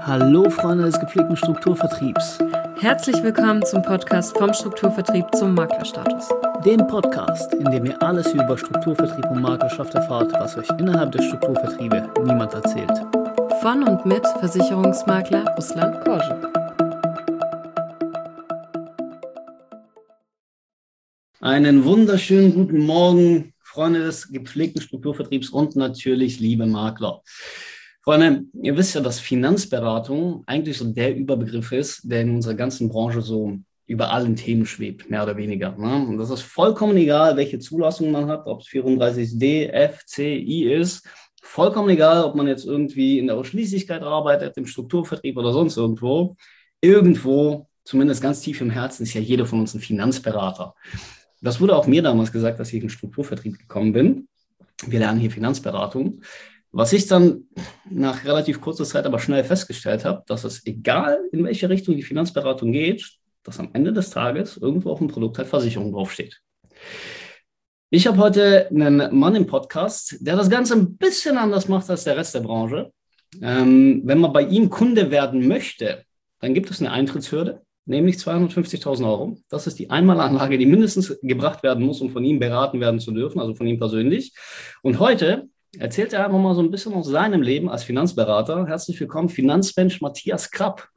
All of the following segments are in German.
Hallo Freunde des gepflegten Strukturvertriebs. Herzlich willkommen zum Podcast vom Strukturvertrieb zum Maklerstatus. Dem Podcast, in dem ihr alles über Strukturvertrieb und Maklerschaft erfahrt, was euch innerhalb der Strukturvertriebe niemand erzählt. Von und mit Versicherungsmakler Ruslan Korschen. Einen wunderschönen guten Morgen, Freunde des gepflegten Strukturvertriebs und natürlich liebe Makler. Freunde, ihr wisst ja, dass Finanzberatung eigentlich so der Überbegriff ist, der in unserer ganzen Branche so über allen Themen schwebt, mehr oder weniger. Ne? Und das ist vollkommen egal, welche Zulassung man hat, ob es 34D, F, C, I ist. Vollkommen egal, ob man jetzt irgendwie in der Ausschließlichkeit arbeitet, im Strukturvertrieb oder sonst irgendwo. Irgendwo, zumindest ganz tief im Herzen, ist ja jeder von uns ein Finanzberater. Das wurde auch mir damals gesagt, dass ich in den Strukturvertrieb gekommen bin. Wir lernen hier Finanzberatung. Was ich dann nach relativ kurzer Zeit aber schnell festgestellt habe, dass es egal, in welche Richtung die Finanzberatung geht, dass am Ende des Tages irgendwo auf dem Produkt halt Versicherung draufsteht. Ich habe heute einen Mann im Podcast, der das Ganze ein bisschen anders macht als der Rest der Branche. Wenn man bei ihm Kunde werden möchte, dann gibt es eine Eintrittshürde, nämlich 250.000 Euro. Das ist die Einmalanlage, die mindestens gebracht werden muss, um von ihm beraten werden zu dürfen, also von ihm persönlich. Und heute erzählt er einfach mal so ein bisschen aus seinem Leben als Finanzberater. Herzlich willkommen, Finanzmensch Matthias Krapp.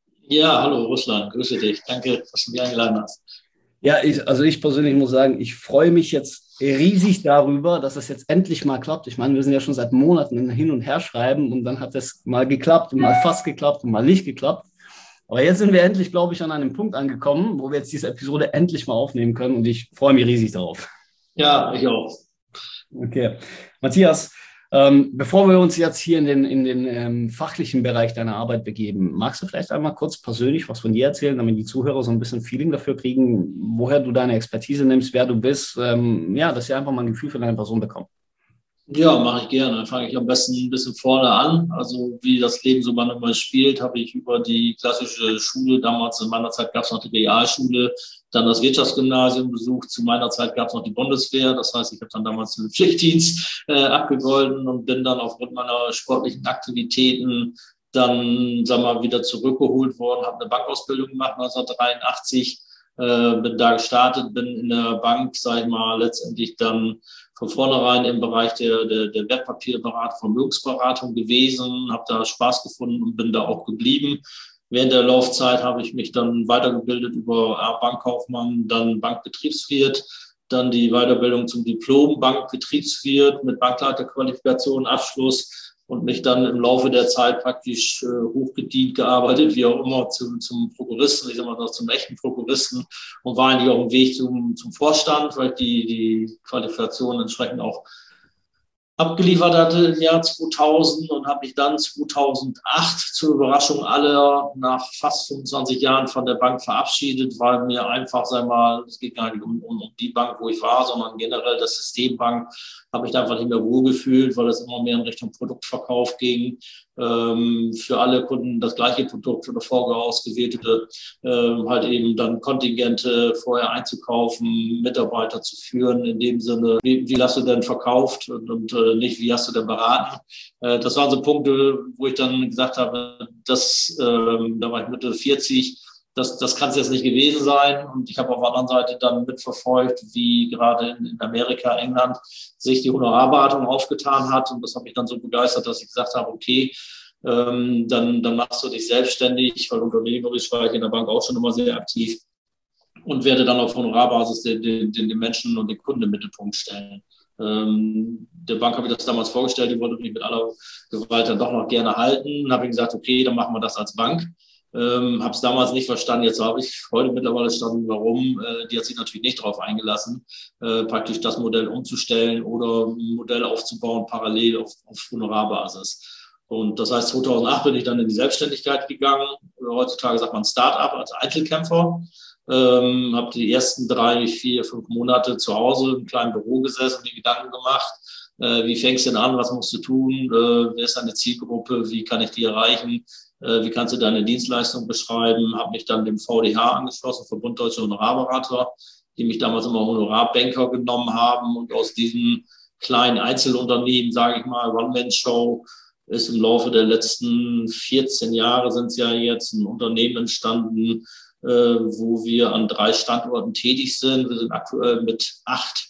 Ja, hallo Ruslan, grüße dich. Danke, dass du mich eingeladen hast. Ja, ich persönlich muss sagen, ich freue mich jetzt riesig darüber, dass es jetzt endlich mal klappt. Ich meine, wir sind ja schon seit Monaten hin und her schreiben und dann hat es mal geklappt und mal fast geklappt und mal nicht geklappt. Aber jetzt sind wir endlich, glaube ich, an einem Punkt angekommen, wo wir jetzt diese Episode endlich mal aufnehmen können und ich freue mich riesig darauf. Ja, ich auch. Okay. Matthias, bevor wir uns jetzt hier in den fachlichen Bereich deiner Arbeit begeben, magst du vielleicht einmal kurz persönlich was von dir erzählen, damit die Zuhörer so ein bisschen Feeling dafür kriegen, woher du deine Expertise nimmst, wer du bist, dass sie einfach mal ein Gefühl für deine Person bekommen. Ja, mache ich gerne. Dann fange ich am besten ein bisschen vorne an. Also wie das Leben so manchmal spielt, habe ich über die klassische Schule, damals in meiner Zeit gab es noch die Realschule, dann das Wirtschaftsgymnasium besucht. Zu meiner Zeit gab es noch die Bundeswehr. Das heißt, ich habe dann damals den Pflichtdienst abgegolten und bin dann aufgrund meiner sportlichen Aktivitäten dann, sagen wir mal, wieder zurückgeholt worden, habe eine Bankausbildung gemacht 1983, bin da gestartet, bin in der Bank, sage ich mal, letztendlich dann von vornherein im Bereich der Wertpapierberatung, Vermögensberatung gewesen, habe da Spaß gefunden und bin da auch geblieben. Während der Laufzeit habe ich mich dann weitergebildet über Bankkaufmann, dann Bankbetriebswirt, dann die Weiterbildung zum Diplom Bankbetriebswirt mit Bankleiterqualifikation, Abschluss und mich dann im Laufe der Zeit praktisch hochgedient, gearbeitet, wie auch immer, zum Prokuristen, ich sag mal zum echten Prokuristen und war eigentlich auf dem Weg zum Vorstand, weil ich die Qualifikation entsprechend auch abgeliefert hatte im Jahr 2000 und habe mich dann 2008 zur Überraschung aller nach fast 25 Jahren von der Bank verabschiedet, weil mir einfach, sag mal, es geht gar nicht um die Bank, wo ich war, sondern generell das Systembank, habe mich da einfach nicht mehr wohlgefühlt, weil es immer mehr in Richtung Produktverkauf ging. Für alle Kunden das gleiche Produkt oder vorgeausgewählte, halt eben dann Kontingente vorher einzukaufen, Mitarbeiter zu führen, in dem Sinne, wie hast du denn verkauft und nicht, wie hast du denn beraten. Das waren so Punkte, wo ich dann gesagt habe, da war ich Mitte 40, das kann es jetzt nicht gewesen sein. Und ich habe auf der anderen Seite dann mitverfolgt, wie gerade in Amerika, England sich die Honorarberatung aufgetan hat. Und das hat mich dann so begeistert, dass ich gesagt habe, okay, dann machst du dich selbstständig, weil unternehmerisch war ich in der Bank auch schon immer sehr aktiv und werde dann auf Honorarbasis den Menschen und den Kunden im Mittelpunkt stellen. Der Bank habe ich das damals vorgestellt, die wollte mich mit aller Gewalt dann doch noch gerne halten. Habe ich gesagt, okay, dann machen wir das als Bank. Habe es damals nicht verstanden, jetzt habe ich heute mittlerweile verstanden, warum. Die hat sich natürlich nicht darauf eingelassen, praktisch das Modell umzustellen oder ein Modell aufzubauen, parallel auf Honorarbasis. Und das heißt, 2008 bin ich dann in die Selbstständigkeit gegangen. Heutzutage sagt man Start-up als Einzelkämpfer. Habe die ersten 3, 4, 5 Monate zu Hause im kleinen Büro gesessen und mir Gedanken gemacht, wie fängst du denn an, was musst du tun, wer ist deine Zielgruppe, wie kann ich die erreichen, wie kannst du deine Dienstleistung beschreiben, habe mich dann dem VDH angeschlossen, Verbund Deutscher Honorarberater, die mich damals immer Honorarbanker genommen haben und aus diesen kleinen Einzelunternehmen, sage ich mal, One-Man-Show, ist im Laufe der letzten 14 Jahre sind es ja jetzt ein Unternehmen entstanden, wo wir an 3 Standorten tätig sind. Wir sind aktuell mit 8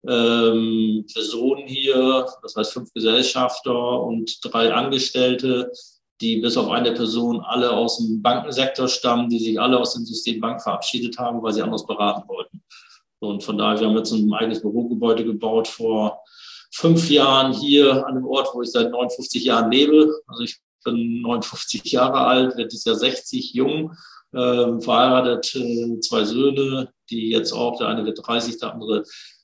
Personen hier, das heißt 5 Gesellschafter und 3 Angestellte, die bis auf eine Person alle aus dem Bankensektor stammen, die sich alle aus dem System Bank verabschiedet haben, weil sie anders beraten wollten. Und von daher, wir haben jetzt ein eigenes Bürogebäude gebaut vor 5 Jahren hier an dem Ort, wo ich seit 59 Jahren lebe. Also ich bin 59 Jahre alt, werde dieses Jahr 60, jung, verheiratet, 2 Söhne, die jetzt auch, der eine wird 30, der andere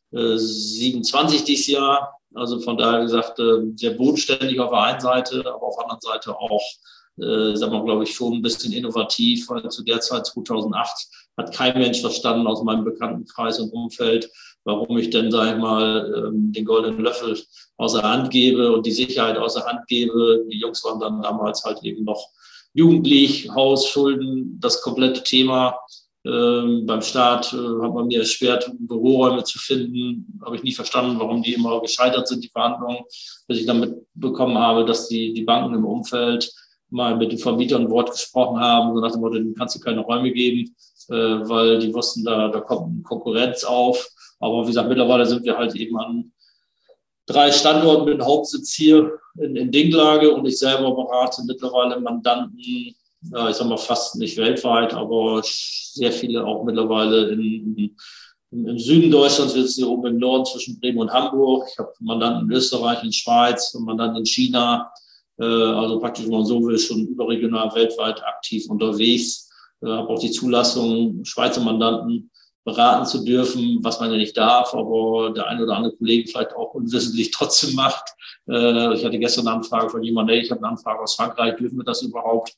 27 dieses Jahr. Also von daher gesagt, sehr bodenständig auf der einen Seite, aber auf der anderen Seite auch, sagen wir, glaube ich, schon ein bisschen innovativ, weil zu der Zeit 2008 hat kein Mensch verstanden aus meinem Bekanntenkreis und Umfeld, warum ich denn, sage ich mal, den goldenen Löffel außer Hand gebe und die Sicherheit außer Hand gebe. Die Jungs waren dann damals halt eben noch jugendlich, Haus, Schulden, das komplette Thema. Beim Staat hat man mir erschwert, Büroräume zu finden. Habe ich nie verstanden, warum die immer gescheitert sind, die Verhandlungen, bis ich dann mitbekommen habe, dass die Banken im Umfeld mal mit den Vermietern ein Wort gesprochen haben, so nach dem Motto, denen kannst du keine Räume geben, weil die wussten, da kommt Konkurrenz auf. Aber wie gesagt, mittlerweile sind wir halt eben an 3 Standorten mit dem Hauptsitz hier in Dinklage und ich selber berate mittlerweile Mandanten, ich sag mal fast nicht weltweit, aber sehr viele auch mittlerweile im Süden Deutschlands, wir sitzen hier oben im Norden zwischen Bremen und Hamburg. Ich habe Mandanten in Österreich, in Schweiz, Mandanten in China, also praktisch, wenn man so will, schon überregional weltweit aktiv unterwegs. Habe auch die Zulassung, Schweizer Mandanten beraten zu dürfen, was man ja nicht darf, aber der ein oder andere Kollege vielleicht auch unwissentlich trotzdem macht. Ich hatte gestern eine Anfrage von jemandem, ich habe eine Anfrage aus Frankreich, dürfen wir das überhaupt?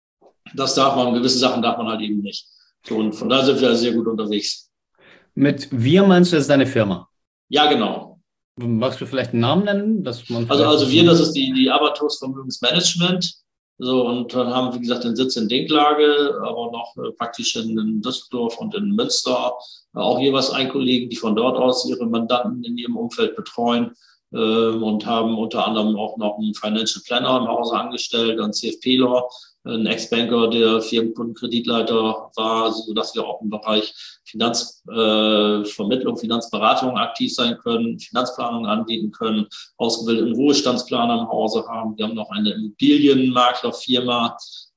Das darf man, gewisse Sachen darf man halt eben nicht. So, und von daher sind wir sehr gut unterwegs. Mit wir meinst du jetzt deine Firma? Ja, genau. Magst du vielleicht einen Namen nennen? Dass man also wir, das ist die Abatus Vermögensmanagement. So, und dann haben, wie gesagt, den Sitz in Dinklage, aber noch praktisch in Düsseldorf und in Münster. Auch jeweils ein Kollegen, die von dort aus ihre Mandanten in ihrem Umfeld betreuen und haben unter anderem auch noch einen Financial Planner im Hause angestellt, einen CFPler, einen Ex-Banker, der Firmenkundenkreditleiter war, sodass wir auch im Bereich Finanzvermittlung, Finanzberatung aktiv sein können, Finanzplanung anbieten können, ausgebildeten Ruhestandsplaner im Hause haben. Wir haben noch eine Immobilienmaklerfirma,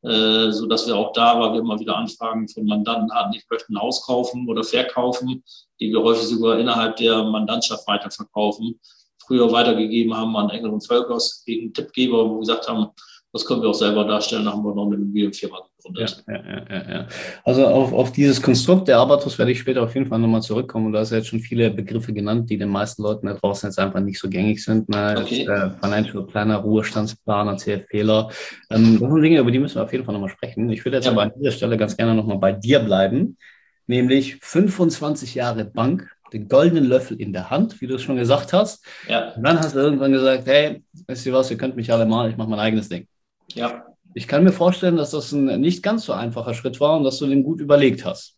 sodass wir auch da, weil wir immer wieder Anfragen von Mandanten hatten, die möchten ein Haus kaufen oder verkaufen, die wir häufig sogar innerhalb der Mandantschaft weiterverkaufen, früher weitergegeben haben an Engel und Völkers gegen Tippgeber, wo wir gesagt haben, das können wir auch selber darstellen, da haben wir noch eine Immobilienfirma gegründet. Ja. Also auf dieses Konstrukt der Abatus werde ich später auf jeden Fall nochmal zurückkommen. Und da hast du jetzt schon viele Begriffe genannt, die den meisten Leuten da draußen jetzt einfach nicht so gängig sind. Okay. Financial Planner, Ruhestandsplaner, CFPler. Das sind Dinge, über die müssen wir auf jeden Fall nochmal sprechen. Ich würde jetzt aber an dieser Stelle ganz gerne nochmal bei dir bleiben, nämlich 25 Jahre Bank, den goldenen Löffel in der Hand, wie du es schon gesagt hast. Ja. Und dann hast du irgendwann gesagt, hey, wisst ihr was, ihr könnt mich alle mal, ich mache mein eigenes Ding. Ja. Ich kann mir vorstellen, dass das ein nicht ganz so einfacher Schritt war und dass du den gut überlegt hast.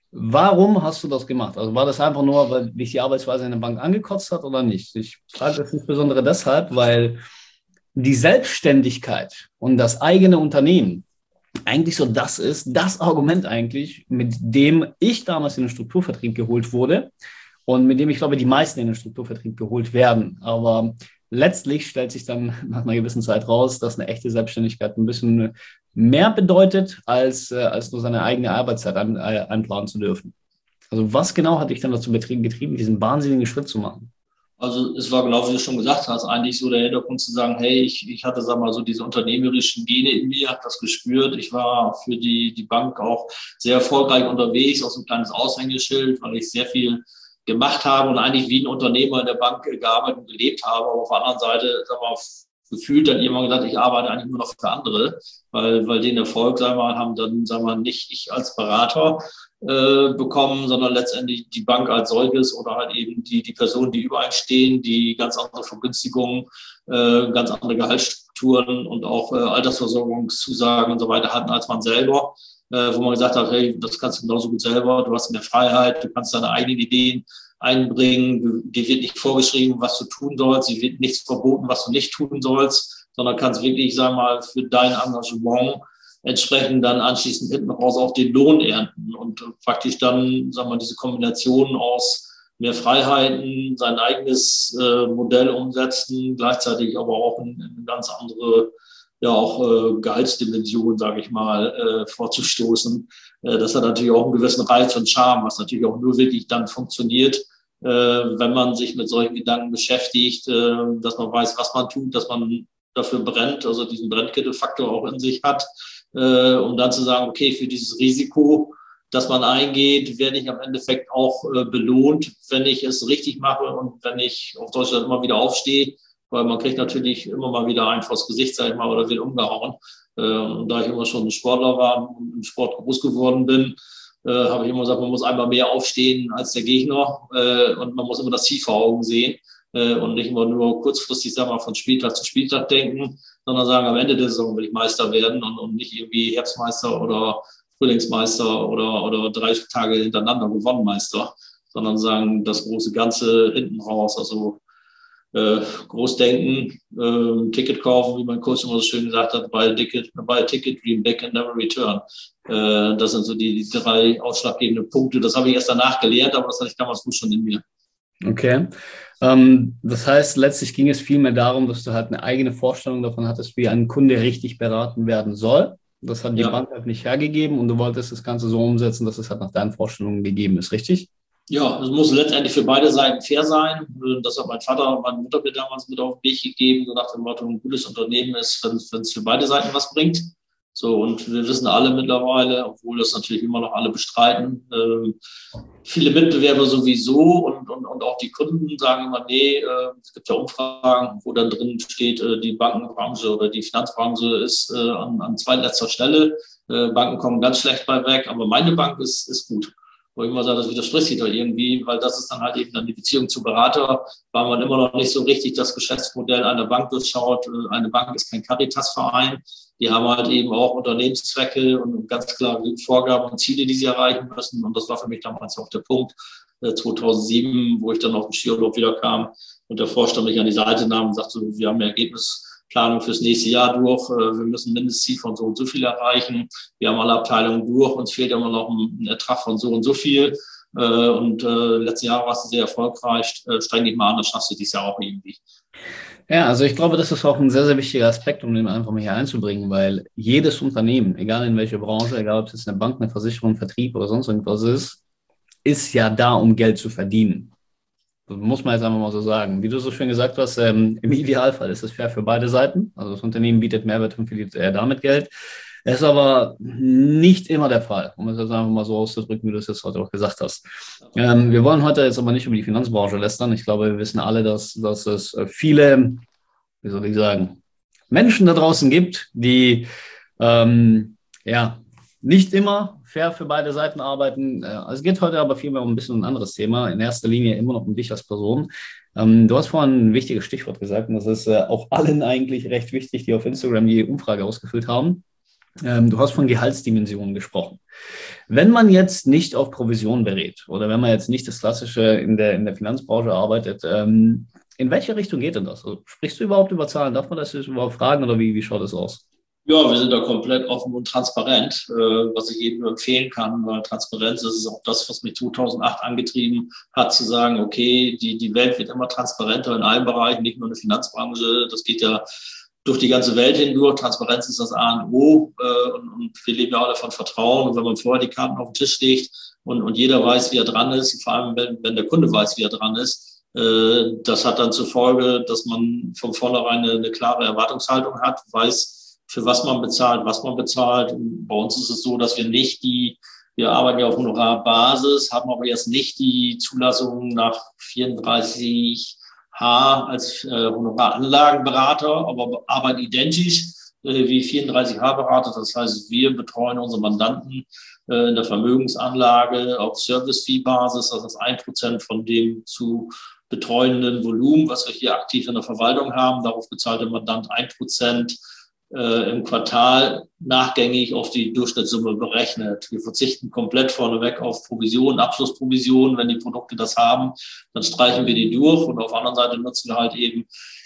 Warum hast du das gemacht? Also war das einfach nur, weil dich die Arbeitsweise in der Bank angekotzt hat oder nicht? Ich frage das insbesondere deshalb, weil die Selbstständigkeit und das eigene Unternehmen eigentlich so das ist, das Argument eigentlich, mit dem ich damals in den Strukturvertrieb geholt wurde und mit dem ich glaube, die meisten in den Strukturvertrieb geholt werden. Aber letztlich stellt sich dann nach einer gewissen Zeit raus, dass eine echte Selbstständigkeit ein bisschen mehr bedeutet, als nur seine eigene Arbeitszeit einplanen zu dürfen. Also was genau hat dich dann dazu getrieben, diesen wahnsinnigen Schritt zu machen? Also es war genau, wie du schon gesagt hast, eigentlich so der Hintergrund zu sagen, hey, ich hatte, sag mal, so diese unternehmerischen Gene in mir, habe das gespürt. Ich war für die Bank auch sehr erfolgreich unterwegs, auch so ein kleines Aushängeschild, weil ich sehr viel gemacht habe und eigentlich wie ein Unternehmer in der Bank gearbeitet und gelebt habe. Aber auf der anderen Seite, sag mal, gefühlt dann jemand gesagt, ich arbeite eigentlich nur noch für andere, weil den Erfolg, sagen wir, haben dann, sagen wir, nicht ich als Berater bekommen, sondern letztendlich die Bank als solches oder halt eben die Personen, die über einen stehen, die ganz andere Vergünstigungen, ganz andere Gehaltsstrukturen und auch Altersversorgungszusagen und so weiter hatten als man selber, wo man gesagt hat, hey, das kannst du genauso gut selber, du hast mehr Freiheit, du kannst deine eigenen Ideen einbringen, dir wird nicht vorgeschrieben, was du tun sollst, dir wird nichts verboten, was du nicht tun sollst. sondern kannst wirklich, sag mal, für dein Engagement entsprechend dann anschließend hinten raus auch den Lohn ernten und praktisch dann, sag mal, diese Kombination aus mehr Freiheiten, sein eigenes Modell umsetzen, gleichzeitig aber auch eine ganz andere, ja auch Gehaltsdimension, sage ich mal, vorzustoßen. Das hat natürlich auch einen gewissen Reiz und Charme, was natürlich auch nur wirklich dann funktioniert, wenn man sich mit solchen Gedanken beschäftigt, dass man weiß, was man tut, dass man dafür brennt, also diesen Brennkittelfaktor auch in sich hat, um dann zu sagen, okay, für dieses Risiko, das man eingeht, werde ich am Endeffekt auch belohnt, wenn ich es richtig mache und wenn ich auf Deutschland immer wieder aufstehe, weil man kriegt natürlich immer mal wieder ein vors Gesicht, sag ich mal, oder wird umgehauen. Und da ich immer schon ein Sportler war und im Sport groß geworden bin, habe ich immer gesagt, man muss einmal mehr aufstehen als der Gegner und man muss immer das Ziel vor Augen sehen und nicht immer nur kurzfristig, sag mal, von Spieltag zu Spieltag denken, sondern sagen, am Ende der Saison will ich Meister werden und nicht irgendwie Herbstmeister oder Frühlingsmeister oder 3 Tage hintereinander gewonnen Meister, sondern sagen, das große Ganze hinten raus, also groß denken, Ticket kaufen, wie mein Coach immer so schön gesagt hat, buy a ticket, dream back and never return. Das sind so die 3 ausschlaggebenden Punkte. Das habe ich erst danach gelernt, aber das hatte ich damals gut schon in mir. Okay. Das heißt, letztlich ging es vielmehr darum, dass du halt eine eigene Vorstellung davon hattest, wie ein Kunde richtig beraten werden soll. Das hat die Bank halt nicht hergegeben und du wolltest das Ganze so umsetzen, dass es halt nach deinen Vorstellungen gegeben ist, richtig? Ja, es muss letztendlich für beide Seiten fair sein. Das hat mein Vater und meine Mutter mir damals mit auf den Weg gegeben, so nach dem Motto, ein gutes Unternehmen ist, wenn es für beide Seiten was bringt. So, und wir wissen alle mittlerweile, obwohl das natürlich immer noch alle bestreiten, viele Mitbewerber sowieso und auch die Kunden sagen immer, nee, es gibt ja Umfragen, wo dann drin steht, die Bankenbranche oder die Finanzbranche ist an zweitletzter Stelle. Banken kommen ganz schlecht bei weg, aber meine Bank ist gut. Wo ich immer sage, das widerspricht sich doch irgendwie, weil das ist dann halt eben dann die Beziehung zu Berater, weil man immer noch nicht so richtig das Geschäftsmodell einer Bank durchschaut. Eine Bank ist kein Caritas-Verein. Die haben halt eben auch Unternehmenszwecke und ganz klare Vorgaben und Ziele, die sie erreichen müssen. Und das war für mich damals auch der Punkt 2007, wo ich dann auf den Skiurlaub wieder kam und der Vorstand mich an die Seite nahm und sagte, wir haben eine Ergebnisplanung fürs nächste Jahr durch. Wir müssen ein Mindestziel von so und so viel erreichen. Wir haben alle Abteilungen durch. Uns fehlt immer noch ein Ertrag von so und so viel. Letzten Jahr warst du sehr erfolgreich. Streng dich mal an, das schaffst du dieses Jahr auch irgendwie. Ja, also ich glaube, das ist auch ein sehr, sehr wichtiger Aspekt, um den einfach mal hier einzubringen, weil jedes Unternehmen, egal in welcher Branche, egal ob es jetzt eine Bank, eine Versicherung, Vertrieb oder sonst irgendwas ist ja da, um Geld zu verdienen. Das muss man jetzt einfach mal so sagen. Wie du so schön gesagt hast, im Idealfall ist es fair für beide Seiten. Also das Unternehmen bietet Mehrwert und verdient damit Geld. Das ist aber nicht immer der Fall, um es jetzt einfach mal so auszudrücken, wie du es jetzt heute auch gesagt hast. Wir wollen heute jetzt aber nicht über die Finanzbranche lästern. Ich glaube, wir wissen alle, dass es viele, wie soll ich sagen, Menschen da draußen gibt, die nicht immer fair für beide Seiten arbeiten. Es geht heute aber vielmehr um ein bisschen ein anderes Thema. In erster Linie immer noch um dich als Person. Du hast vorhin ein wichtiges Stichwort gesagt und das ist auch allen eigentlich recht wichtig, die auf Instagram die Umfrage ausgefüllt haben. Du hast von Gehaltsdimensionen gesprochen. Wenn man jetzt nicht auf Provision berät oder wenn man jetzt nicht das Klassische in der Finanzbranche arbeitet, in welche Richtung geht denn das? Also, sprichst du überhaupt über Zahlen? Darf man das überhaupt fragen oder wie schaut das aus? Ja, wir sind da komplett offen und transparent, was ich jedem nur empfehlen kann, weil Transparenz ist auch das, was mich 2008 angetrieben hat, zu sagen, okay, die Welt wird immer transparenter in allen Bereichen, nicht nur in der Finanzbranche. Das geht ja durch die ganze Welt hindurch. Transparenz ist das A und O und wir leben ja alle von Vertrauen. Und wenn man vorher die Karten auf den Tisch legt und jeder weiß, wie er dran ist, vor allem wenn der Kunde weiß, wie er dran ist, das hat dann zur Folge, dass man von vornherein eine klare Erwartungshaltung hat, weiß, für was man bezahlt. Und bei uns ist es so, dass wir arbeiten ja auf Honorarbasis, haben aber jetzt nicht die Zulassung nach 34H als Honoraranlagenberater, aber arbeiten identisch wie 34H-Berater. Das heißt, wir betreuen unsere Mandanten in der Vermögensanlage auf Service-Fee-Basis. Das ist 1% von dem zu betreuenden Volumen, was wir hier aktiv in der Verwaltung haben. Darauf bezahlt der Mandant 1% im Quartal nachgängig auf die Durchschnittssumme berechnet. Wir verzichten komplett vorneweg auf Provision, Abschlussprovision. Wenn die Produkte das haben, dann streichen wir die durch und auf der anderen Seite nutzen wir halt eben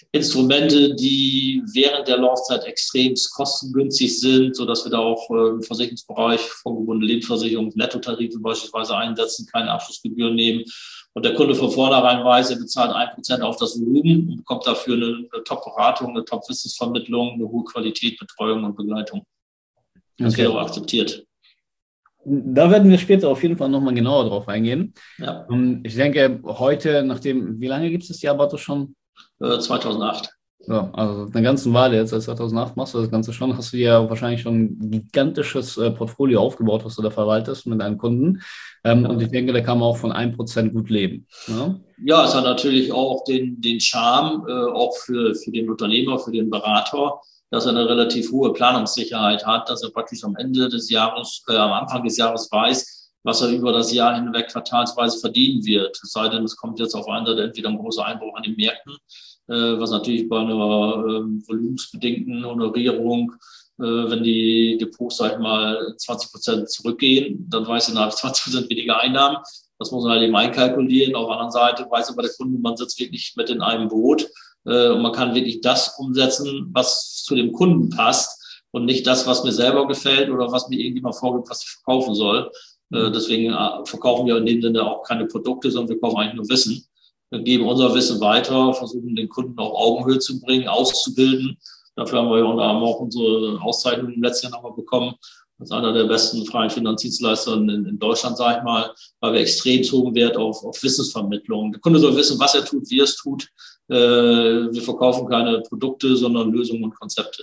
Instrumente, die während der Laufzeit extrem kostengünstig sind, sodass wir da auch im Versicherungsbereich vorgebundene Lebensversicherung, Nettotarife beispielsweise einsetzen, keine Abschlussgebühren nehmen. Und der Kunde von vornherein weiß, er bezahlt 1% auf das Volumen und bekommt dafür eine Top-Beratung, eine Top-Wissensvermittlung, eine hohe Qualität, Betreuung und Begleitung. Das wird auch akzeptiert. Da werden wir später auf jeden Fall nochmal genauer drauf eingehen. Ja. Ich denke, heute, wie lange gibt es die Abato schon? 2008. Ja, also eine ganze Weile jetzt, seit 2008 machst du das Ganze schon, hast du ja wahrscheinlich schon ein gigantisches Portfolio aufgebaut, was du da verwaltest mit deinen Kunden. Und ich denke, da kann man auch von 1% gut leben. Ja, ja, es hat natürlich auch den Charme, auch für den Unternehmer, für den Berater, dass er eine relativ hohe Planungssicherheit hat, dass er praktisch am Ende des Jahres, am Anfang des Jahres weiß, was er über das Jahr hinweg quartalsweise verdienen wird. Es sei denn, es kommt jetzt auf einen Seite entweder ein großer Einbruch an den Märkten, was natürlich bei einer volumensbedingten Honorierung, wenn die Depots, sag ich mal, 20% zurückgehen, dann weiß er, 20% weniger Einnahmen. Das muss man halt eben einkalkulieren. Auf der anderen Seite weiß aber der Kunde, man sitzt wirklich mit in einem Boot und man kann wirklich das umsetzen, was zu dem Kunden passt und nicht das, was mir selber gefällt oder was mir irgendjemand vorgibt, was ich verkaufen soll. Deswegen verkaufen wir in dem Sinne auch keine Produkte, sondern wir kaufen eigentlich nur Wissen. Wir geben unser Wissen weiter, versuchen den Kunden auf Augenhöhe zu bringen, auszubilden. Dafür haben wir ja unter anderem auch unsere Auszeichnung im letzten Jahr nochmal bekommen. Als einer der besten freien Finanzdienstleister in Deutschland, sage ich mal, weil wir extrem hohen Wert auf Wissensvermittlung. Der Kunde soll wissen, was er tut, wie er es tut. Wir verkaufen keine Produkte, sondern Lösungen und Konzepte.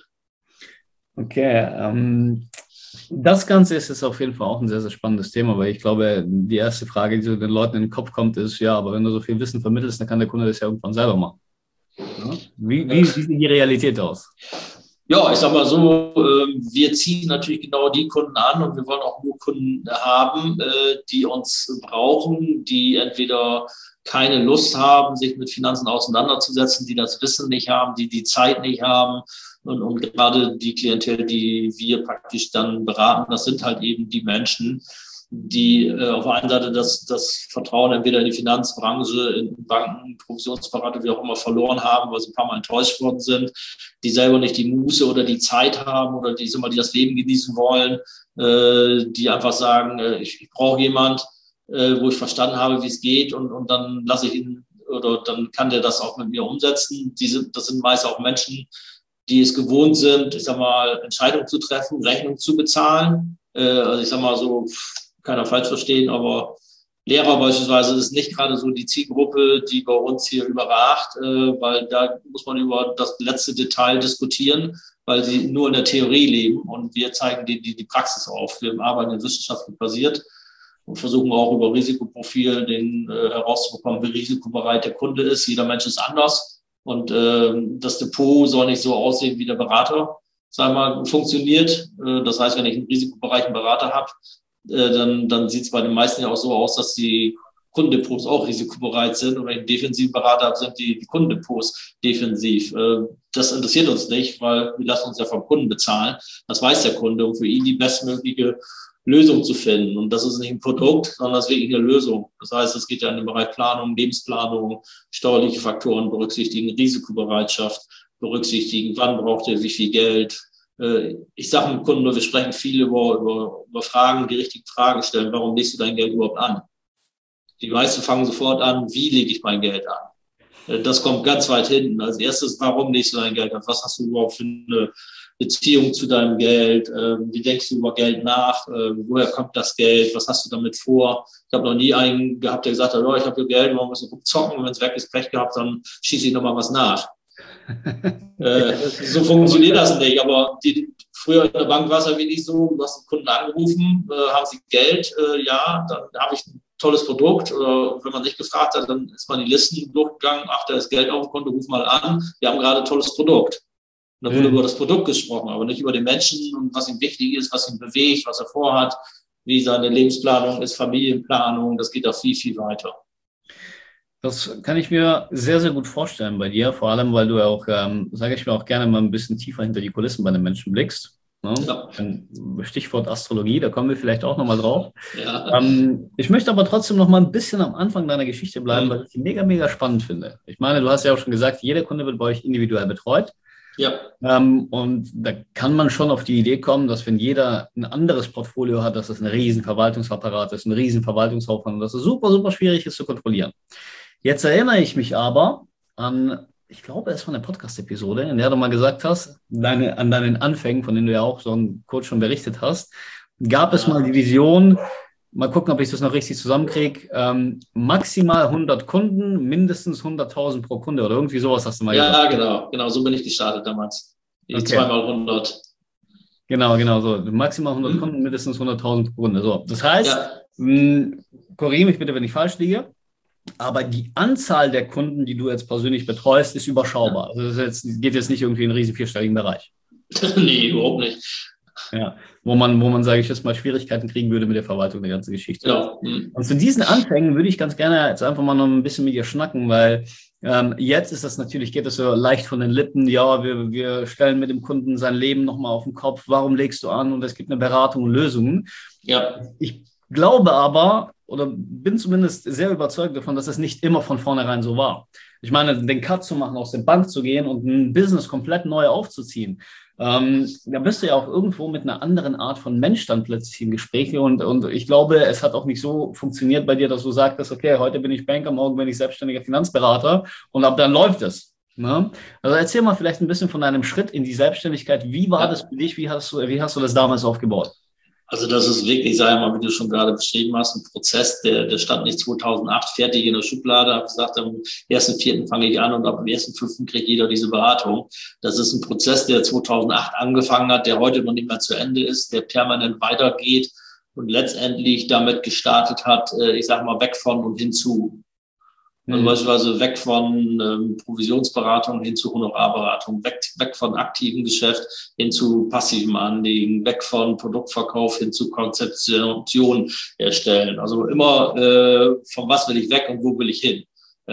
Okay, das Ganze ist jetzt auf jeden Fall auch ein sehr, sehr spannendes Thema, weil ich glaube, die erste Frage, die so den Leuten in den Kopf kommt, ist, ja, aber wenn du so viel Wissen vermittelst, dann kann der Kunde das ja irgendwann selber machen. Ja? Wie sieht die Realität aus? Ja, ich sag mal so, wir ziehen natürlich genau die Kunden an und wir wollen auch nur Kunden haben, die uns brauchen, die entweder keine Lust haben, sich mit Finanzen auseinanderzusetzen, die das Wissen nicht haben, die die Zeit nicht haben. Und gerade die Klientel, die wir praktisch dann beraten, das sind halt eben die Menschen, die auf der einen Seite das Vertrauen entweder in die Finanzbranche, in Banken, Provisionsberater, wie auch immer, verloren haben, weil sie ein paar Mal enttäuscht worden sind, die selber nicht die Muße oder die Zeit haben oder die das Leben genießen wollen, die einfach sagen, ich brauche jemand, wo ich verstanden habe, wie es geht und dann lasse ich ihn oder dann kann der das auch mit mir umsetzen. Das sind meist auch Menschen, die es gewohnt sind, ich sag mal, Entscheidungen zu treffen, Rechnung zu bezahlen. Also ich sag mal so, keiner falsch verstehen, aber Lehrer beispielsweise ist nicht gerade so die Zielgruppe, die bei uns hier überragt, weil da muss man über das letzte Detail diskutieren, weil sie nur in der Theorie leben und wir zeigen die Praxis auf. Wir arbeiten wissenschaftlich basiert und versuchen auch über Risikoprofil herauszubekommen, wie risikobereit der Kunde ist. Jeder Mensch ist anders. Und das Depot soll nicht so aussehen, wie der Berater, sagen wir mal, funktioniert. Das heißt, wenn ich im Risikobereich einen Berater habe, dann sieht es bei den meisten ja auch so aus, dass die Kundendepots auch risikobereit sind. Und wenn ich einen defensiven Berater habe, sind die Kundendepots defensiv. Das interessiert uns nicht, weil wir lassen uns ja vom Kunden bezahlen. Das weiß der Kunde, um für ihn die bestmögliche Lösung zu finden. Und das ist nicht ein Produkt, sondern das ist wirklich eine Lösung. Das heißt, es geht ja in den Bereich Planung, Lebensplanung, steuerliche Faktoren berücksichtigen, Risikobereitschaft berücksichtigen, wann braucht er wie viel Geld. Ich sage dem Kunden nur, wir sprechen viel über Fragen, die richtigen Fragen stellen. Warum legst du dein Geld überhaupt an? Die meisten fangen sofort an, wie lege ich mein Geld an? Das kommt ganz weit hinten. Als erstes, warum legst du dein Geld an? Was hast du überhaupt für eine Beziehung zu deinem Geld? Wie denkst du über Geld nach? Woher kommt das Geld? Was hast du damit vor? Ich habe noch nie einen gehabt, der gesagt hat, oh, ich habe hier Geld, wir müssen zocken und wenn es weg ist, Pech gehabt, dann schieße ich nochmal was nach. So funktioniert das nicht, aber früher in der Bank war es ja wirklich so, du hast einen Kunden angerufen, haben sie Geld, ja, dann habe ich ein tolles Produkt, oder wenn man nicht gefragt hat, dann ist man die Listen durchgegangen, ach, da ist Geld auf dem Konto, ruf mal an, wir haben gerade ein tolles Produkt. Und dann wurde über das Produkt gesprochen, aber nicht über den Menschen und was ihm wichtig ist, was ihn bewegt, was er vorhat, wie seine Lebensplanung ist, Familienplanung, das geht da viel, viel weiter. Das kann ich mir sehr, sehr gut vorstellen bei dir, vor allem, weil du ja auch, sage ich mir auch gerne mal ein bisschen tiefer hinter die Kulissen bei den Menschen blickst. Ne? Ja. Stichwort Astrologie, da kommen wir vielleicht auch nochmal drauf. Ja. Ich möchte aber trotzdem noch mal ein bisschen am Anfang deiner Geschichte bleiben, weil ich die mega, mega spannend finde. Ich meine, du hast ja auch schon gesagt, jeder Kunde wird bei euch individuell betreut. Ja. Und da kann man schon auf die Idee kommen, dass wenn jeder ein anderes Portfolio hat, dass das ein riesen Verwaltungsapparat ist, ein riesen Verwaltungsaufwand und dass es super, super schwierig ist zu kontrollieren. Jetzt erinnere ich mich aber an, ich glaube, es war eine Podcast-Episode, in der du mal gesagt hast, an deinen Anfängen, von denen du ja auch so kurz schon berichtet hast, gab es mal die Vision, mal gucken, ob ich das noch richtig zusammenkriege, maximal 100 Kunden, mindestens 100.000 pro Kunde oder irgendwie sowas hast du mal gesagt. Ja, genau, so bin ich gestartet damals. Okay. 2x100. Genau, so maximal 100 Kunden, mindestens 100.000 pro Kunde. So, das heißt, korrigiere mich bitte, wenn ich falsch liege, aber die Anzahl der Kunden, die du jetzt persönlich betreust, ist überschaubar. Also das geht jetzt nicht irgendwie in einen riesen vierstelligen Bereich. Nee, überhaupt nicht. Ja, wo man, sage ich jetzt mal, Schwierigkeiten kriegen würde mit der Verwaltung der ganzen Geschichte. Ja. Und zu diesen Anfängen würde ich ganz gerne jetzt einfach mal noch ein bisschen mit dir schnacken, weil jetzt ist das natürlich, geht das so leicht von den Lippen, ja, wir stellen mit dem Kunden sein Leben nochmal auf den Kopf, warum legst du an und es gibt eine Beratung und Lösungen. Ja. Ich glaube aber, oder bin zumindest sehr überzeugt davon, dass es nicht immer von vornherein so war. Ich meine, den Cut zu machen, aus der Bank zu gehen und ein Business komplett neu aufzuziehen, da bist du ja auch irgendwo mit einer anderen Art von Mensch dann plötzlich im Gespräch und ich glaube, es hat auch nicht so funktioniert bei dir, dass du sagtest, okay, heute bin ich Banker, morgen bin ich selbstständiger Finanzberater und ab dann läuft es. Ne? Also erzähl mal vielleicht ein bisschen von deinem Schritt in die Selbstständigkeit. Wie war das für dich? Wie hast du das damals aufgebaut? Also das ist wirklich, sag ich mal, wie du schon gerade beschrieben hast, ein Prozess, der stand nicht 2008 fertig in der Schublade, habe gesagt, am 1.4. fange ich an und ab dem 1.5. kriegt jeder diese Beratung. Das ist ein Prozess, der 2008 angefangen hat, der heute noch nicht mehr zu Ende ist, der permanent weitergeht und letztendlich damit gestartet hat, ich sag mal, weg von und hinzu. Also beispielsweise weg von Provisionsberatung hin zu Honorarberatung, weg von aktivem Geschäft hin zu passivem Anlegen, weg von Produktverkauf hin zu Konzeption erstellen. Also immer von was will ich weg und wo will ich hin?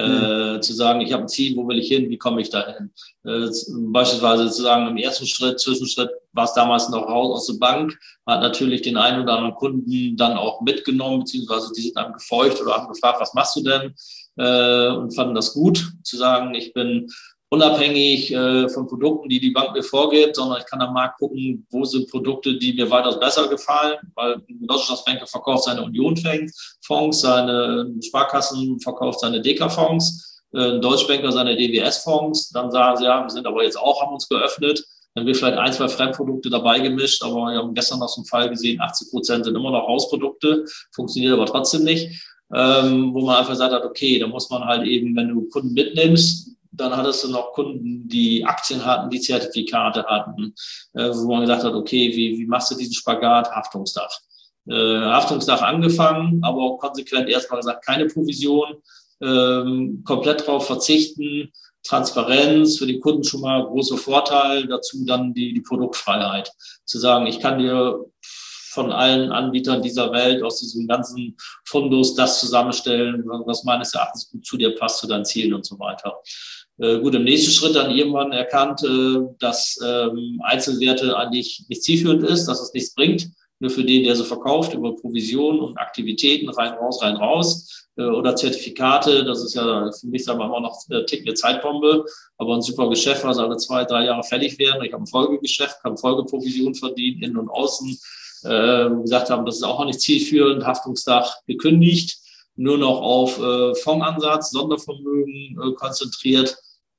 Zu sagen, ich habe ein Ziel, wo will ich hin, wie komme ich dahin? Beispielsweise zu sagen, im ersten Schritt, Zwischenschritt war es damals noch raus aus der Bank, hat natürlich den einen oder anderen Kunden dann auch mitgenommen, beziehungsweise die sind dann gefeucht oder haben gefragt, was machst du denn? Und fanden das gut, zu sagen, ich bin unabhängig von Produkten, die die Bank mir vorgibt, sondern ich kann am Markt gucken, wo sind Produkte, die mir weitaus besser gefallen, weil ein Deutschlandsbanker verkauft seine Union-Fonds, seine Sparkassen verkauft seine Deka-Fonds, ein Deutschbanker seine DWS-Fonds, dann sagen sie, ja, wir sind aber jetzt auch, haben uns geöffnet, dann wird vielleicht 1, 2 Fremdprodukte dabei gemischt, aber wir haben gestern noch so einen Fall gesehen, 80% sind immer noch Hausprodukte, funktioniert aber trotzdem nicht. Wo man einfach gesagt hat, okay, da muss man halt eben, wenn du Kunden mitnimmst, dann hattest du noch Kunden, die Aktien hatten, die Zertifikate hatten, wo man gesagt hat, okay, wie machst du diesen Spagat? Haftungsdach. Haftungsdach angefangen, aber auch konsequent erstmal gesagt, keine Provision, komplett drauf verzichten, Transparenz, für den Kunden schon mal großer Vorteil, dazu dann die Produktfreiheit. Zu sagen, ich kann dir von allen Anbietern dieser Welt aus diesem ganzen Fundus das zusammenstellen, was meines Erachtens gut zu dir passt, zu deinen Zielen und so weiter. Gut, im nächsten Schritt dann irgendwann erkannt, dass Einzelwerte eigentlich nicht zielführend ist, dass es nichts bringt, nur für den, der so verkauft, über Provision und Aktivitäten, rein, raus, oder Zertifikate, das ist ja für mich, sagen wir mal, noch Tick eine Zeitbombe, aber ein super Geschäft, was alle 2, 3 Jahre fällig werden. Ich habe ein Folgegeschäft, kann Folgeprovision verdienen, innen und außen. Gesagt haben, das ist auch noch nicht zielführend, Haftungsdach gekündigt, nur noch auf Fondsansatz, Sondervermögen konzentriert.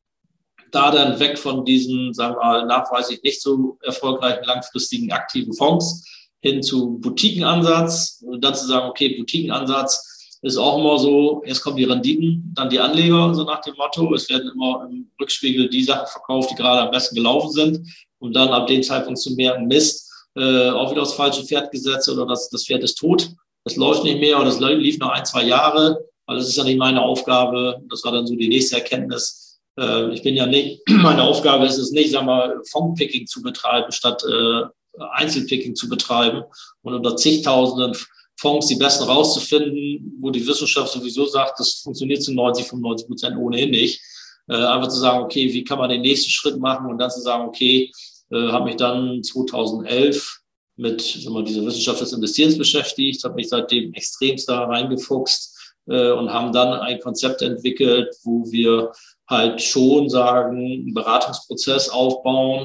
Da dann weg von diesen, sagen wir mal, nachweislich nicht so erfolgreichen, langfristigen, aktiven Fonds hin zu Boutiquenansatz. Und dann zu sagen, okay, Boutiquenansatz ist auch immer so, erst kommen die Renditen, dann die Anleger, so nach dem Motto. Es werden immer im Rückspiegel die Sachen verkauft, die gerade am besten gelaufen sind. Und dann ab dem Zeitpunkt zu merken, Mist, auch wieder aufs falsche Pferd gesetzt oder das Pferd ist tot, das läuft nicht mehr oder das lief noch 1, 2 Jahre, weil das ist ja nicht meine Aufgabe. Das war dann so die nächste Erkenntnis. Ich bin ja nicht, meine Aufgabe ist es nicht, sagen wir, Fondpicking zu betreiben, statt Einzelpicking zu betreiben und unter zigtausenden Fonds die besten rauszufinden, wo die Wissenschaft sowieso sagt, das funktioniert zu 95% ohnehin nicht. Einfach zu sagen, okay, wie kann man den nächsten Schritt machen und dann zu sagen, okay, habe mich dann 2011 mit dieser Wissenschaft des Investierens beschäftigt, habe mich seitdem extremst da reingefuchst und haben dann ein Konzept entwickelt, wo wir halt schon sagen, einen Beratungsprozess aufbauen.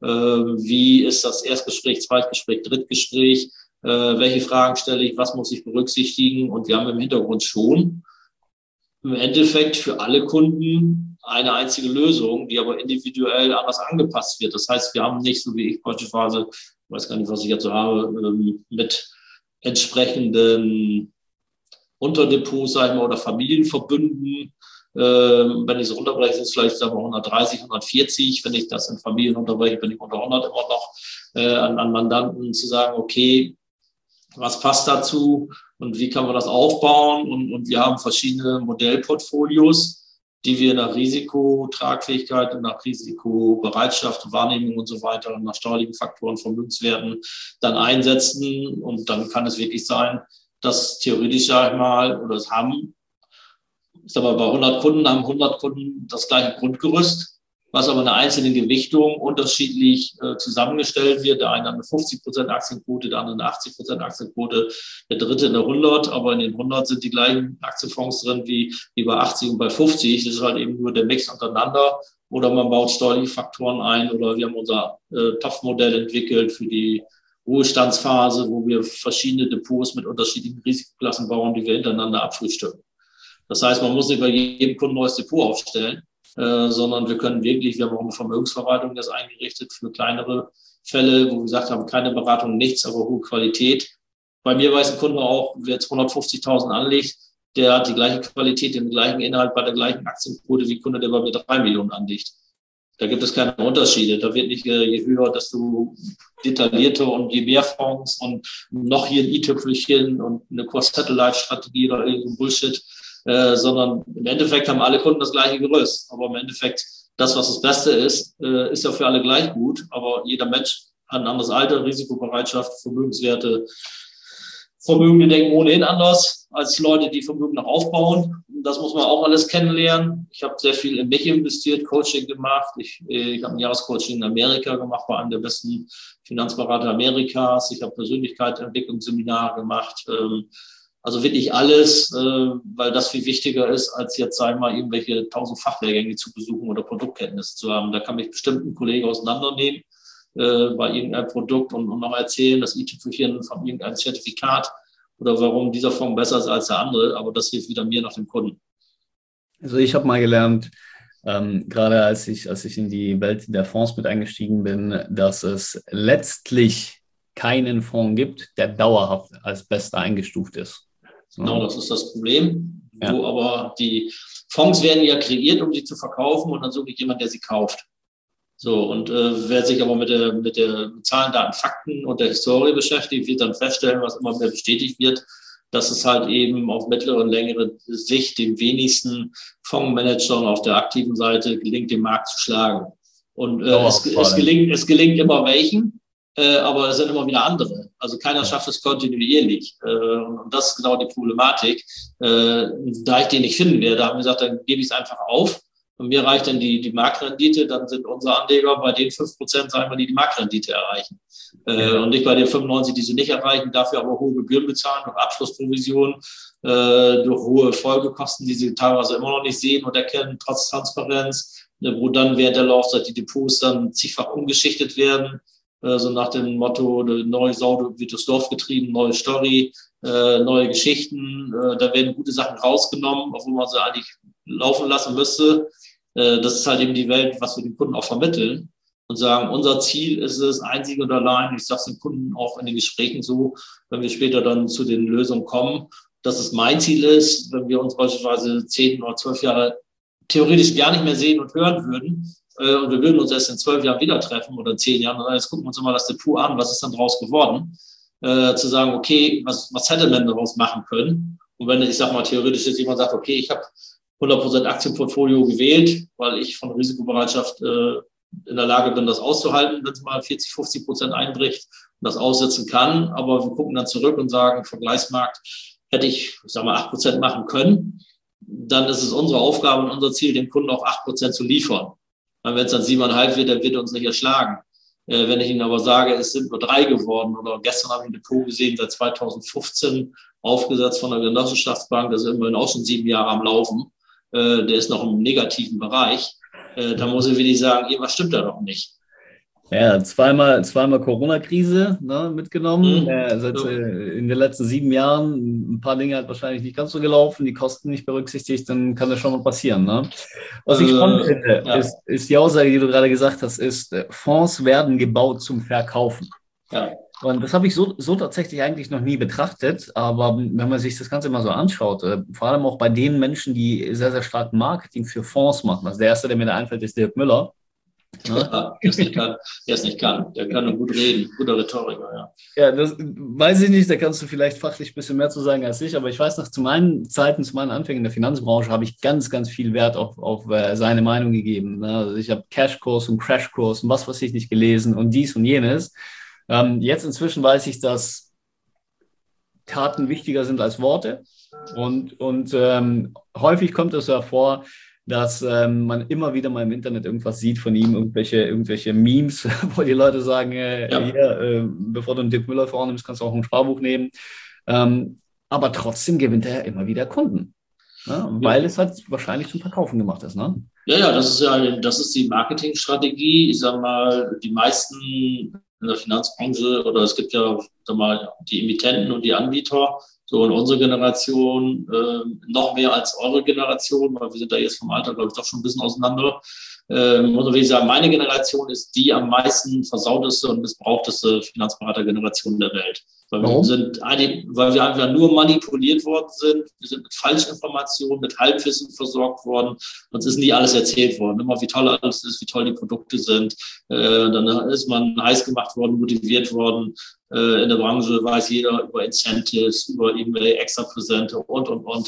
Wie ist das Erstgespräch, Zweitgespräch, Drittgespräch? Welche Fragen stelle ich? Was muss ich berücksichtigen? Und wir haben im Hintergrund schon im Endeffekt für alle Kunden eine einzige Lösung, die aber individuell anders angepasst wird. Das heißt, wir haben nicht, so wie ich beispielsweise, ich weiß gar nicht, was ich jetzt so habe, mit entsprechenden Unterdepots, sag ich mal, oder Familienverbünden. Wenn ich es runterbreche, sind es vielleicht 130, 140. Wenn ich das in Familien unterbreche, bin ich unter 100 immer noch an Mandanten zu sagen, okay, was passt dazu und wie kann man das aufbauen? Und wir haben verschiedene Modellportfolios, die wir nach Risikotragfähigkeit und nach Risikobereitschaft, Wahrnehmung und so weiter und nach steuerlichen Faktoren, Vermögenswerten dann einsetzen. Und dann kann es wirklich sein, dass theoretisch einmal, oder es haben, ich sag mal, bei 100 Kunden haben 100 Kunden das gleiche Grundgerüst, was aber in einer einzelnen Gewichtung unterschiedlich zusammengestellt wird. Der eine hat eine 50% Aktienquote, der andere eine 80% Aktienquote, der dritte eine 100, aber in den 100 sind die gleichen Aktienfonds drin wie bei 80 und bei 50. Das ist halt eben nur der Mix untereinander. Oder man baut steuerliche Faktoren ein, oder wir haben unser Topfmodell entwickelt für die Ruhestandsphase, wo wir verschiedene Depots mit unterschiedlichen Risikoklassen bauen, die wir hintereinander abfrühstücken. Das heißt, man muss nicht bei jedem Kunden ein neues Depot aufstellen, sondern wir können wirklich, wir haben auch eine Vermögensverwaltung das eingerichtet für kleinere Fälle, wo wir gesagt haben, keine Beratung, nichts, aber hohe Qualität. Bei mir weiß ein Kunde auch, wer 250.000 anlegt, der hat die gleiche Qualität, den gleichen Inhalt bei der gleichen Aktienquote wie ein Kunde, der bei mir 3 Millionen anlegt. Da gibt es keine Unterschiede. Da wird nicht, je höher, desto detaillierter und je mehr Fonds und noch hier ein i-Tüpfelchen und eine Core-Satellite-Strategie oder irgendein Bullshit, sondern im Endeffekt haben alle Kunden das gleiche Gerüst. Aber im Endeffekt, das, was das Beste ist, ist ja für alle gleich gut. Aber jeder Mensch hat ein anderes Alter, Risikobereitschaft, Vermögenswerte. Vermögende denken ohnehin anders als Leute, die Vermögen noch aufbauen. Das muss man auch alles kennenlernen. Ich habe sehr viel in mich investiert, Coaching gemacht. Ich habe ein Jahrescoaching in Amerika gemacht, bei einem der besten Finanzberater Amerikas. Ich habe Persönlichkeitsentwicklungsseminare gemacht. Also wirklich alles, weil das viel wichtiger ist, als jetzt, sagen wir mal, irgendwelche 1000 Fachlehrgänge zu besuchen oder Produktkenntnisse zu haben. Da kann mich bestimmt ein Kollege auseinandernehmen bei irgendeinem Produkt und noch erzählen, das i-Tüpfelchen von irgendeinem Zertifikat oder warum dieser Fonds besser ist als der andere. Aber das hilft wieder mir nach dem Kunden. Also ich habe mal gelernt, gerade als ich in die Welt der Fonds mit eingestiegen bin, dass es letztlich keinen Fonds gibt, der dauerhaft als bester eingestuft ist. Genau, das ist das Problem. Ja. Wo aber die Fonds werden ja kreiert, um sie zu verkaufen, und dann suche ich jemanden, der sie kauft. So, und wer sich aber mit der Zahlen, Daten, Fakten und der Historie beschäftigt, wird dann feststellen, was immer mehr bestätigt wird, dass es halt eben auf mittlere und längere Sicht den wenigsten Fondsmanagern auf der aktiven Seite gelingt, den Markt zu schlagen. Und es gelingt immer welchen, aber es sind immer wieder andere. Also keiner schafft es kontinuierlich. Und das ist genau die Problematik. Da ich den nicht finden werde, haben wir gesagt, dann gebe ich es einfach auf. Und mir reicht dann die Marktrendite, dann sind unsere Anleger bei den 5%, sagen wir, die Marktrendite erreichen. Und nicht bei den 95, die sie nicht erreichen, dafür aber hohe Gebühren bezahlen, durch Abschlussprovisionen, durch hohe Folgekosten, die sie teilweise immer noch nicht sehen und erkennen, trotz Transparenz, wo dann während der Laufzeit die Depots dann zigfach umgeschichtet werden, so nach dem Motto, neue Sau wird durchs Dorf getrieben, neue Story, neue Geschichten, da werden gute Sachen rausgenommen, obwohl man sie eigentlich laufen lassen müsste. Das ist halt eben die Welt, was wir den Kunden auch vermitteln und sagen, unser Ziel ist es, einzig und allein, ich sage es den Kunden auch in den Gesprächen so, wenn wir später dann zu den Lösungen kommen, dass es mein Ziel ist, wenn wir uns beispielsweise 10 oder 12 Jahre theoretisch gar nicht mehr sehen und hören würden, und wir würden uns erst in 12 Jahren wieder treffen oder 10 Jahren, und jetzt gucken wir uns mal das Depot an, was ist dann draus geworden, zu sagen, okay, was hätte man daraus machen können? Und wenn, ich sag mal, theoretisch jetzt jemand sagt, okay, ich habe 100% Aktienportfolio gewählt, weil ich von Risikobereitschaft in der Lage bin, das auszuhalten, wenn es mal 40-50% einbricht und das aussetzen kann. Aber wir gucken dann zurück und sagen, Vergleichsmarkt hätte ich sag mal, 8% machen können. Dann ist es unsere Aufgabe und unser Ziel, dem Kunden auch 8% zu liefern. Weil wenn es dann 7,5 wird, dann wird er uns nicht erschlagen. Wenn ich Ihnen aber sage, es sind nur 3 geworden, oder gestern habe ich ein Depot gesehen, seit 2015 aufgesetzt von der Genossenschaftsbank, das ist immerhin auch schon 7 Jahre am Laufen, der ist noch im negativen Bereich, da muss ich wirklich sagen, irgendwas stimmt da doch nicht. Ja, zweimal Corona-Krise, ne, mitgenommen. In den letzten 7 Jahren ein paar Dinge halt wahrscheinlich nicht ganz so gelaufen, die Kosten nicht berücksichtigt, dann kann das schon mal passieren. Ne? Was ich spannend finde, ist die Aussage, die du gerade gesagt hast, ist, Fonds werden gebaut zum Verkaufen. Ja. Und das habe ich so tatsächlich eigentlich noch nie betrachtet, aber wenn man sich das Ganze mal so anschaut, vor allem auch bei den Menschen, die sehr, sehr stark Marketing für Fonds machen. Also der erste, der mir da einfällt, ist Dirk Müller. Ja, der es nicht kann. Der kann nur gut reden, guter Rhetoriker, ja. Ja, das weiß ich nicht, da kannst du vielleicht fachlich ein bisschen mehr zu sagen als ich, aber ich weiß noch, zu meinen Zeiten, zu meinen Anfängen in der Finanzbranche habe ich ganz, ganz viel Wert auf seine Meinung gegeben. Ne? Also ich habe Cashkurs und Crashkurs und was weiß ich nicht gelesen und dies und jenes. Jetzt inzwischen weiß ich, dass Taten wichtiger sind als Worte und häufig kommt es ja vor, dass man immer wieder mal im Internet irgendwas sieht von ihm, irgendwelche Memes, wo die Leute sagen, bevor du einen Dirk Müller vornimmst, kannst du auch ein Sparbuch nehmen. Aber trotzdem gewinnt er immer wieder Kunden, ne? Weil es halt wahrscheinlich zum Verkaufen gemacht ist. Ne? Ja, das ist die Marketingstrategie. Ich sag mal, die meisten in der Finanzbranche, oder es gibt ja, sag mal, die Emittenten und die Anbieter, so in unserer Generation, noch mehr als eure Generation, weil wir sind da jetzt vom Alter, glaube ich, doch schon ein bisschen auseinander. Muss ich sagen, meine Generation ist die am meisten versauteste und missbrauchteste Finanzberatergeneration der Welt. Weil wir einfach nur manipuliert worden sind. Wir sind mit Falschinformationen, mit Halbwissen versorgt worden. Uns ist nie alles erzählt worden. Immer wie toll alles ist, wie toll die Produkte sind. Dann ist man heiß gemacht worden, motiviert worden. In der Branche weiß jeder über Incentives, über irgendwelche Extrapräsente und.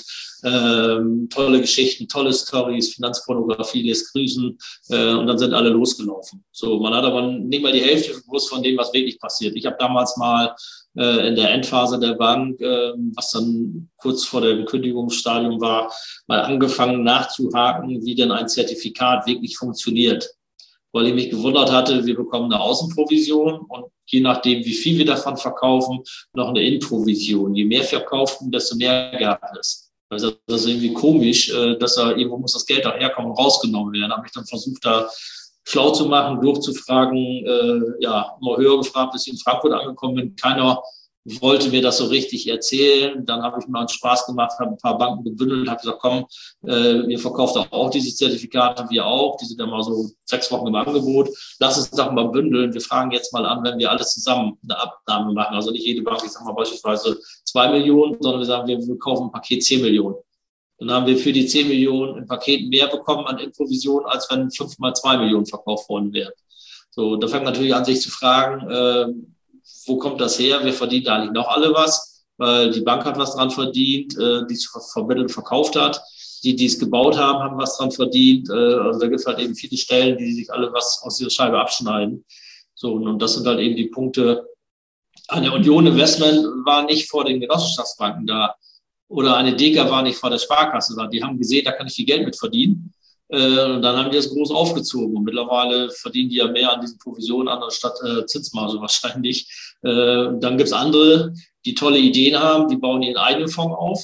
Tolle Geschichten, tolle Stories, Finanzpornografie lässt grüßen und dann sind alle losgelaufen. So, man hat aber nicht mal die Hälfte gewusst von dem, was wirklich passiert. Ich habe damals mal in der Endphase der Bank, was dann kurz vor dem Kündigungsstadium war, mal angefangen nachzuhaken, wie denn ein Zertifikat wirklich funktioniert. Weil ich mich gewundert hatte, wir bekommen eine Außenprovision und je nachdem, wie viel wir davon verkaufen, noch eine Innenprovision. Je mehr verkaufen, desto mehr gab es. Also das ist irgendwie komisch, dass da irgendwo muss das Geld auch herkommen und rausgenommen werden. Da habe ich dann versucht, da schlau zu machen, durchzufragen, immer höher gefragt, bis ich in Frankfurt angekommen bin. Keiner wollte mir das so richtig erzählen. Dann habe ich mir einen Spaß gemacht, habe ein paar Banken gebündelt, habe gesagt, komm, ihr verkauft auch diese Zertifikate, wir auch. Die sind ja mal so 6 Wochen im Angebot. Lass uns doch mal bündeln. Wir fragen jetzt mal an, wenn wir alles zusammen eine Abnahme machen. Also nicht jede Bank, ich sage mal beispielsweise 2 Millionen, sondern wir sagen, wir kaufen ein Paket 10 Millionen. Dann haben wir für die 10 Millionen ein Paket mehr bekommen an Improvision, als wenn 5 mal 2 Millionen verkauft worden wären. So, da fängt man natürlich an, sich zu fragen, wo kommt das her? Wir verdienen da eigentlich noch alle was, weil die Bank hat was dran verdient, die es vermittelt verkauft hat. Die es gebaut haben, haben was dran verdient. Also da gibt es halt eben viele Stellen, die sich alle was aus dieser Scheibe abschneiden. So, und das sind halt eben die Punkte. Eine Union Investment war nicht vor den Genossenschaftsbanken da. Oder eine Deka war nicht vor der Sparkasse da. Die haben gesehen, da kann ich viel Geld mit verdienen. Und dann haben die das groß aufgezogen. Und mittlerweile verdienen die ja mehr an diesen Provisionen an, anstatt Zinsmarge wahrscheinlich. Dann gibt's andere, die tolle Ideen haben, die bauen ihren eigenen Fonds auf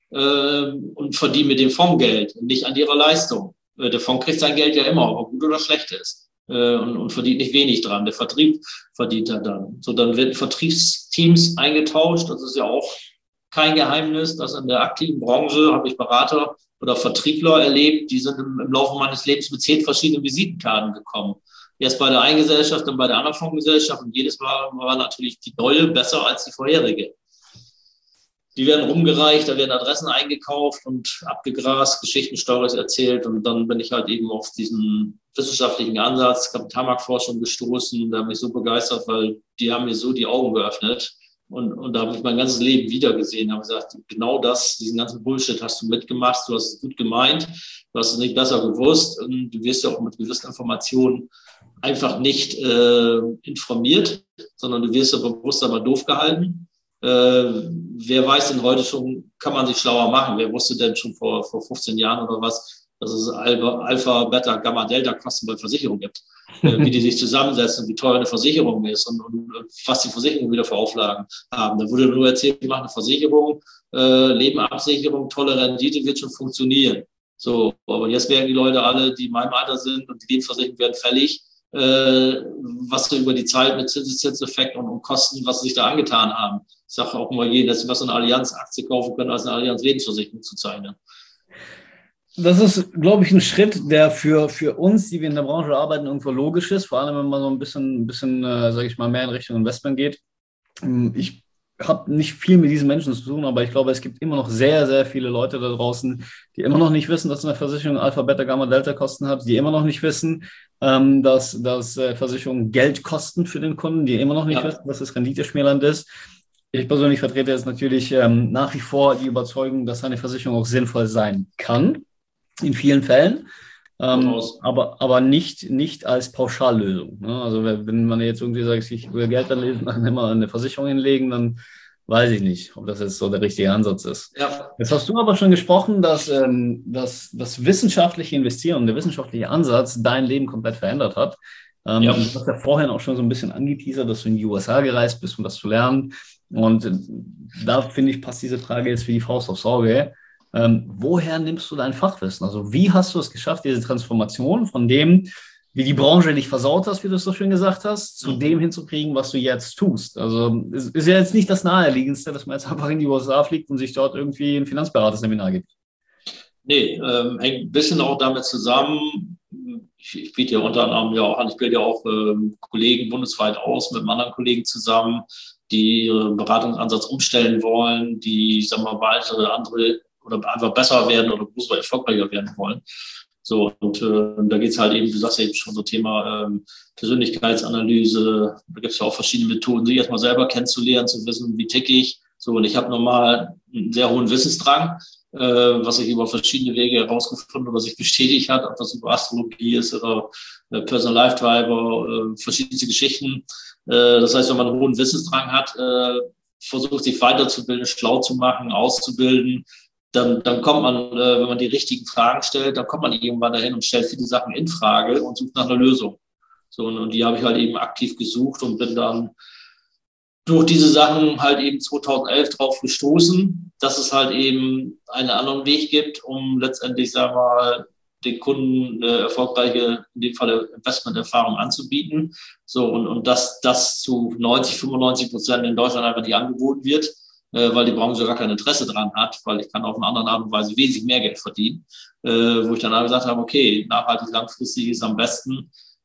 und verdienen mit dem Fonds Geld, nicht an ihrer Leistung. Der Fonds kriegt sein Geld ja immer, ob er gut oder schlecht ist. Und verdient nicht wenig dran. Der Vertrieb verdient er dann. So, dann werden Vertriebsteams eingetauscht. Das ist ja auch kein Geheimnis, dass in der aktiven Branche habe ich Berater oder Vertriebler erlebt, die sind im Laufe meines Lebens mit 10 verschiedenen Visitenkarten gekommen. Erst bei der einen Gesellschaft, dann bei der anderen Fondsgesellschaft und jedes Mal war natürlich die neue besser als die vorherige. Die werden rumgereicht, da werden Adressen eingekauft und abgegrast, Geschichten, Storys erzählt und dann bin ich halt eben auf diesen wissenschaftlichen Ansatz, Kapitalmarktforschung gestoßen, da bin ich so begeistert, weil die haben mir so die Augen geöffnet. Und da habe ich mein ganzes Leben wiedergesehen, habe gesagt, genau das, diesen ganzen Bullshit hast du mitgemacht, du hast es gut gemeint, du hast es nicht besser gewusst und du wirst ja auch mit gewissen Informationen einfach nicht informiert, sondern du wirst ja bewusst aber doof gehalten. Wer weiß denn heute schon, kann man sich schlauer machen? Wer wusste denn schon vor 15 Jahren oder was, dass es Alpha, Beta, Gamma, Delta Kosten bei Versicherungen gibt, wie die sich zusammensetzen, wie teuer eine Versicherung ist und was die Versicherungen wieder für Auflagen haben. Da wurde nur erzählt, wir machen eine Versicherung, Lebenabsicherung, tolle Rendite, wird schon funktionieren. So, aber jetzt merken die Leute alle, die in meinem Alter sind und die Lebensversicherungen werden fällig, was so über die Zeit mit Zinseszinseffekt und Kosten, was sie sich da angetan haben. Ich sage auch immer jedem, dass sie was so eine Allianz-Aktie kaufen können, als eine Allianz-Lebensversicherung zu zeichnen. Das ist, glaube ich, ein Schritt, der für uns, die wir in der Branche arbeiten, irgendwo logisch ist, vor allem wenn man so ein bisschen sage ich mal, mehr in Richtung Investment geht. Ich habe nicht viel mit diesen Menschen zu tun, aber ich glaube, es gibt immer noch sehr, sehr viele Leute da draußen, die immer noch nicht wissen, dass eine Versicherung Alpha, Beta, Gamma, Delta Kosten hat, die immer noch nicht wissen, dass Versicherungen Geld kosten für den Kunden, die immer noch nicht wissen, dass es renditeschmälernd ist. Ich persönlich vertrete jetzt natürlich nach wie vor die Überzeugung, dass eine Versicherung auch sinnvoll sein kann, in vielen Fällen, aber nicht als Pauschallösung. Ne? Also wenn man jetzt irgendwie sagt, ich will Geld anlegen, dann immer eine Versicherung hinlegen, dann weiß ich nicht, ob das jetzt so der richtige Ansatz ist. Ja. Jetzt hast du aber schon gesprochen, dass das wissenschaftliche Investieren und der wissenschaftliche Ansatz dein Leben komplett verändert hat. Du hast ja vorhin auch schon so ein bisschen angeteasert, dass du in die USA gereist bist, um das zu lernen. Und da, finde ich, passt diese Frage jetzt wie die Faust aufs Auge. Woher nimmst du dein Fachwissen? Also wie hast du es geschafft, diese Transformation von dem, wie die Branche dich versaut hast, wie du es so schön gesagt hast, zu dem hinzukriegen, was du jetzt tust? Also es ist ja jetzt nicht das Naheliegendste, dass man jetzt einfach in die USA fliegt und sich dort irgendwie ein Finanzberaterseminar gibt. Nee, hängt ein bisschen auch damit zusammen. Ich biete ja unter anderem ja auch an, ich bilde ja auch Kollegen bundesweit aus mit anderen Kollegen zusammen, die ihren Beratungsansatz umstellen wollen, die, sagen wir mal, weitere andere oder einfach besser werden oder groß erfolgreicher werden wollen. So, und da geht's halt eben, du sagst ja eben schon so Thema Persönlichkeitsanalyse, da gibt's ja auch verschiedene Methoden, sich erstmal selber kennenzulernen, zu wissen, wie tick ich. So, und ich habe normal einen sehr hohen Wissensdrang, was ich über verschiedene Wege herausgefunden oder sich bestätigt hat, ob das über Astrologie ist oder Personal Life Driver, verschiedenste Geschichten. Das heißt, wenn man einen hohen Wissensdrang hat, versucht sich weiterzubilden, schlau zu machen, auszubilden, dann kommt man, wenn man die richtigen Fragen stellt, dann kommt man irgendwann dahin und stellt viele Sachen in Frage und sucht nach einer Lösung. So, und die habe ich halt eben aktiv gesucht und bin dann durch diese Sachen halt eben 2011 drauf gestoßen, dass es halt eben einen anderen Weg gibt, um letztendlich, sagen wir mal, den Kunden erfolgreiche, in dem Fall Investmenterfahrung anzubieten. So, und dass das zu 95% in Deutschland einfach nicht angeboten wird, weil die Branche gar kein Interesse dran hat, weil ich kann auf eine andere Art und Weise wesentlich mehr Geld verdienen, wo ich dann halt gesagt habe, okay, nachhaltig langfristig ist am besten,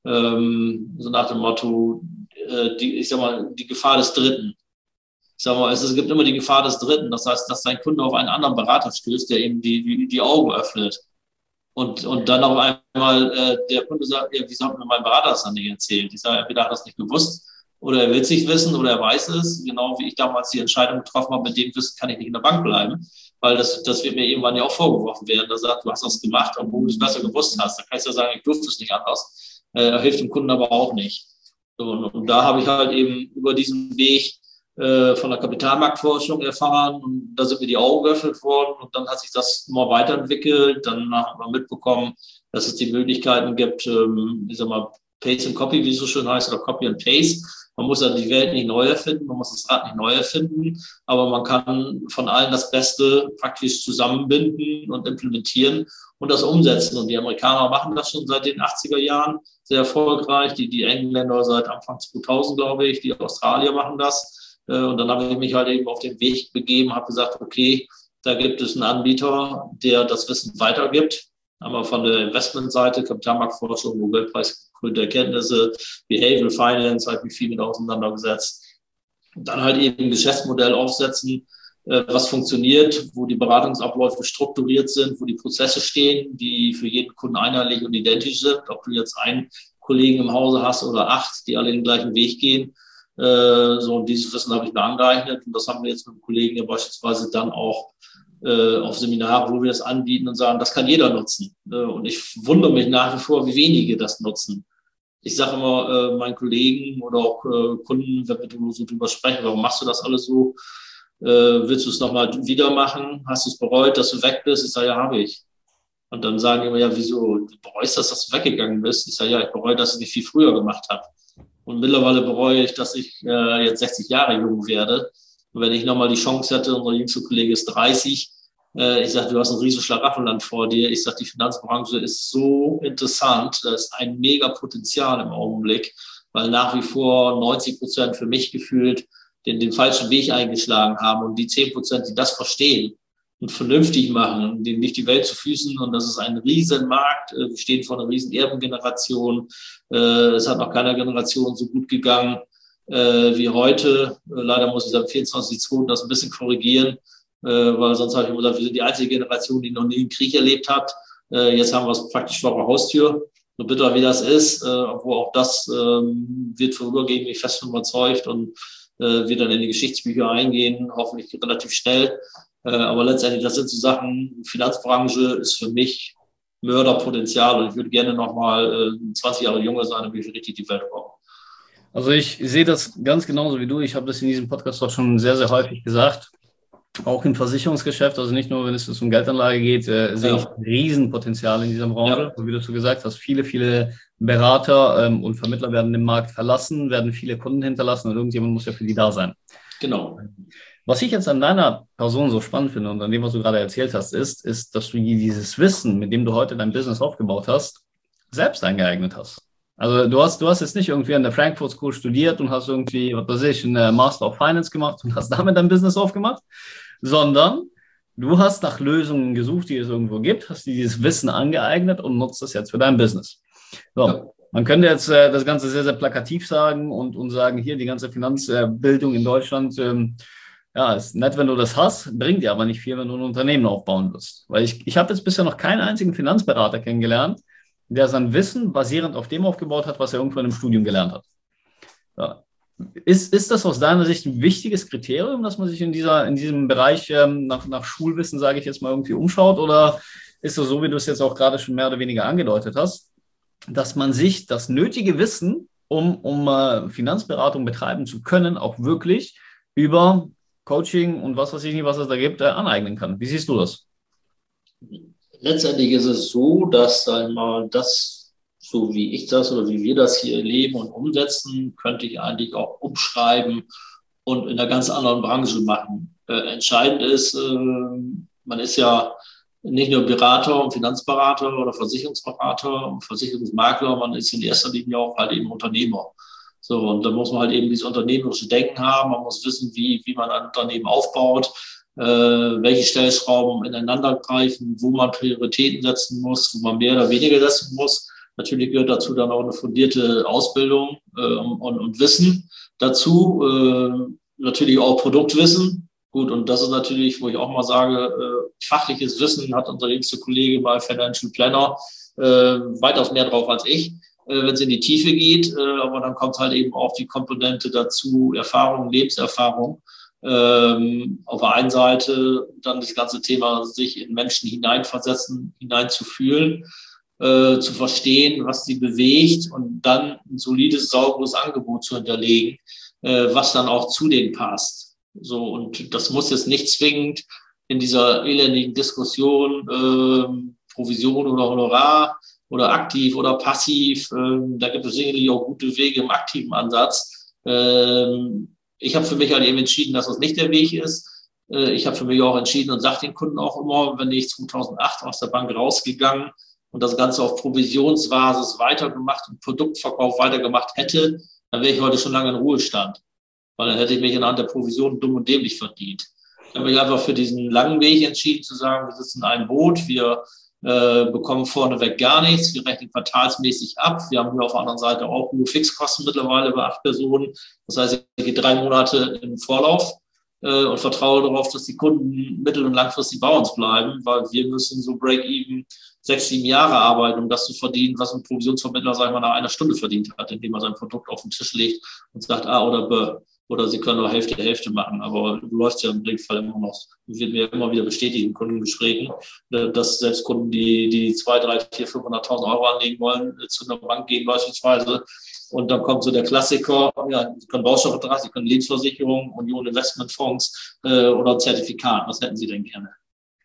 so nach dem Motto, ich sag mal, die Gefahr des Dritten. Ich sag mal, es gibt immer die Gefahr des Dritten. Das heißt, dass dein Kunde auf einen anderen Berater stößt, der ihm die Augen öffnet. Und dann auf einmal der Kunde sagt, ja, wieso hat mir mein Berater das dann nicht erzählt? Ich sage, entweder hat er das nicht gewusst oder er will es nicht wissen oder er weiß es. Genau wie ich damals die Entscheidung getroffen habe, mit dem Wissen kann ich nicht in der Bank bleiben. Weil das wird mir irgendwann ja auch vorgeworfen werden. Da sagt, du hast das gemacht, obwohl du es besser gewusst hast. Da kannst du ja sagen, ich durfte es nicht anders. Hilft dem Kunden aber auch nicht. So, und da habe ich halt eben über diesen Weg von der Kapitalmarktforschung erfahren und da sind mir die Augen geöffnet worden und dann hat sich das immer weiterentwickelt. Dann hat man mitbekommen, dass es die Möglichkeiten gibt, ich sag mal, Paste and Copy, wie es so schön heißt, oder Copy and Paste. Man muss ja die Welt nicht neu erfinden, man muss das Rad nicht neu erfinden, aber man kann von allen das Beste praktisch zusammenbinden und implementieren und das umsetzen. Und die Amerikaner machen das schon seit den 80er Jahren sehr erfolgreich, die Engländer seit Anfang 2000, glaube ich, die Australier machen das. Und dann habe ich mich halt eben auf den Weg begeben, habe gesagt, okay, da gibt es einen Anbieter, der das Wissen weitergibt. Aber von der Investmentseite, Kapitalmarktforschung, Nobelpreis der Erkenntnisse, Behavioral Finance, habe ich mich viel mit auseinandergesetzt. Und dann halt eben ein Geschäftsmodell aufsetzen, was funktioniert, wo die Beratungsabläufe strukturiert sind, wo die Prozesse stehen, die für jeden Kunden einheitlich und identisch sind. Ob du jetzt einen Kollegen im Hause hast oder 8, die alle den gleichen Weg gehen. So, und dieses Wissen habe ich mir angeeignet. Und das haben wir jetzt mit einem Kollegen ja beispielsweise dann auch auf Seminare, wo wir das anbieten und sagen, das kann jeder nutzen. Und ich wundere mich nach wie vor, wie wenige das nutzen. Ich sage immer meinen Kollegen oder auch Kunden, wenn wir so drüber sprechen, warum machst du das alles so? Willst du es nochmal wieder machen? Hast du es bereut, dass du weg bist? Ich sage, ja, habe ich. Und dann sagen die immer, ja, wieso, du bereust das, dass du weggegangen bist? Ich sage, ja, ich bereue, dass ich nicht viel früher gemacht habe. Und mittlerweile bereue ich, dass ich jetzt 60 Jahre jung werde. Und wenn ich nochmal die Chance hätte, unser jüngster Kollege ist 30, ich sage, du hast ein riesen Schlaraffenland vor dir. Ich sage, die Finanzbranche ist so interessant. Da ist ein mega Potenzial im Augenblick, weil nach wie vor 90% für mich gefühlt den falschen Weg eingeschlagen haben. Und die 10%, die das verstehen und vernünftig machen und denen nicht die Welt zu Füßen. Und das ist ein Riesenmarkt. Wir stehen vor einer riesen Erbengeneration. Es hat noch keiner Generation so gut gegangen wie heute. Leider muss ich am 24.2. das ein bisschen korrigieren, weil sonst habe ich immer gesagt, wir sind die einzige Generation, die noch nie einen Krieg erlebt hat. Jetzt haben wir es praktisch vor der Haustür. So bitter wie das ist, obwohl auch das wird vorübergehen, bin ich fest von überzeugt und wird dann in die Geschichtsbücher eingehen, hoffentlich relativ schnell. Aber letztendlich, das sind so Sachen, Finanzbranche ist für mich Mörderpotenzial und ich würde gerne nochmal 20 Jahre jünger sein, damit ich richtig die Welt brauche. Also ich sehe das ganz genauso wie du. Ich habe das in diesem Podcast auch schon sehr, sehr häufig gesagt. Auch im Versicherungsgeschäft, also nicht nur, wenn es um Geldanlage geht, sehe ich ein Riesenpotenzial in dieser Branche. Ja. Wie du so gesagt hast, viele Berater und Vermittler werden den Markt verlassen, werden viele Kunden hinterlassen und irgendjemand muss ja für die da sein. Genau. Was ich jetzt an deiner Person so spannend finde und an dem, was du gerade erzählt hast, ist, dass du dieses Wissen, mit dem du heute dein Business aufgebaut hast, selbst eingeeignet hast. Also du hast jetzt nicht irgendwie an der Frankfurt School studiert und hast irgendwie, was weiß ich, einen Master of Finance gemacht und hast damit dein Business aufgemacht, sondern du hast nach Lösungen gesucht, die es irgendwo gibt, hast dir dieses Wissen angeeignet und nutzt das jetzt für dein Business. So. Ja. Man könnte jetzt das Ganze sehr, sehr plakativ sagen und sagen, hier die ganze Finanzbildung in Deutschland, ja, ist nett, wenn du das hast, bringt dir aber nicht viel, wenn du ein Unternehmen aufbauen wirst. Weil ich habe jetzt bisher noch keinen einzigen Finanzberater kennengelernt, der sein Wissen basierend auf dem aufgebaut hat, was er irgendwo in einem Studium gelernt hat. Ja. Ist das aus deiner Sicht ein wichtiges Kriterium, dass man sich in diesem Bereich nach Schulwissen, sage ich jetzt mal, irgendwie umschaut? Oder ist es so, wie du es jetzt auch gerade schon mehr oder weniger angedeutet hast, dass man sich das nötige Wissen, um Finanzberatung betreiben zu können, auch wirklich über Coaching und was weiß ich nicht, was es da gibt, aneignen kann? Wie siehst du das? Letztendlich ist es so, dass einmal das, so wie ich das oder wie wir das hier leben und umsetzen, könnte ich eigentlich auch umschreiben und in einer ganz anderen Branche machen. Entscheidend ist, man ist ja nicht nur Berater und Finanzberater oder Versicherungsberater und Versicherungsmakler, man ist in erster Linie auch halt eben Unternehmer. So, und da muss man halt eben dieses unternehmerische Denken haben, man muss wissen, wie man ein Unternehmen aufbaut, welche Stellschrauben ineinander greifen, wo man Prioritäten setzen muss, wo man mehr oder weniger setzen muss. Natürlich gehört dazu dann auch eine fundierte Ausbildung und Wissen dazu. Natürlich auch Produktwissen. Gut, und das ist natürlich, wo ich auch mal sage, fachliches Wissen hat unser jüngster Kollege bei Financial Planner weitaus mehr drauf als ich, wenn es in die Tiefe geht. Aber dann kommt halt eben auch die Komponente dazu, Erfahrung, Lebenserfahrung. Auf der einen Seite dann das ganze Thema, sich in Menschen hineinversetzen, hineinzufühlen, zu verstehen, was sie bewegt und dann ein solides, sauberes Angebot zu hinterlegen, was dann auch zu denen passt. So, und das muss jetzt nicht zwingend in dieser elendigen Diskussion Provision oder Honorar oder aktiv oder passiv. Da gibt es sicherlich auch gute Wege im aktiven Ansatz. Ich habe für mich halt eben entschieden, dass das nicht der Weg ist. Ich habe für mich auch entschieden und sage den Kunden auch immer, wenn ich 2008 aus der Bank rausgegangen und das Ganze auf Provisionsbasis weitergemacht und Produktverkauf weitergemacht hätte, dann wäre ich heute schon lange in Ruhestand. Weil dann hätte ich mich anhand der Provision dumm und dämlich verdient. Ich habe mich einfach für diesen langen Weg entschieden zu sagen, wir sitzen in einem Boot, wir bekommen vorneweg gar nichts, wir rechnen quartalsmäßig ab. Wir haben hier auf der anderen Seite auch nur Fixkosten mittlerweile bei 8 Personen. Das heißt, ich gehe 3 Monate im Vorlauf und vertraue darauf, dass die Kunden mittel- und langfristig bei uns bleiben, weil wir müssen so Break-even 6, 7 Jahre arbeiten, um das zu verdienen, was ein Provisionsvermittler, sagen wir, nach einer Stunde verdient hat, indem er sein Produkt auf den Tisch legt und sagt A oder B. Oder sie können auch Hälfte machen, aber du läufst ja im Regelfall immer noch. Das wird mir immer wieder bestätigt in Kundengesprächen, dass selbst Kunden, die 2, 3, 4, 500.000 Euro anlegen wollen, zu einer Bank gehen beispielsweise. Und dann kommt so der Klassiker, ja, Sie können Baustoffvertrag, Sie können Lebensversicherung, Union Investmentfonds oder ein Zertifikat. Was hätten Sie denn gerne?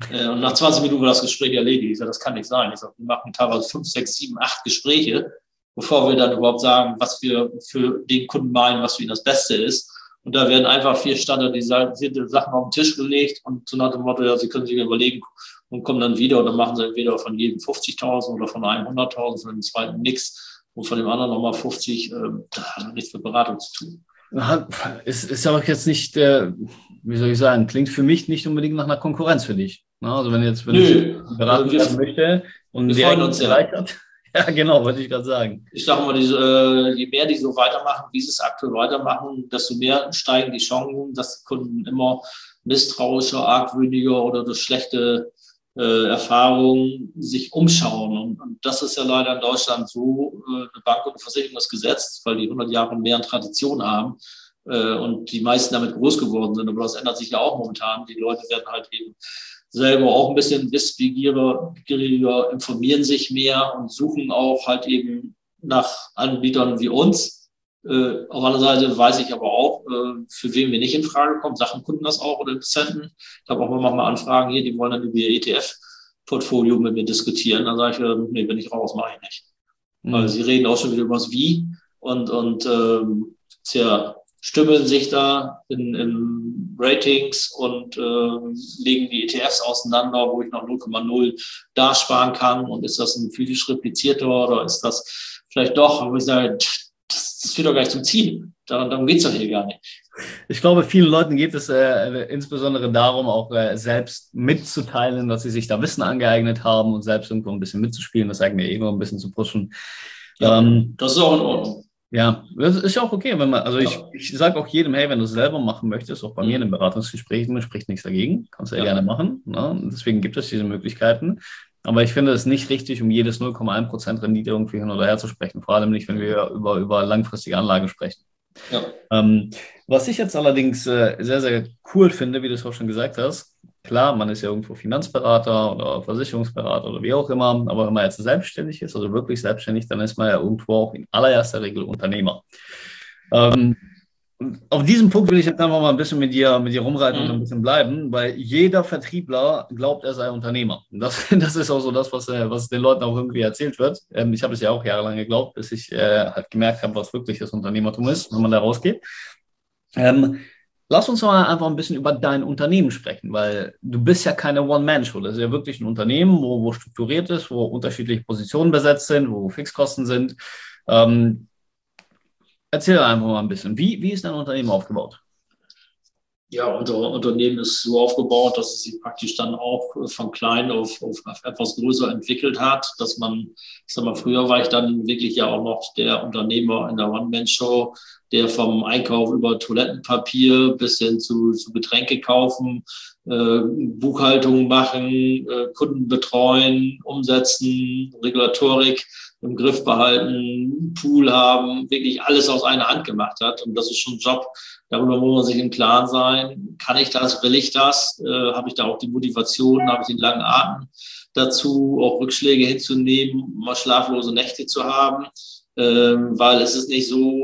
Und nach 20 Minuten war das Gespräch erledigt. Ich sage, das kann nicht sein. Ich sage, wir machen teilweise 5, 6, 7, 8 Gespräche, bevor wir dann überhaupt sagen, was wir für den Kunden meinen, was für ihn das Beste ist. Und da werden einfach 4 standardisierte Sachen auf den Tisch gelegt und so nach dem Motto, ja, Sie können sich überlegen und kommen dann wieder und dann machen Sie entweder von jedem 50.000 oder von einem 100.000, von dem zweiten nichts und von dem anderen nochmal 50. Das hat nichts mit Beratung zu tun. Ist aber jetzt nicht, wie soll ich sagen, klingt für mich nicht unbedingt nach einer Konkurrenz für dich. Also wenn ich beraten werden möchte und wir freuen uns ja. Hat, ja, genau, wollte ich gerade sagen. Ich sage mal, je mehr die so weitermachen, wie sie es aktuell weitermachen, desto mehr steigen die Chancen, dass die Kunden immer misstrauischer, argwöhniger oder durch schlechte Erfahrungen sich umschauen. Und das ist ja leider in Deutschland so, eine Bank- und Versicherungsgesetz, weil die 100 Jahre mehr an Tradition haben und die meisten damit groß geworden sind. Aber das ändert sich ja auch momentan. Die Leute werden halt eben selber auch ein bisschen wissbegieriger, informieren sich mehr und suchen auch halt eben nach Anbietern wie uns. Auf der anderen Seite weiß ich aber auch, für wen wir nicht in Frage kommen. Sachen Kunden das auch oder Interessenten. Ich habe auch manchmal Anfragen hier, die wollen dann über ihr ETF-Portfolio mit mir diskutieren. Dann sage ich, nee, bin ich raus, mache ich nicht. Weil sie reden auch schon wieder über das Wie und stümmeln sich da in Ratings und legen die ETFs auseinander, wo ich noch 0,0 da sparen kann. Und ist das ein physisch replizierter oder ist das vielleicht doch, wo ich sage, das führt doch gar nicht zum Ziel. Darum geht es doch hier gar nicht. Ich glaube, vielen Leuten geht es insbesondere darum, auch selbst mitzuteilen, dass sie sich da Wissen angeeignet haben und selbst irgendwo ein bisschen mitzuspielen, das eigene Ego ein bisschen zu pushen. Ja, das ist auch in Ordnung. Ja, das ist ja auch okay, wenn man, also ich sage auch jedem, hey, wenn du es selber machen möchtest, auch bei mir in den Beratungsgesprächen, spricht nichts dagegen, kannst du ja gerne machen. Ne? Deswegen gibt es diese Möglichkeiten. Aber ich finde es nicht richtig, um jedes 0,1% Rendite irgendwie hin oder her zu sprechen, vor allem nicht, wenn wir über langfristige Anlagen sprechen. Ja. Was ich jetzt allerdings sehr, sehr cool finde, wie du es auch schon gesagt hast, klar, man ist ja irgendwo Finanzberater oder Versicherungsberater oder wie auch immer, aber wenn man jetzt selbstständig ist, also wirklich selbstständig, dann ist man ja irgendwo auch in allererster Regel Unternehmer. Auf diesem Punkt will ich jetzt einfach mal ein bisschen mit dir rumreiten und ein bisschen bleiben, weil jeder Vertriebler glaubt, er sei Unternehmer. Das ist auch so das, was den Leuten auch irgendwie erzählt wird. Ich habe es ja auch jahrelang geglaubt, bis ich halt gemerkt habe, was wirklich das Unternehmertum ist, wenn man da rausgeht. Lass uns mal einfach ein bisschen über dein Unternehmen sprechen, weil du bist ja keine One-Man-Show. Das ist ja wirklich ein Unternehmen, wo strukturiert ist, wo unterschiedliche Positionen besetzt sind, wo Fixkosten sind. Erzähl einfach mal ein bisschen. Wie ist dein Unternehmen aufgebaut? Ja, unser Unternehmen ist so aufgebaut, dass es sich praktisch dann auch von klein auf etwas größer entwickelt hat, dass man, ich sag mal, früher war ich dann wirklich ja auch noch der Unternehmer in der One-Man-Show, der vom Einkauf über Toilettenpapier bis hin zu Getränke kaufen, Buchhaltung machen, Kunden betreuen, umsetzen, Regulatorik im Griff behalten, Pool haben, wirklich alles aus einer Hand gemacht hat. Und das ist schon ein Job, darüber muss man sich im Klaren sein. Kann ich das, will ich das? Habe ich da auch die Motivation, habe ich den langen Atem dazu, auch Rückschläge hinzunehmen, mal schlaflose Nächte zu haben? Weil es ist nicht so,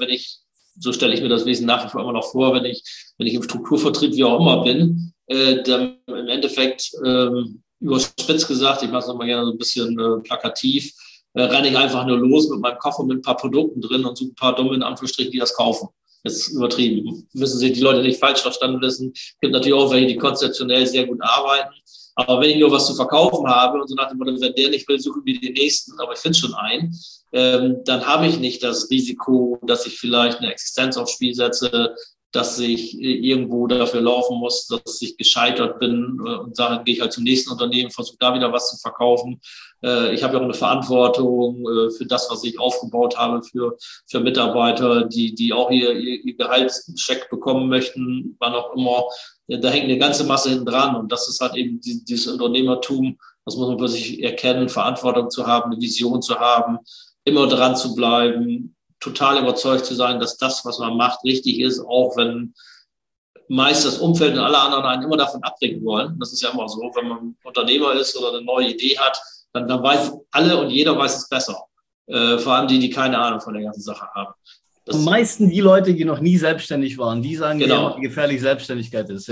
so stelle ich mir das Wesen nach wie vor immer noch vor, wenn ich im Strukturvertrieb wie auch immer bin, dann im Endeffekt, überspitzt gesagt, ich mache es nochmal gerne so ein bisschen plakativ, renne ich einfach nur los mit meinem Koffer mit ein paar Produkten drin und suche ein paar Dumme in Anführungsstrichen, die das kaufen. Jetzt übertrieben. Müssen sich die Leute nicht falsch verstanden wissen. Es gibt natürlich auch welche, die konzeptionell sehr gut arbeiten. Aber wenn ich nur was zu verkaufen habe und so nach dem Motto, wenn der nicht will, suchen wir den nächsten, aber ich finde schon einen, dann habe ich nicht das Risiko, dass ich vielleicht eine Existenz aufs Spiel setze, dass ich irgendwo dafür laufen muss, dass ich gescheitert bin und sage, gehe ich halt zum nächsten Unternehmen, versuche da wieder was zu verkaufen. Ich habe ja auch eine Verantwortung für das, was ich aufgebaut habe, für Mitarbeiter, die auch ihr Gehaltscheck bekommen möchten, wann auch immer. Da hängt eine ganze Masse hinten dran und das ist halt eben dieses Unternehmertum, das muss man für sich erkennen, Verantwortung zu haben, eine Vision zu haben, immer dran zu bleiben, total überzeugt zu sein, dass das, was man macht, richtig ist, auch wenn meist das Umfeld und alle anderen einen immer davon abbringen wollen. Das ist ja immer so, wenn man Unternehmer ist oder eine neue Idee hat, dann weiß alle und jeder weiß es besser. Vor allem die keine Ahnung von der ganzen Sache haben. Am meisten die Leute, die noch nie selbstständig waren, die sagen, genau, wie gefährlich Selbstständigkeit ist.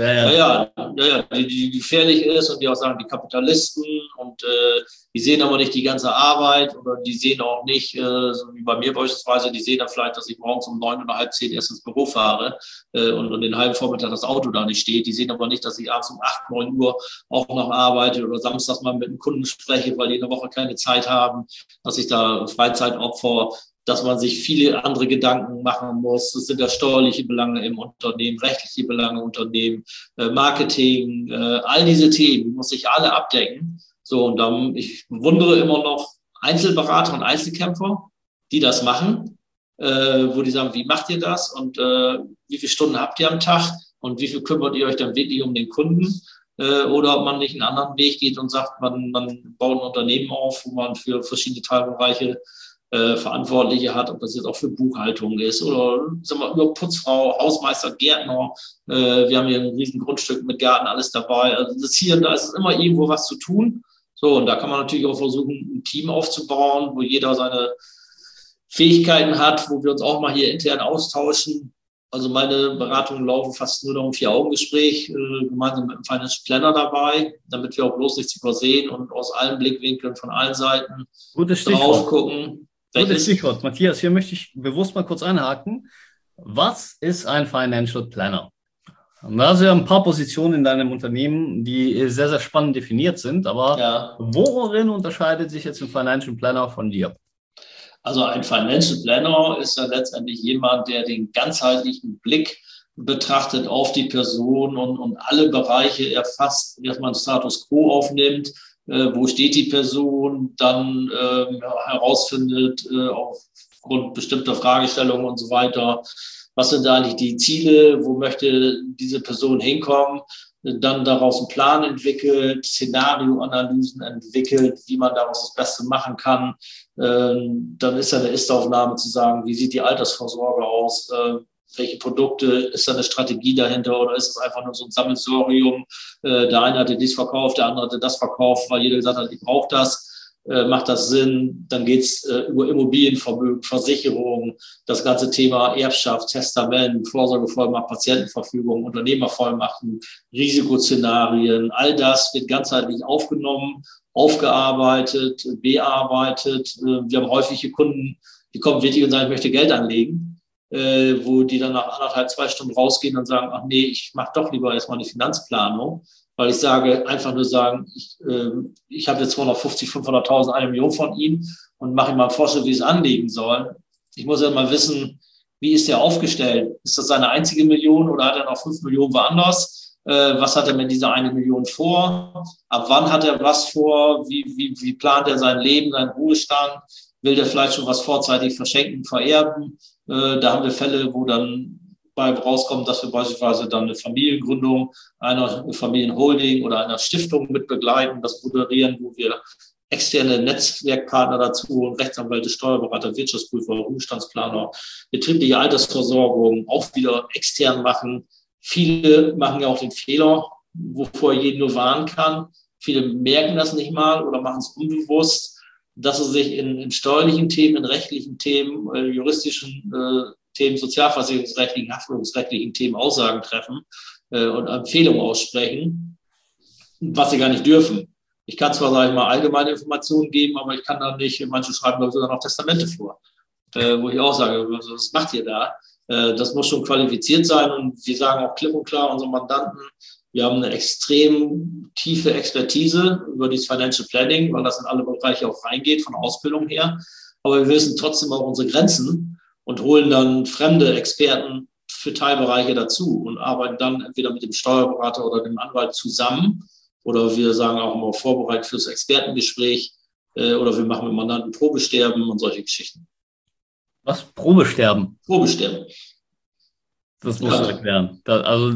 Die gefährlich ist und die auch sagen, die Kapitalisten und die sehen aber nicht die ganze Arbeit oder die sehen auch nicht, so wie bei mir beispielsweise, die sehen dann vielleicht, dass ich morgens um 9 oder halb 10 erst ins Büro fahre und den halben Vormittag das Auto da nicht steht. Die sehen aber nicht, dass ich abends um 8, 9 Uhr auch noch arbeite oder samstags mal mit einem Kunden spreche, weil die in der Woche keine Zeit haben, dass ich da Freizeit opfer, dass man sich viele andere Gedanken machen muss. Es sind ja steuerliche Belange im Unternehmen, rechtliche Belange im Unternehmen, Marketing, all diese Themen, die muss ich alle abdecken. So, und dann, ich bewundere immer noch Einzelberater und Einzelkämpfer, die das machen, wo die sagen, wie macht ihr das und wie viele Stunden habt ihr am Tag und wie viel kümmert ihr euch dann wirklich um den Kunden? Oder ob man nicht einen anderen Weg geht und sagt, man baut ein Unternehmen auf, wo man für verschiedene Teilbereiche Verantwortliche hat, ob das jetzt auch für Buchhaltung ist oder sagen wir, über Putzfrau, Hausmeister, Gärtner. Wir haben hier ein riesen Grundstück mit Garten, alles dabei. Also das hier und da ist immer irgendwo was zu tun. So, und da kann man natürlich auch versuchen, ein Team aufzubauen, wo jeder seine Fähigkeiten hat, wo wir uns auch mal hier intern austauschen. Also meine Beratungen laufen fast nur noch im 4-Augen-Gespräch, gemeinsam mit dem Financial Planner dabei, damit wir auch bloß nichts übersehen und aus allen Blickwinkeln von allen Seiten drauf gucken. Gutes Stichwort. Matthias, hier möchte ich bewusst mal kurz einhaken. Was ist ein Financial Planner? Da hast du ja ein paar Positionen in deinem Unternehmen, die sehr, sehr spannend definiert sind. Aber worin unterscheidet sich jetzt ein Financial Planner von dir? Also ein Financial Planner ist ja letztendlich jemand, der den ganzheitlichen Blick betrachtet auf die Person und alle Bereiche erfasst, erstmal einen Status Quo aufnimmt, wo steht die Person, dann herausfindet aufgrund bestimmter Fragestellungen und so weiter, was sind da eigentlich die Ziele, wo möchte diese Person hinkommen, dann daraus einen Plan entwickelt, Szenarioanalysen entwickelt, wie man daraus das Beste machen kann. Dann ist ja eine Ist-Aufnahme zu sagen, wie sieht die Altersvorsorge aus, welche Produkte, ist da eine Strategie dahinter oder ist es einfach nur so ein Sammelsurium? Der eine hatte dies verkauft, der andere hatte das verkauft, weil jeder gesagt hat, ich brauche das. Macht das Sinn? Dann geht's über Immobilienvermögen, Versicherung, das ganze Thema Erbschaft, Testament, Vorsorgevollmacht, Patientenverfügung, Unternehmervollmachten, Risikoszenarien. All das wird ganzheitlich aufgenommen, aufgearbeitet, bearbeitet. Wir haben häufige Kunden, die kommen wirklich und sagen, ich möchte Geld anlegen, wo die dann nach 1,5, 2 Stunden rausgehen und sagen, ach nee, ich mache doch lieber erstmal eine Finanzplanung. Weil ich sage, einfach nur sagen, ich habe jetzt 250, 500.000, 1 Million von ihm und mache ihm mal einen Vorschlag, wie es anlegen soll. Ich muss ja mal wissen, wie ist der aufgestellt? Ist das seine einzige Million oder hat er noch 5 Millionen woanders? Was hat er mit dieser 1 Million vor? Ab wann hat er was vor? Wie plant er sein Leben, seinen Ruhestand? Will der vielleicht schon was vorzeitig verschenken, vererben? Da haben wir Fälle, wo dann bei rauskommt, dass wir beispielsweise dann eine Familiengründung, einer Familienholding oder einer Stiftung mit begleiten, das moderieren, wo wir externe Netzwerkpartner dazu, Rechtsanwälte, Steuerberater, Wirtschaftsprüfer, Ruhestandsplaner, betriebliche Altersversorgung auch wieder extern machen. Viele machen ja auch den Fehler, wovor jeden nur warnen kann. Viele merken das nicht mal oder machen es unbewusst, dass sie sich in steuerlichen Themen, in rechtlichen Themen, juristischen Themen, sozialversicherungsrechtlichen, haftungsrechtlichen Themen Aussagen treffen und Empfehlungen aussprechen, was sie gar nicht dürfen. Ich kann zwar, sage ich mal, allgemeine Informationen geben, aber ich kann dann nicht, manche schreiben, glaube ich, sogar noch Testamente vor, wo ich auch sage, was macht ihr da? Das muss schon qualifiziert sein und wir sagen auch klipp und klar unseren Mandanten, wir haben eine extrem tiefe Expertise über das Financial Planning, weil das in alle Bereiche auch reingeht, von Ausbildung her. Aber wir wissen trotzdem auch unsere Grenzen und holen dann fremde Experten für Teilbereiche dazu und arbeiten dann entweder mit dem Steuerberater oder dem Anwalt zusammen. Oder wir sagen auch immer vorbereitet fürs Expertengespräch oder wir machen mit Mandanten Probesterben und solche Geschichten. Was? Probesterben? Probesterben. Das musst du erklären. Also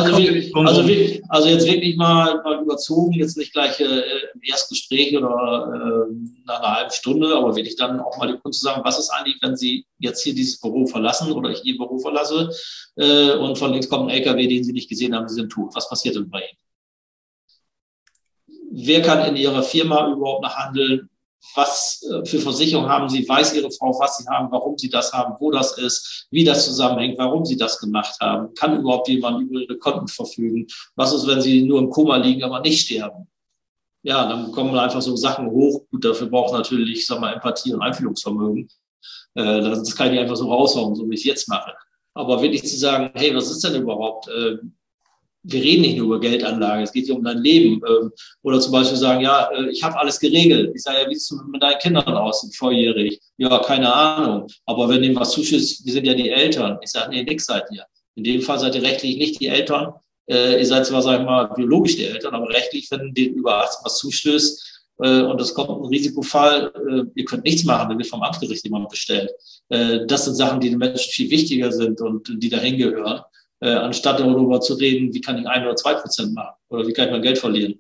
jetzt wirklich mal überzogen, jetzt nicht gleich im Erstgespräch oder nach einer halben Stunde, aber wirklich dann auch mal den Kunden zu sagen, was ist eigentlich, wenn Sie jetzt hier dieses Büro verlassen oder ich Ihr Büro verlasse und von links kommt ein LKW, den Sie nicht gesehen haben, Sie sind tot. Was passiert denn bei Ihnen? Wer kann in Ihrer Firma überhaupt noch handeln? was für Versicherung haben Sie, weiß Ihre Frau, was Sie haben, warum Sie das haben, wo das ist, wie das zusammenhängt, warum Sie das gemacht haben, kann überhaupt jemand über Ihre Konten verfügen, was ist, wenn Sie nur im Koma liegen, aber nicht sterben. Ja, dann kommen einfach so Sachen hoch. Gut, dafür braucht natürlich, ich sag mal, Empathie und Einfühlungsvermögen. Das kann ich einfach so raushauen, so wie ich es jetzt mache. Aber wirklich zu sagen, hey, was ist denn überhaupt? Wir reden nicht nur über Geldanlage, es geht hier um dein Leben. Oder zum Beispiel sagen, ja, ich habe alles geregelt. Ich sage, ja, wie sieht es mit deinen Kindern aus, volljährig? Ja, keine Ahnung. Aber wenn denen was zuschüsst, wir sind ja die Eltern. Ich sage, nee, nix seid ihr. In dem Fall seid ihr rechtlich nicht die Eltern. Ihr seid zwar, sag ich mal, biologisch die Eltern, aber rechtlich, wenn denen über 18 was zustößt, und es kommt ein Risikofall, ihr könnt nichts machen, wenn ihr vom Amtsgericht jemand bestellt. Das sind Sachen, die den Menschen viel wichtiger sind und die dahin gehören, anstatt darüber zu reden, wie kann ich 1 oder 2% machen oder wie kann ich mein Geld verlieren.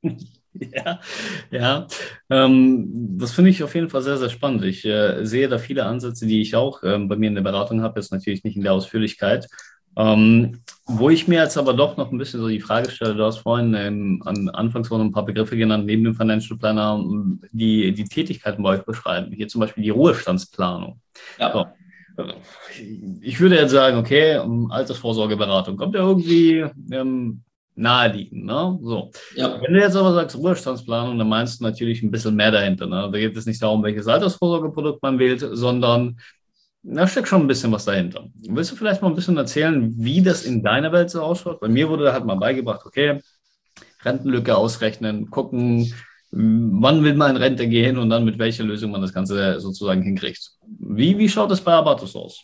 Ja, das finde ich auf jeden Fall sehr, sehr spannend. Ich sehe da viele Ansätze, die ich auch bei mir in der Beratung habe, jetzt natürlich nicht in der Ausführlichkeit. Wo ich mir jetzt aber doch noch ein bisschen so die Frage stelle, du hast vorhin anfangs noch ein paar Begriffe genannt, neben dem Financial Planner, die Tätigkeiten bei euch beschreiben. Hier zum Beispiel die Ruhestandsplanung. Ja. So. Ich würde jetzt sagen, okay, Altersvorsorgeberatung kommt ja irgendwie naheliegend, ne? So. Ja. Wenn du jetzt aber sagst Ruhestandsplanung, dann meinst du natürlich ein bisschen mehr dahinter. Ne? Da geht es nicht darum, welches Altersvorsorgeprodukt man wählt, sondern da steckt schon ein bisschen was dahinter. Willst du vielleicht mal ein bisschen erzählen, wie das in deiner Welt so ausschaut? Bei mir wurde halt mal beigebracht, okay, Rentenlücke ausrechnen, gucken, wann will man in Rente gehen und dann mit welcher Lösung man das Ganze sozusagen hinkriegt. Wie schaut es bei Arbatus aus?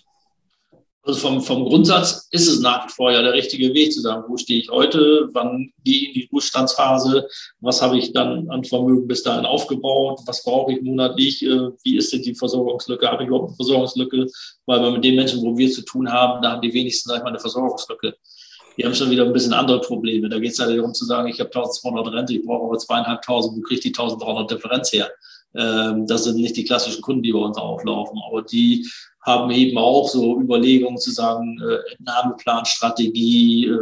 Also vom Grundsatz ist es nach wie vor ja der richtige Weg zu sagen, wo stehe ich heute, wann gehe ich in die Ruhestandsphase, was habe ich dann an Vermögen bis dahin aufgebaut, was brauche ich monatlich, wie ist denn die Versorgungslücke, habe ich überhaupt eine Versorgungslücke, weil mit den Menschen, wo wir zu tun haben, da haben die wenigsten, sag ich mal, eine Versorgungslücke. Die haben schon wieder ein bisschen andere Probleme. Da geht es halt darum zu sagen, ich habe 1.200 Rente, ich brauche aber 2.500, wo kriege ich die 1.300 Differenz her? Das sind nicht die klassischen Kunden, die bei uns auflaufen, aber die haben eben auch so Überlegungen zu sagen, Entnahmeplanstrategie,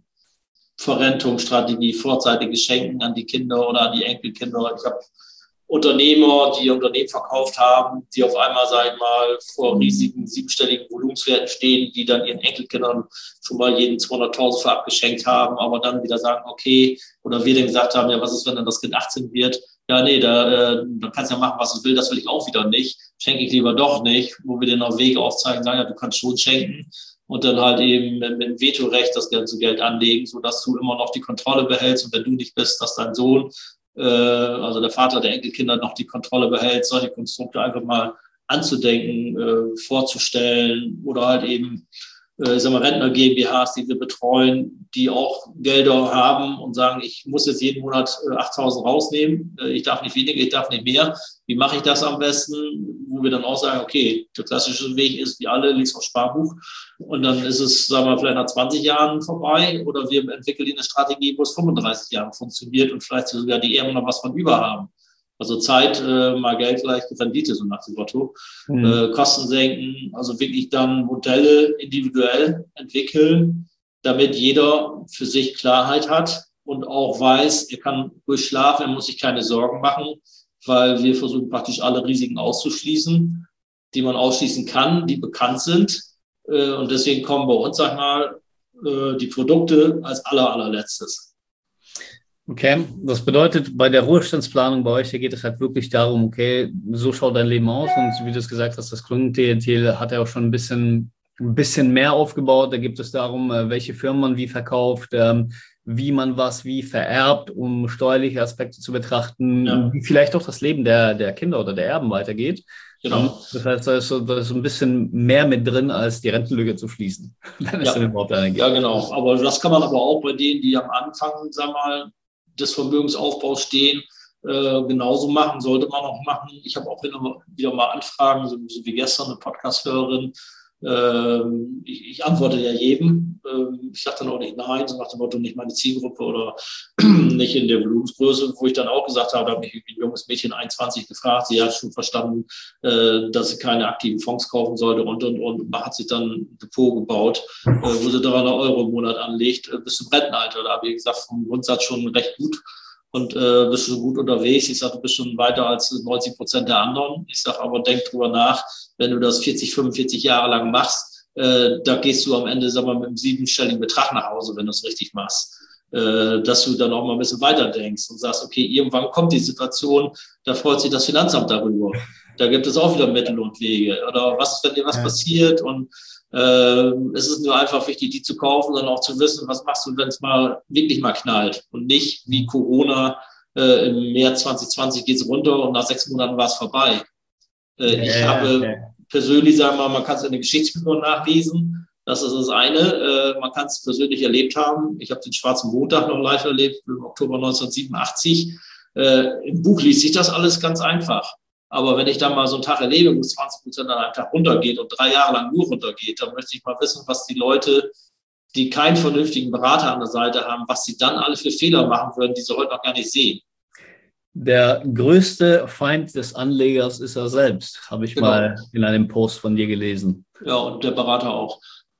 Verrentungsstrategie, vorzeitiges Schenken an die Kinder oder an die Enkelkinder. Ich habe Unternehmer, die ihr Unternehmen verkauft haben, die auf einmal, sag ich mal, vor riesigen siebenstelligen Volumenswerten stehen, die dann ihren Enkelkindern schon mal jeden 200.000 für abgeschenkt haben, aber dann wieder sagen, okay, oder wir dann gesagt haben, ja, was ist, wenn dann das Kind 18 wird? Ja, nee, da kannst du ja machen, was du willst, das will ich auch wieder nicht. Schenke ich lieber doch nicht, wo wir dir noch Wege aufzeigen, sagen, ja, du kannst schon schenken und dann halt eben mit dem Vetorecht das ganze Geld anlegen, sodass du immer noch die Kontrolle behältst und wenn du nicht bist, dass dein Sohn, also der Vater der Enkelkinder, noch die Kontrolle behält, solche Konstrukte einfach mal anzudenken, vorzustellen oder halt eben ich sag mal, Rentner GmbHs, die wir betreuen, die auch Gelder haben und sagen, ich muss jetzt jeden Monat 8.000 rausnehmen, ich darf nicht weniger, ich darf nicht mehr. Wie mache ich das am besten? Wo wir dann auch sagen, okay, der klassische Weg ist, wie alle, legst aufs Sparbuch und dann ist es, sagen wir, vielleicht nach 20 Jahren vorbei oder wir entwickeln eine Strategie, wo es 35 Jahren funktioniert und vielleicht sogar die Ehren noch was von über haben. Also Zeit mal Geld gleich Rendite, so nach dem Motto. Kosten senken, also wirklich dann Modelle individuell entwickeln, damit jeder für sich Klarheit hat und auch weiß, er kann ruhig schlafen, er muss sich keine Sorgen machen, weil wir versuchen praktisch alle Risiken auszuschließen, die man ausschließen kann, die bekannt sind. Und deswegen kommen bei uns, sag ich mal, die Produkte als allerletztes. Okay, das bedeutet, bei der Ruhestandsplanung bei euch, hier geht es halt wirklich darum, okay, so schaut dein Leben aus und wie du es gesagt hast, das Kundenklientel hat ja auch schon ein bisschen mehr aufgebaut. Da gibt es darum, welche Firmen man wie verkauft, wie man was wie vererbt, um steuerliche Aspekte zu betrachten, wie vielleicht auch das Leben der Kinder oder der Erben weitergeht. Genau. Das heißt, da ist so ein bisschen mehr mit drin, als die Rentenlücke zu schließen. Wenn es dann überhaupt eine gibt. Ja, genau. Aber das kann man aber auch bei denen, die am Anfang, sag mal, des Vermögensaufbaus stehen, genauso machen, sollte man auch machen. Ich habe auch wieder mal Anfragen, so wie gestern eine Podcast-Hörerin. Ich antworte ja jedem. Ich sage dann auch nicht nein, so nach dem Motto, nicht meine Zielgruppe oder nicht in der Volumensgröße, wo ich dann auch gesagt habe, da hat mich ein junges Mädchen 21 gefragt, sie hat schon verstanden, dass sie keine aktiven Fonds kaufen sollte und man hat sich dann ein Depot gebaut, wo sie 300 € im Monat anlegt, bis zum Rentenalter. Da habe ich gesagt, vom Grundsatz schon recht gut. und bist schon gut unterwegs. Ich sage, du bist schon weiter als 90% der anderen. Ich sage aber, denk drüber nach, wenn du das 40, 45 Jahre lang machst, da gehst du am Ende, sag mal, mit einem 7-stelligen Betrag nach Hause, wenn du es richtig machst. Dass du dann auch mal ein bisschen weiter denkst und sagst, okay, irgendwann kommt die Situation, da freut sich das Finanzamt darüber. Da gibt es auch wieder Mittel und Wege. Oder was ist, wenn dir was passiert? Und es ist nur einfach wichtig, die zu kaufen und auch zu wissen, was machst du, wenn es mal wirklich mal knallt. Und nicht wie Corona, im März 2020 geht es runter und nach 6 Monaten war es vorbei. Ich habe persönlich, sagen wir mal, man kann es in den Geschichtsbüchern nachlesen. Das ist das eine. Man kann es persönlich erlebt haben. Ich habe den Schwarzen Montag noch live erlebt, im Oktober 1987. Im Buch liest sich das alles ganz einfach. Aber wenn ich dann mal so einen Tag erlebe, wo es 20% an einem Tag runtergeht und 3 Jahre lang nur runtergeht, dann möchte ich mal wissen, was die Leute, die keinen vernünftigen Berater an der Seite haben, was sie dann alle für Fehler machen würden, die sie heute noch gar nicht sehen. Der größte Feind des Anlegers ist er selbst, habe ich mal in einem Post von dir gelesen. Ja, und der Berater auch.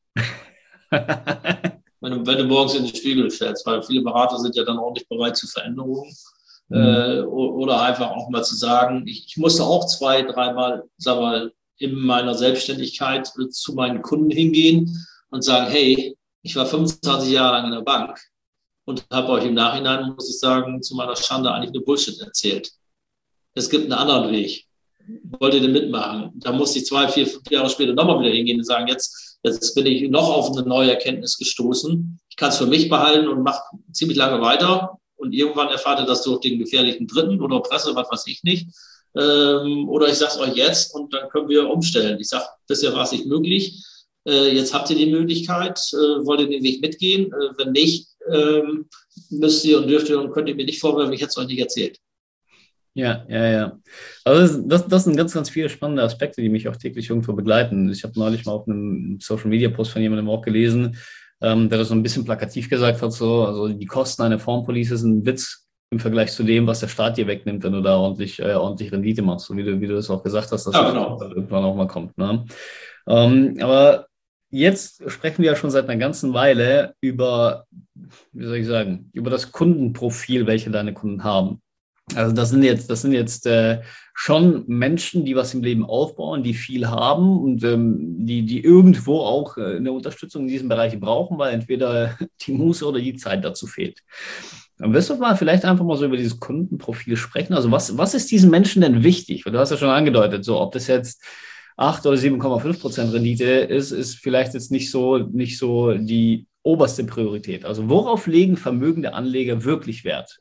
wenn du morgens in den Spiegel stellst, weil viele Berater sind ja dann auch nicht bereit zu Veränderungen. Oder einfach auch mal zu sagen, ich musste auch 2, 3 Mal, sag mal, in meiner Selbstständigkeit zu meinen Kunden hingehen und sagen, hey, ich war 25 Jahre lang in der Bank und habe euch im Nachhinein, muss ich sagen, zu meiner Schande eigentlich nur Bullshit erzählt. Es gibt einen anderen Weg. Wollt ihr denn mitmachen? Da musste ich 2, 4, 5 Jahre später nochmal wieder hingehen und sagen, jetzt bin ich noch auf eine neue Erkenntnis gestoßen. Ich kann es für mich behalten und mache ziemlich lange weiter. Und irgendwann erfahrt ihr das durch den gefährlichen Dritten oder Presse, was weiß ich nicht. Oder ich sage es euch jetzt und dann können wir umstellen. Ich sage, bisher war es nicht möglich. Jetzt habt ihr die Möglichkeit. Wollt ihr den Weg mitgehen? Wenn nicht, müsst ihr und dürft ihr und könnt ihr mir nicht vorwerfen, ich hätte es euch nicht erzählt. Ja. Also das sind ganz, ganz viele spannende Aspekte, die mich auch täglich irgendwo begleiten. Ich habe neulich mal auf einem Social-Media-Post von jemandem auch gelesen, der das so ein bisschen plakativ gesagt hat, so, also die Kosten einer Fondspolice sind ein Witz im Vergleich zu dem, was der Staat dir wegnimmt, wenn du da ordentlich Rendite machst, so wie du das auch gesagt hast, dass das irgendwann auch mal kommt. Ne? Aber jetzt sprechen wir ja schon seit einer ganzen Weile über, wie soll ich sagen, über das Kundenprofil, welche deine Kunden haben. Also das sind jetzt schon Menschen, die was im Leben aufbauen, die viel haben und die irgendwo auch eine Unterstützung in diesem Bereich brauchen, weil entweder die Muße oder die Zeit dazu fehlt. Dann wirst du mal vielleicht einfach mal so über dieses Kundenprofil sprechen. Also was ist diesen Menschen denn wichtig? Weil du hast ja schon angedeutet, so ob das jetzt 8 oder 7,5% Rendite ist vielleicht jetzt nicht so die oberste Priorität. Also worauf legen vermögende Anleger wirklich Wert?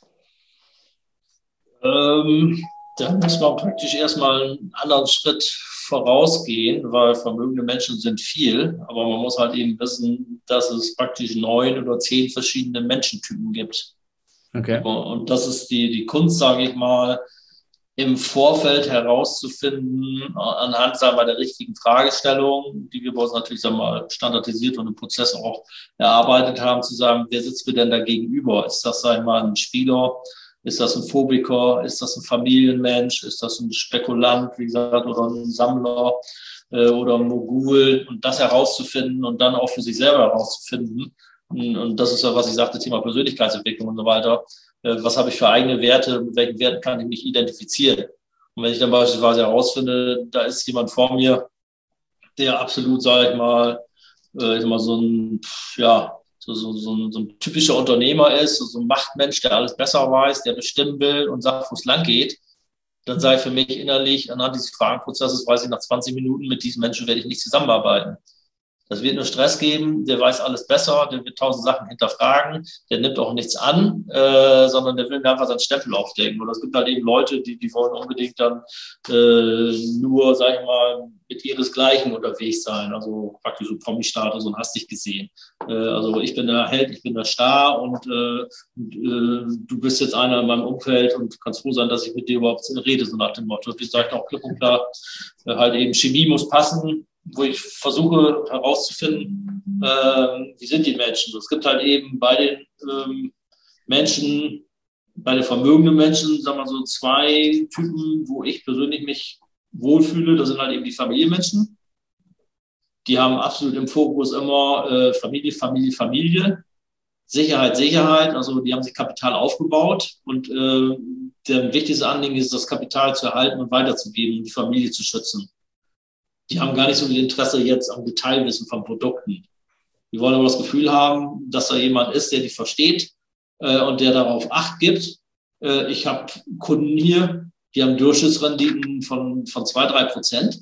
Dann muss man praktisch erstmal einen anderen Schritt vorausgehen, weil vermögende Menschen sind viel, aber man muss halt eben wissen, dass es praktisch 9 oder 10 verschiedene Menschentypen gibt. Okay. Und das ist die Kunst, sage ich mal, im Vorfeld herauszufinden, anhand, sagen wir, der richtigen Fragestellung, die wir bei uns natürlich, sagen wir mal, standardisiert und im Prozess auch erarbeitet haben, zu sagen, wer sitzt mir denn da gegenüber? Ist das, sagen wir mal, ein Spieler? Ist das ein Phobiker? Ist das ein Familienmensch? Ist das ein Spekulant, wie gesagt, oder ein Sammler oder ein Mogul? Und das herauszufinden und dann auch für sich selber herauszufinden. Und das ist ja, was ich sagte, Thema Persönlichkeitsentwicklung und so weiter. Was habe ich für eigene Werte? Mit welchen Werten kann ich mich identifizieren? Und wenn ich dann beispielsweise herausfinde, da ist jemand vor mir, der absolut, sage ich mal, so ein, ja, so ein typischer Unternehmer ist, so ein Machtmensch, der alles besser weiß, der bestimmen will und sagt, wo es lang geht, dann sage ich für mich innerlich, anhand dieses Fragenprozesses, weiß ich, nach 20 Minuten mit diesen Menschen werde ich nicht zusammenarbeiten. Das wird nur Stress geben, der weiß alles besser, der wird 1000 Sachen hinterfragen, der nimmt auch nichts an, sondern der will einfach seinen Stempel aufdecken. Und es gibt halt eben Leute, die wollen unbedingt dann nur, sag ich mal, mit ihresgleichen unterwegs sein. Also praktisch so Promi-Status und hast dich gesehen. Also ich bin der Held, ich bin der Star und du bist jetzt einer in meinem Umfeld und kannst froh sein, dass ich mit dir überhaupt rede, so nach dem Motto. Wie gesagt, auch klipp und klar, halt eben Chemie muss passen, wo ich versuche herauszufinden, wie sind die Menschen. Es gibt halt eben bei den Menschen, bei den vermögenden Menschen, sagen wir so 2 Typen, wo ich persönlich mich wohlfühle. Das sind halt eben die Familienmenschen. Die haben absolut im Fokus immer Familie. Sicherheit. Also die haben sich Kapital aufgebaut und der wichtigste Anliegen ist, das Kapital zu erhalten und weiterzugeben und die Familie zu schützen. Die haben gar nicht so viel Interesse jetzt am Detailwissen von Produkten. Die wollen aber das Gefühl haben, dass da jemand ist, der die versteht und der darauf Acht gibt. Ich habe Kunden hier, die haben Durchschnittsrenditen von 2-3%.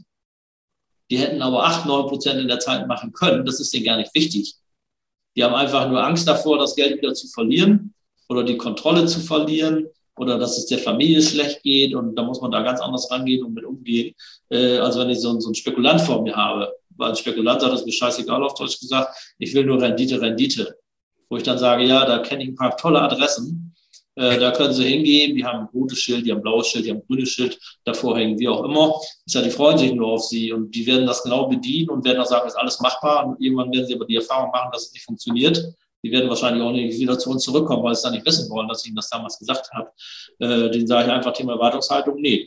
Die hätten aber 8-9% in der Zeit machen können. Das ist denen gar nicht wichtig. Die haben einfach nur Angst davor, das Geld wieder zu verlieren oder die Kontrolle zu verlieren oder dass es der Familie schlecht geht. Und da muss man da ganz anders rangehen und mit umgehen, als wenn ich so einen Spekulant vor mir habe. Weil ein Spekulant sagt, das ist mir scheißegal, auf Deutsch gesagt, ich will nur Rendite. Wo ich dann sage, ja, da kenne ich ein paar tolle Adressen. Da können Sie hingehen, die haben ein rotes Schild, die haben ein blaues Schild, die haben ein grünes Schild, davor hängen, wie auch immer. Ich sage, die freuen sich nur auf Sie und die werden das genau bedienen und werden auch sagen, das ist alles machbar. Und irgendwann werden sie aber die Erfahrung machen, dass es nicht funktioniert. Die werden wahrscheinlich auch nicht wieder zu uns zurückkommen, weil sie dann nicht wissen wollen, dass ich ihnen das damals gesagt habe. Den sage ich einfach, Thema Erwartungshaltung, nee.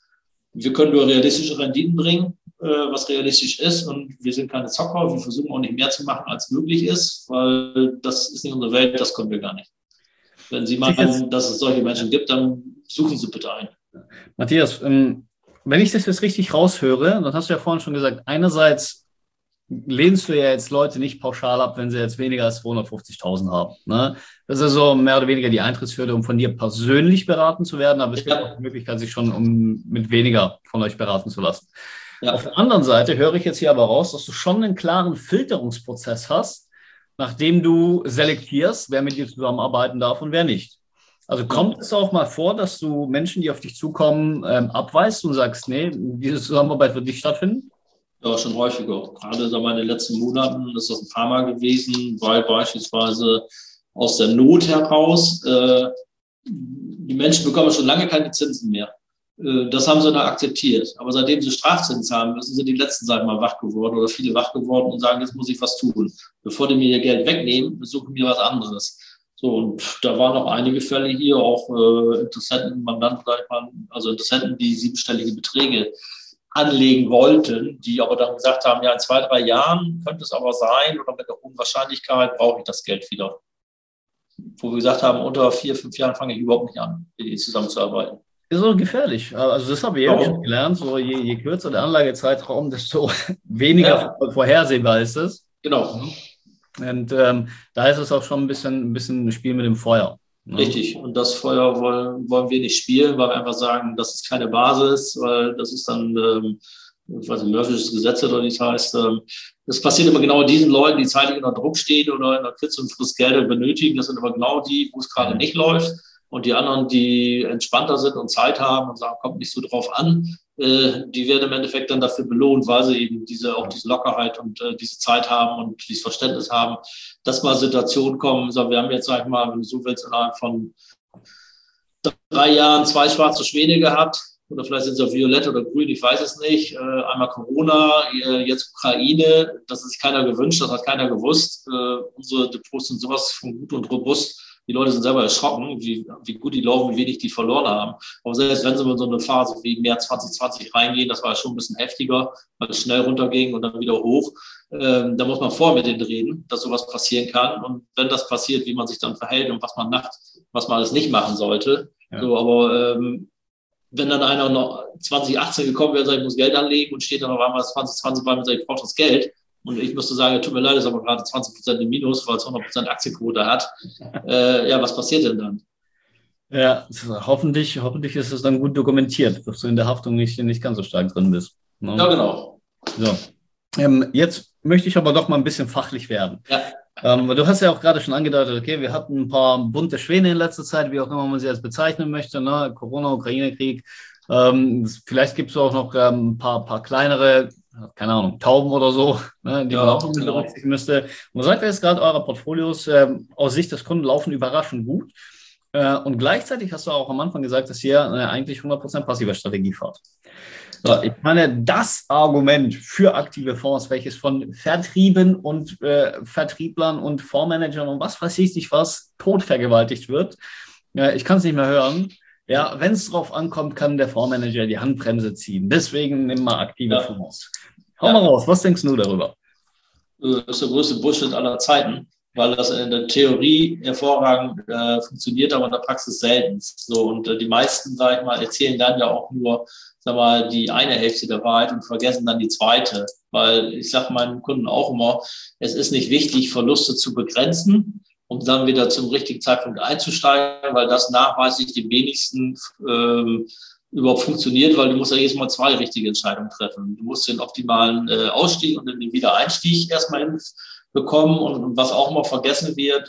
Wir können nur realistische Renditen bringen, was realistisch ist. Und wir sind keine Zocker. Wir versuchen auch nicht mehr zu machen, als möglich ist, weil das ist nicht unsere Welt, das können wir gar nicht. Wenn Sie meinen, dass es solche Menschen gibt, dann suchen Sie bitte ein. Matthias, wenn ich das jetzt richtig raushöre, dann hast du ja vorhin schon gesagt, einerseits lehnst du ja jetzt Leute nicht pauschal ab, wenn sie jetzt weniger als 250.000 haben. Ne? Das ist so mehr oder weniger die Eintrittshürde, um von dir persönlich beraten zu werden, aber es gibt auch die Möglichkeit, sich schon mit weniger von euch beraten zu lassen. Ja. Auf der anderen Seite höre ich jetzt hier aber raus, dass du schon einen klaren Filterungsprozess hast, nachdem du selektierst, wer mit dir zusammenarbeiten darf und wer nicht. Also kommt es auch mal vor, dass du Menschen, die auf dich zukommen, abweist und sagst, nee, diese Zusammenarbeit wird nicht stattfinden? Ja, schon häufiger. Gerade in den letzten Monaten ist das ein Pharma gewesen, weil beispielsweise aus der Not heraus die Menschen bekommen schon lange keine Zinsen mehr. Das haben sie dann akzeptiert. Aber seitdem sie Strafzins haben, sind die letzten, sagen wir mal, wach geworden oder viele wach geworden und sagen, jetzt muss ich was tun. Bevor die mir ihr Geld wegnehmen, suchen mir was anderes. So, und da waren noch einige Fälle hier, auch Interessenten, Mandanten, sag ich mal, also Interessenten, die 7-stellige Beträge anlegen wollten, die aber dann gesagt haben, ja, in 2-3 Jahren könnte es aber sein oder mit einer hohen Wahrscheinlichkeit brauche ich das Geld wieder. Wo wir gesagt haben, unter 4-5 Jahren fange ich überhaupt nicht an, mit ihnen zusammenzuarbeiten. Ist auch gefährlich. Also das habe ich auch schon gelernt, so je kürzer der Anlagezeitraum, desto weniger vorhersehbar ist es. Genau. Und da ist es auch schon ein bisschen ein Spiel mit dem Feuer. Ne? Richtig. Und das Feuer wollen wir nicht spielen, weil wir einfach sagen, das ist keine Basis, weil das ist dann, ich weiß nicht, Murphys Gesetz oder wie es heißt. Das passiert immer genau diesen Leuten, die zeitlich unter Druck stehen oder in der Kürzung Frist Gelder benötigen. Das sind aber genau die, wo es gerade nicht läuft. Und die anderen, die entspannter sind und Zeit haben und sagen, kommt nicht so drauf an, die werden im Endeffekt dann dafür belohnt, weil sie eben diese Lockerheit und diese Zeit haben und dieses Verständnis haben, dass mal Situationen kommen. So, wir haben jetzt, sag ich mal, wenn du so willst, innerhalb von 3 Jahren 2 schwarze Schwäne gehabt. Oder vielleicht sind sie auch violett oder grün, ich weiß es nicht. Einmal Corona, jetzt Ukraine. Das hat sich keiner gewünscht, das hat keiner gewusst. Unsere Depots sind sowas von gut und robust. Die Leute sind selber erschrocken, wie gut die laufen, wie wenig die verloren haben. Aber selbst wenn sie in so eine Phase wie März 2020 reingehen, das war schon ein bisschen heftiger, weil es schnell runterging und dann wieder hoch. Da muss man vorher mit denen reden, dass sowas passieren kann. Und wenn das passiert, wie man sich dann verhält und was man macht, was man alles nicht machen sollte. Ja. So, aber wenn dann einer noch 2018 gekommen wäre und sagt, ich muss Geld anlegen und steht dann auf einmal 2020 bei mir und sagt, ich brauche das Geld. Und ich müsste sagen, tut mir leid, ist aber gerade 20% im Minus, weil es 100% Aktienquote hat. Ja, was passiert denn dann? Ja, hoffentlich ist es dann gut dokumentiert, dass du in der Haftung nicht ganz so stark drin bist. Ne? Ja, genau. So. Jetzt möchte ich aber doch mal ein bisschen fachlich werden. Ja. Du hast ja auch gerade schon angedeutet, okay, wir hatten ein paar bunte Schwäne in letzter Zeit, wie auch immer man sie jetzt bezeichnen möchte, ne? Corona, Ukraine-Krieg. Vielleicht gibt es auch noch ein paar kleinere, keine Ahnung, Tauben oder so, ne, die man auch noch mit berücksichtigen müsste. Und man sagt jetzt gerade, eure Portfolios aus Sicht des Kunden laufen überraschend gut. Und gleichzeitig hast du auch am Anfang gesagt, dass ihr eigentlich 100% passive Strategie fahrt. So, ich meine, das Argument für aktive Fonds, welches von Vertrieben und Vertrieblern und Fondsmanagern und was weiß ich nicht was totvergewaltigt wird, ich kann es nicht mehr hören. Ja, wenn es drauf ankommt, kann der Fondsmanager die Handbremse ziehen. Deswegen nimm mal aktive Fonds. Hau mal raus, was denkst du darüber? Das ist der größte Bullshit aller Zeiten. weil das in der Theorie hervorragend funktioniert, aber in der Praxis selten. So, und die meisten, sage ich mal, erzählen dann ja auch nur, sag mal, die eine Hälfte der Wahrheit und vergessen dann die zweite. Weil ich sage meinen Kunden auch immer, es ist nicht wichtig, Verluste zu begrenzen, um dann wieder zum richtigen Zeitpunkt einzusteigen, weil das nachweislich die wenigsten überhaupt funktioniert, weil du musst ja jedes Mal 2 richtige Entscheidungen treffen. Du musst den optimalen Ausstieg und den Wiedereinstieg erstmal bekommen und was auch immer vergessen wird,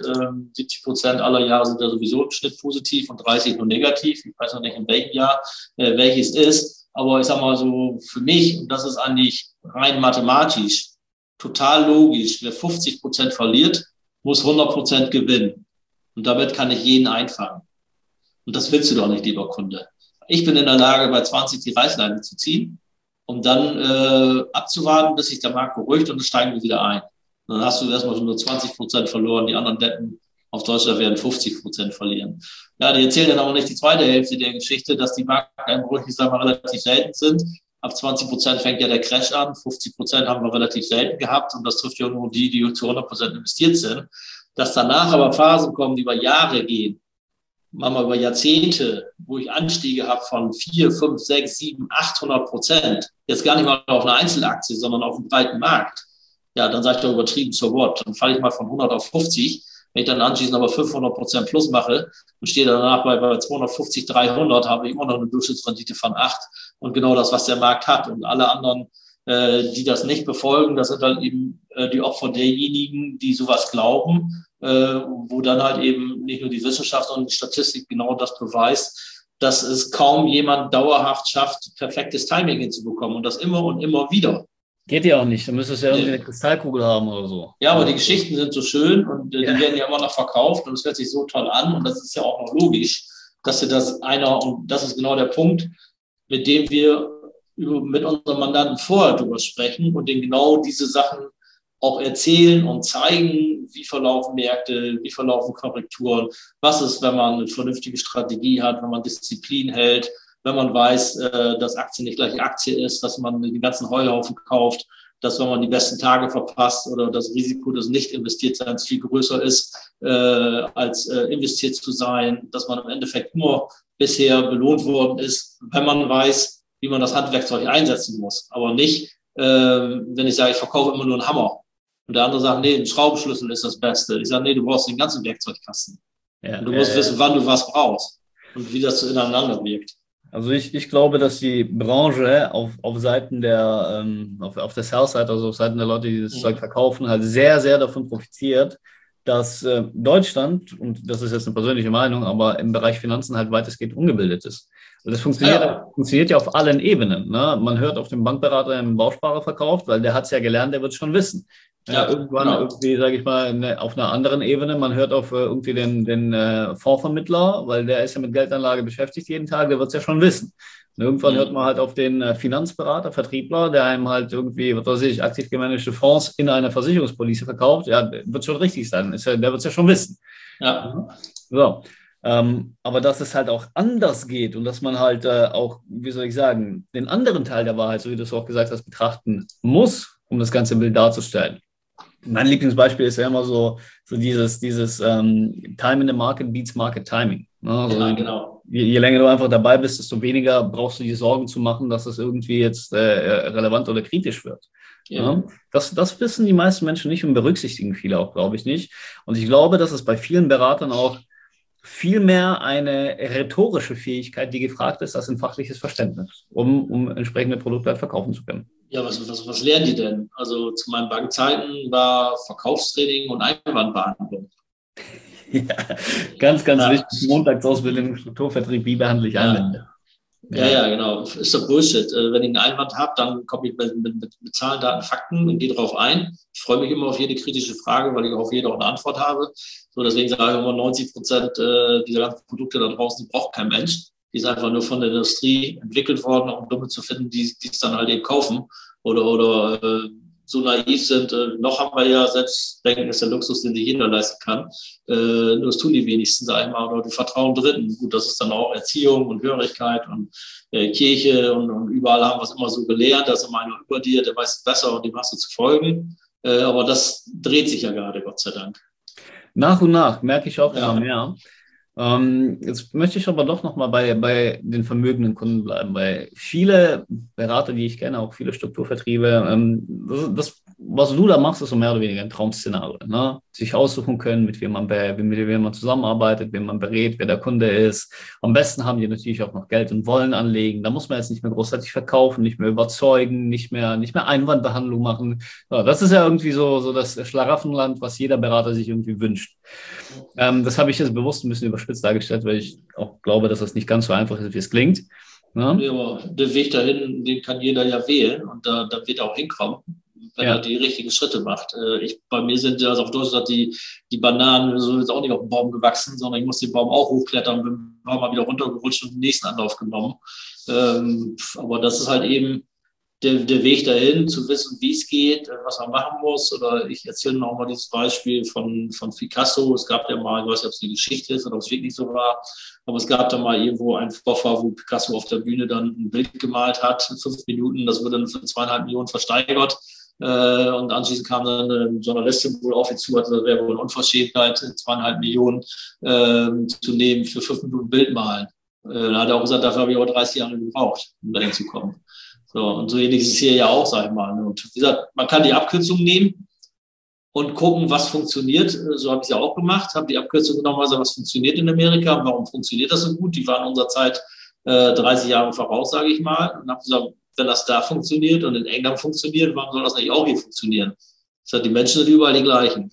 70% aller Jahre sind ja sowieso im Schnitt positiv und 30 nur negativ. Ich weiß noch nicht, in welchem Jahr welches ist, aber ich sag mal so für mich, und das ist eigentlich rein mathematisch, total logisch, wer 50% verliert, muss 100% gewinnen. Und damit kann ich jeden einfangen. Und das willst du doch nicht, lieber Kunde. Ich bin in der Lage, bei 20 die Reißleine zu ziehen, um dann abzuwarten, bis sich der Markt beruhigt und dann steigen wir wieder ein. Und dann hast du erstmal nur 20% verloren, die anderen Wetten auf Deutschland werden 50% verlieren. Ja, die erzählen dann aber nicht die zweite Hälfte der Geschichte, dass die Markteinbrüche, sagen wir, relativ selten sind. Ab 20% fängt ja der Crash an, 50% haben wir relativ selten gehabt und das trifft ja nur die zu 100% investiert sind. Dass danach aber Phasen kommen, die über Jahre gehen, manchmal über Jahrzehnte, wo ich Anstiege habe von 4, 5, 6, 7, 800%, jetzt gar nicht mal auf eine Einzelaktie, sondern auf einem breiten Markt, ja, dann sage ich doch übertrieben, so what. Dann falle ich mal von 100 auf 50, wenn ich dann anschließend aber 500% plus mache und stehe danach bei 250, 300, habe ich immer noch eine Durchschnittsrendite von 8 und genau das, was der Markt hat. Und alle anderen, die das nicht befolgen, das sind dann eben die Opfer derjenigen, die sowas glauben, wo dann halt eben nicht nur die Wissenschaft, sondern die Statistik genau das beweist, dass es kaum jemand dauerhaft schafft, perfektes Timing hinzubekommen und das immer und immer wieder. Geht ja auch nicht, dann müsstest du ja irgendwie eine Kristallkugel haben oder so. Ja, aber die Geschichten sind so schön und die werden ja immer noch verkauft und es hört sich so toll an und das ist ja auch noch logisch, dass dir das und das ist genau der Punkt, mit dem wir mit unseren Mandanten vorher drüber sprechen und denen genau diese Sachen auch erzählen und zeigen, wie verlaufen Märkte, wie verlaufen Korrekturen, was ist, wenn man eine vernünftige Strategie hat, wenn man Disziplin hält, wenn man weiß, dass Aktie nicht gleich Aktie ist, dass man den ganzen Heuhaufen kauft, dass wenn man die besten Tage verpasst oder das Risiko des Nicht-Investiertseins viel größer ist, als investiert zu sein, dass man im Endeffekt nur bisher belohnt worden ist, wenn man weiß, wie man das Handwerkzeug einsetzen muss. Aber nicht, wenn ich sage, ich verkaufe immer nur einen Hammer. Und der andere sagt, nee, ein Schraubenschlüssel ist das Beste. Ich sage, nee, du brauchst den ganzen Werkzeugkasten. Ja, und du musst wissen, wann du was brauchst und wie das ineinander wirkt. Also ich glaube, dass die Branche auf Seiten der, auf der Sell-Seite, also auf Seiten der Leute, die das Zeug verkaufen, halt sehr, sehr davon profitiert, dass Deutschland, und das ist jetzt eine persönliche Meinung, aber im Bereich Finanzen halt weitestgehend ungebildet ist. Und das funktioniert ja auf allen Ebenen. Ne? Man hört auf den Bankberater, der einen Bausparer verkauft, weil der hat es ja gelernt, der wird es schon wissen. Ja, irgendwann irgendwie, sage ich mal, auf einer anderen Ebene, man hört auf irgendwie den Fondsvermittler, weil der ist ja mit Geldanlage beschäftigt jeden Tag, der wird es ja schon wissen. Und irgendwann hört man halt auf den Finanzberater, Vertriebler, der einem halt irgendwie, was weiß ich, aktiv gemanagte Fonds in einer Versicherungspolice verkauft, ja, wird schon richtig sein, der wird es ja schon wissen. Ja. So. Aber dass es halt auch anders geht und dass man halt auch, wie soll ich sagen, den anderen Teil der Wahrheit, so wie du es auch gesagt hast, betrachten muss, um das ganze Bild darzustellen. Mein Lieblingsbeispiel ist ja immer so dieses Time in the Market beats Market Timing. Ne? Also ja, genau. Je länger du einfach dabei bist, desto weniger brauchst du dir Sorgen zu machen, dass das irgendwie jetzt relevant oder kritisch wird. Ja. Ja? Das wissen die meisten Menschen nicht und berücksichtigen viele auch, glaube ich, nicht. Und ich glaube, dass es bei vielen Beratern auch viel mehr eine rhetorische Fähigkeit, die gefragt ist, als ein fachliches Verständnis, um entsprechende Produkte halt verkaufen zu können. Ja, was lernen die denn? Also zu meinen Bankzeiten war Verkaufstraining und Einwandbehandlung. Ja, ganz wichtig. Montagsausbildung im Strukturvertrieb, wie behandle ich Einwände? Ja, genau. Ist doch Bullshit. Wenn ich einen Einwand habe, dann komme ich mit Zahlen, Daten, Fakten und gehe darauf ein. Ich freue mich immer auf jede kritische Frage, weil ich auf jede auch eine Antwort habe. So, deswegen sage ich immer, 90% dieser ganzen Produkte da draußen, die braucht kein Mensch. Die ist einfach nur von der Industrie entwickelt worden, um Dumme zu finden, die es dann halt eben kaufen oder so naiv sind. Noch haben wir ja selbst denken, ist der Luxus, den sich jeder leisten kann. Nur das tun die wenigsten, sag ich mal, oder die vertrauen Dritten. Gut, das ist dann auch Erziehung und Hörigkeit und Kirche und überall haben wir es immer so gelernt, da ist immer einer über dir, der weiß es besser und dem hast du zu folgen. Aber das dreht sich ja gerade, Gott sei Dank. Nach und nach merke ich auch Ja. immer mehr. Jetzt möchte ich aber doch nochmal bei den vermögenden Kunden bleiben, weil viele Berater, die ich kenne, auch viele Strukturvertriebe, was du da machst, ist so mehr oder weniger ein Traum-Szenario, ne? Sich aussuchen können, mit wem man zusammenarbeitet, wem man berät, wer der Kunde ist. Am besten haben die natürlich auch noch Geld und wollen anlegen. Da muss man jetzt nicht mehr großartig verkaufen, nicht mehr überzeugen, nicht mehr Einwandbehandlung machen. Ja, das ist ja irgendwie so das Schlaraffenland, was jeder Berater sich irgendwie wünscht. Das habe ich jetzt bewusst ein bisschen überspitzt dargestellt, weil ich auch glaube, dass das nicht ganz so einfach ist, wie es klingt. Ne? Ja, aber der Weg dahin, den kann jeder ja wählen und da wird er auch hinkommen, wenn er die richtigen Schritte macht. Bei mir sind ja also auf Deutschland die Bananen so jetzt auch nicht auf dem Baum gewachsen, sondern ich muss den Baum auch hochklettern, bin ein paar Mal wieder runtergerutscht und den nächsten Anlauf genommen. Aber das ist halt eben der Weg dahin, zu wissen, wie es geht, was man machen muss. Oder ich erzähle noch mal dieses Beispiel von Picasso. Es gab ja mal, ich weiß nicht, ob es eine Geschichte ist oder ob es wirklich so war, aber es gab da mal irgendwo einen Vorfall, wo Picasso auf der Bühne dann ein Bild gemalt hat, 5 Minuten, das wurde dann für 2,5 Millionen versteigert. Und anschließend kam dann eine Journalistin wohl auf ihn zu, also das wäre wohl eine Unverschämtheit, 2,5 Millionen zu nehmen für 5 Minuten Bild malen. Dann hat er auch gesagt, dafür habe ich aber 30 Jahre gebraucht, um dahin zu kommen. So, und so ähnlich ist es hier ja auch, sag ich mal. Und wie gesagt, man kann die Abkürzung nehmen und gucken, was funktioniert. So habe ich es ja auch gemacht, habe die Abkürzung genommen, also was funktioniert in Amerika, warum funktioniert das so gut? Die waren unserer Zeit 30 Jahre voraus, sage ich mal. Und habe gesagt, wenn das da funktioniert und in England funktioniert, warum soll das nicht auch hier funktionieren? Das heißt, die Menschen sind überall die gleichen.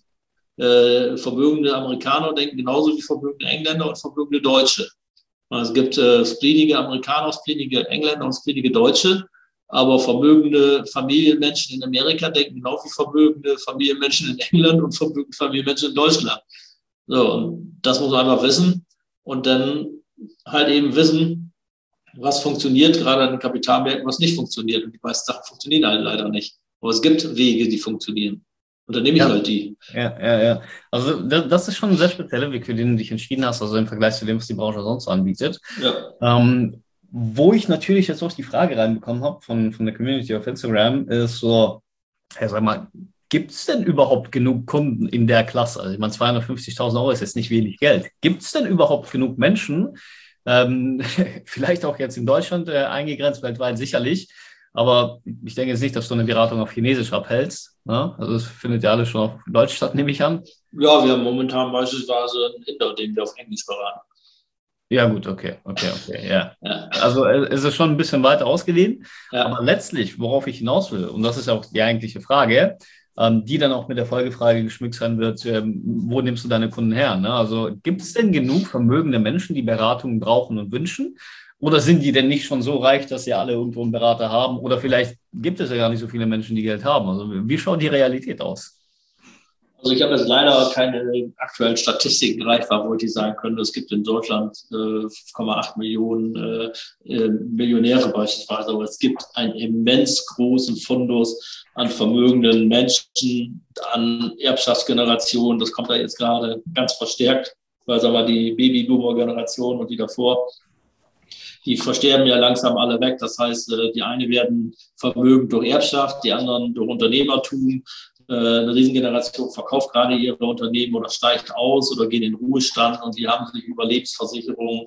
Vermögende Amerikaner denken genauso wie vermögende Engländer und vermögende Deutsche. Und es gibt spleenige Amerikaner, spleenige Engländer und spleenige Deutsche. Aber vermögende Familienmenschen in Amerika denken genau wie vermögende Familienmenschen in England und vermögende Familienmenschen in Deutschland. So, und das muss man einfach wissen und dann halt eben wissen, was funktioniert, gerade an den Kapitalmärkten, was nicht funktioniert. Und die meisten Sachen funktionieren halt leider nicht. Aber es gibt Wege, die funktionieren. Und dann nehme ich halt die. Ja. Also das ist schon ein sehr spezieller Weg, für den du dich entschieden hast, also im Vergleich zu dem, was die Branche sonst anbietet. Ja. Wo ich natürlich jetzt auch die Frage reinbekommen habe von der Community auf Instagram, ist so, hey, sag mal, gibt es denn überhaupt genug Kunden in der Klasse? Also ich meine, 250.000 Euro ist jetzt nicht wenig Geld. Gibt es denn überhaupt genug Menschen, vielleicht auch jetzt in Deutschland eingegrenzt, weltweit sicherlich, aber ich denke jetzt nicht, dass du eine Beratung auf Chinesisch abhältst. Ne? Also das findet ja alles schon auf Deutsch statt, nehme ich an. Ja, wir haben momentan beispielsweise einen Inder, den wir auf Englisch beraten. Ja, gut, okay, ja. Also es ist schon ein bisschen weiter ausgedehnt, aber letztlich, worauf ich hinaus will, und das ist auch die eigentliche Frage, die dann auch mit der Folgefrage geschmückt sein wird, wo nimmst du deine Kunden her? Ne? Also gibt es denn genug vermögende Menschen, die Beratungen brauchen und wünschen? Oder sind die denn nicht schon so reich, dass sie alle irgendwo einen Berater haben? Oder vielleicht gibt es ja gar nicht so viele Menschen, die Geld haben. Also wie schaut die Realität aus? Also ich habe jetzt leider keine aktuellen Statistiken greifbar, wo ich die sagen könnte, es gibt in Deutschland 5,8 Millionen Millionäre beispielsweise, aber es gibt einen immens großen Fundus an vermögenden Menschen, an Erbschaftsgenerationen. Das kommt da jetzt gerade ganz verstärkt, weil sagen wir, die Babyboomer-Generation und die davor, die versterben ja langsam alle weg. Das heißt, die eine werden vermögend durch Erbschaft, die anderen durch Unternehmertum. Eine Riesengeneration verkauft gerade ihre Unternehmen oder steigt aus oder geht in den Ruhestand und die haben sich über Lebensversicherung,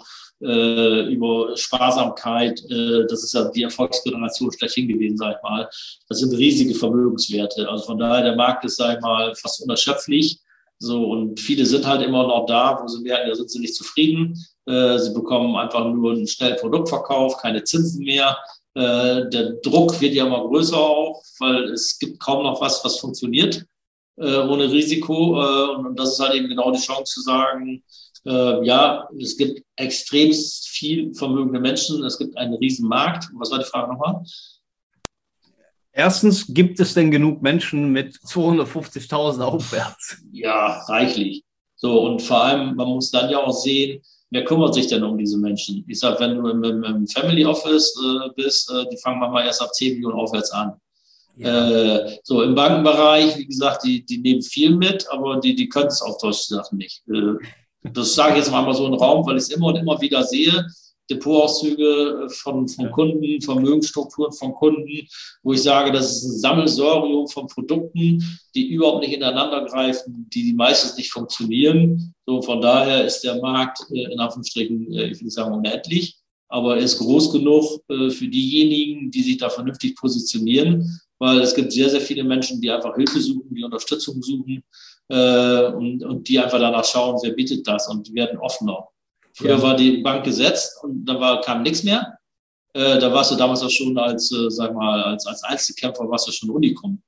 über Sparsamkeit, das ist ja die Erfolgsgeneration schlechthin gewesen, sag ich mal. Das sind riesige Vermögenswerte. Also von daher, der Markt ist, sag ich mal, fast unerschöpflich. So, und viele sind halt immer noch da, wo sie merken, da sind sie nicht zufrieden. Sie bekommen einfach nur einen schnellen Produktverkauf, keine Zinsen mehr. Der Druck wird ja immer größer auch, weil es gibt kaum noch was funktioniert ohne Risiko. Und das ist halt eben genau die Chance zu sagen, ja, es gibt extrem viel vermögende Menschen, es gibt einen riesen Markt. Was war die Frage nochmal? Erstens, gibt es denn genug Menschen mit 250.000 aufwärts? Ja, reichlich. So, und vor allem, man muss dann ja auch sehen, wer kümmert sich denn um diese Menschen? Ich sage, wenn du im Family Office bist, die fangen wir mal erst ab 10 Millionen aufwärts an. Ja. So im Bankenbereich, wie gesagt, die nehmen viel mit, aber die können es auf solche Sachen nicht. Das sage ich jetzt mal so in den Raum, weil ich es immer und immer wieder sehe. Depotauszüge von Kunden, Vermögensstrukturen von Kunden, wo ich sage, das ist ein Sammelsurium von Produkten, die überhaupt nicht ineinander greifen, die meistens nicht funktionieren. So, von daher ist der Markt in Anführungsstrichen, ich will sagen, unendlich, aber er ist groß genug für diejenigen, die sich da vernünftig positionieren, weil es gibt sehr, sehr viele Menschen, die einfach Hilfe suchen, die Unterstützung suchen und die einfach danach schauen, wer bietet das, und die werden offener. Früher war die Bank gesetzt und dann kam nichts mehr. Da warst du damals auch schon als Einzelkämpfer, warst du schon Unikum.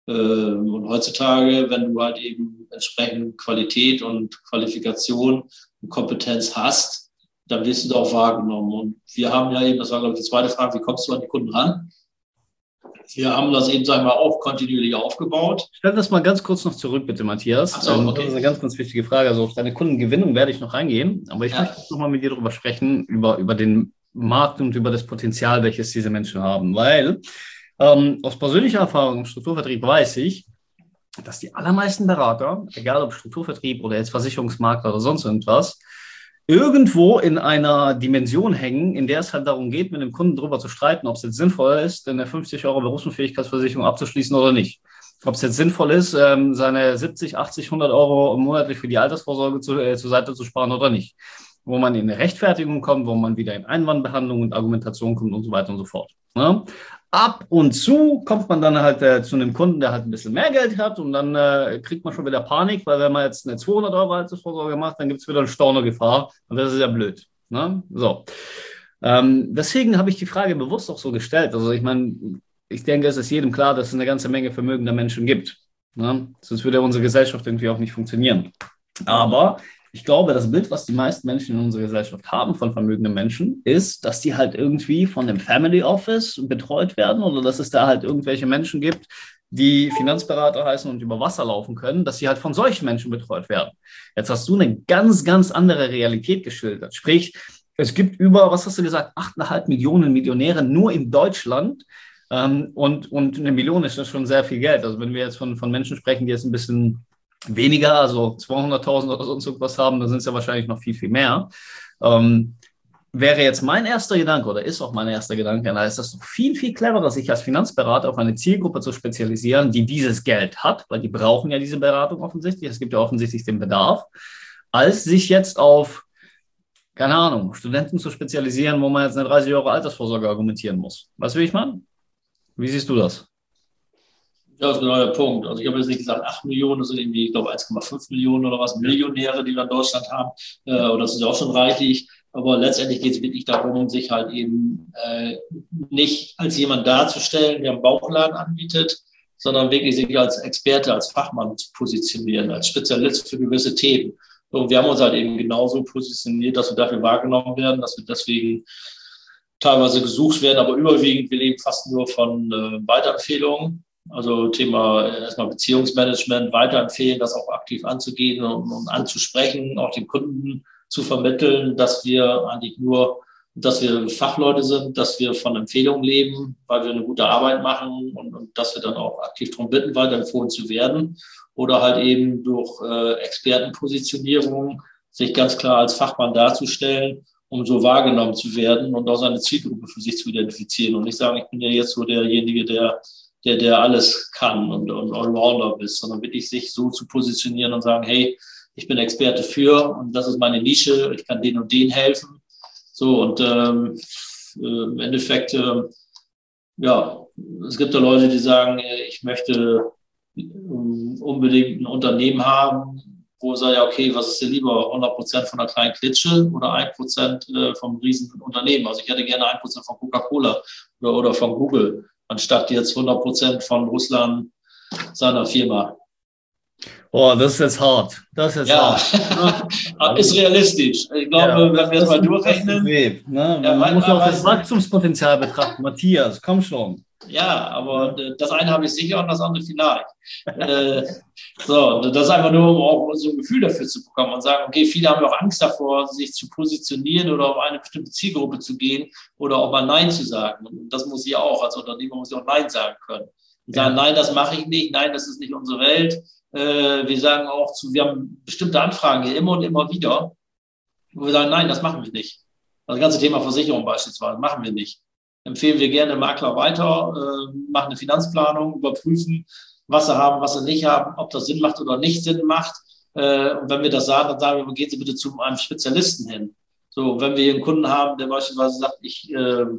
Und heutzutage, wenn du halt eben entsprechend Qualität und Qualifikation und Kompetenz hast, dann wirst du da auch wahrgenommen. Und wir haben ja eben, das war glaube ich die zweite Frage, wie kommst du an die Kunden ran? Wir haben das eben, sagen wir mal, auch kontinuierlich aufgebaut. Stell das mal ganz kurz noch zurück, bitte, Matthias. Ach so, okay. Das ist eine ganz, ganz wichtige Frage. Also auf deine Kundengewinnung werde ich noch reingehen, aber ich möchte noch mal mit dir darüber sprechen, über den Markt und über das Potenzial, welches diese Menschen haben. Weil aus persönlicher Erfahrung im Strukturvertrieb weiß ich, dass die allermeisten Berater, egal ob Strukturvertrieb oder jetzt Versicherungsmarkt oder sonst irgendwas, irgendwo in einer Dimension hängen, in der es halt darum geht, mit dem Kunden darüber zu streiten, ob es jetzt sinnvoll ist, eine 50 € Berufsunfähigkeitsversicherung abzuschließen oder nicht. Ob es jetzt sinnvoll ist, seine 70, 80, 100 € monatlich für die Altersvorsorge zur Seite zu sparen oder nicht. Wo man in eine Rechtfertigung kommt, wo man wieder in Einwandbehandlung und Argumentation kommt und so weiter und so fort. Ne? Ab und zu kommt man dann halt zu einem Kunden, der halt ein bisschen mehr Geld hat, und dann kriegt man schon wieder Panik, weil wenn man jetzt eine 200 € Altersvorsorge macht, dann gibt es wieder eine Stornogefahr, und das ist ja blöd. Ne? So. Deswegen habe ich die Frage bewusst auch so gestellt. Also ich meine, ich denke, es ist jedem klar, dass es eine ganze Menge vermögender Menschen gibt. Ne? Sonst würde unsere Gesellschaft irgendwie auch nicht funktionieren. Aber ich glaube, das Bild, was die meisten Menschen in unserer Gesellschaft haben von vermögenden Menschen, ist, dass die halt irgendwie von dem Family Office betreut werden, oder dass es da halt irgendwelche Menschen gibt, die Finanzberater heißen und über Wasser laufen können, dass sie halt von solchen Menschen betreut werden. Jetzt hast du eine ganz, ganz andere Realität geschildert. Sprich, es gibt über, was hast du gesagt, 8,5 Millionen Millionäre nur in Deutschland. Und 1 Million ist das schon sehr viel Geld. Also wenn wir jetzt von Menschen sprechen, die jetzt ein bisschen weniger, also 200.000 oder sonst irgendwas haben, dann sind es ja wahrscheinlich noch viel, viel mehr. Wäre jetzt mein erster Gedanke, oder ist auch mein erster Gedanke, da ist das doch viel, viel cleverer, sich als Finanzberater auf eine Zielgruppe zu spezialisieren, die dieses Geld hat, weil die brauchen ja diese Beratung offensichtlich, es gibt ja offensichtlich den Bedarf, als sich jetzt auf, keine Ahnung, Studenten zu spezialisieren, wo man jetzt eine 30 € Altersvorsorge argumentieren muss. Weißt du, wie ich meine? Wie siehst du das? Ja, das ist genau der Punkt. Also ich habe jetzt nicht gesagt 8 Millionen, das sind irgendwie, ich glaube 1,5 Millionen oder was, Millionäre, die wir in Deutschland haben. Und das ist ja auch schon reichlich. Aber letztendlich geht es wirklich darum, sich halt eben nicht als jemand darzustellen, der einen Bauchladen anbietet, sondern wirklich sich als Experte, als Fachmann zu positionieren, als Spezialist für gewisse Themen. Und wir haben uns halt eben genauso positioniert, dass wir dafür wahrgenommen werden, dass wir deswegen teilweise gesucht werden, aber überwiegend, wir leben fast nur von Weiterempfehlungen. Also Thema erstmal Beziehungsmanagement, weiterempfehlen, das auch aktiv anzugehen und anzusprechen, auch den Kunden zu vermitteln, dass wir eigentlich nur, dass wir Fachleute sind, dass wir von Empfehlungen leben, weil wir eine gute Arbeit machen und dass wir dann auch aktiv darum bitten, weiterempfohlen zu werden. Oder halt eben durch Expertenpositionierung sich ganz klar als Fachmann darzustellen, um so wahrgenommen zu werden und auch seine Zielgruppe für sich zu identifizieren. Und nicht sagen, ich bin ja jetzt so derjenige, der alles kann und Allrounder ist, sondern wirklich sich so zu positionieren und sagen, hey, ich bin Experte für und das ist meine Nische, ich kann denen und denen helfen. So, und im Endeffekt, ja, es gibt ja Leute, die sagen, ich möchte unbedingt ein Unternehmen haben, wo ich sage, ja, okay, was ist dir lieber, 100% von einer kleinen Klitsche oder 1% vom riesen Unternehmen? Also ich hätte gerne 1% von Coca-Cola oder von Google, anstatt jetzt 100% von Russland seiner Firma. Oh, das ist jetzt hart. Das ist jetzt hart. Ist realistisch. Ich glaube, wenn wir es mal durchrechnen. Man muss auch das Wachstumspotenzial betrachten. Matthias, komm schon. Ja, aber das eine habe ich sicher und das andere vielleicht. So, das ist einfach nur, um auch so ein Gefühl dafür zu bekommen und sagen, okay, viele haben auch Angst davor, sich zu positionieren oder auf eine bestimmte Zielgruppe zu gehen oder auch mal Nein zu sagen. Und das muss ich auch, als Unternehmer muss ich auch Nein sagen können. Und sagen, nein, das mache ich nicht, nein, das ist nicht unsere Welt. Wir sagen auch wir haben bestimmte Anfragen hier immer und immer wieder, wo wir sagen, nein, das machen wir nicht. Das ganze Thema Versicherung beispielsweise machen wir nicht. Empfehlen wir gerne Makler weiter, machen eine Finanzplanung, überprüfen, was sie haben, was sie nicht haben, ob das Sinn macht oder nicht Sinn macht. Und wenn wir das sagen, dann sagen wir, gehen Sie bitte zu einem Spezialisten hin. So, wenn wir hier einen Kunden haben, der beispielsweise sagt, ich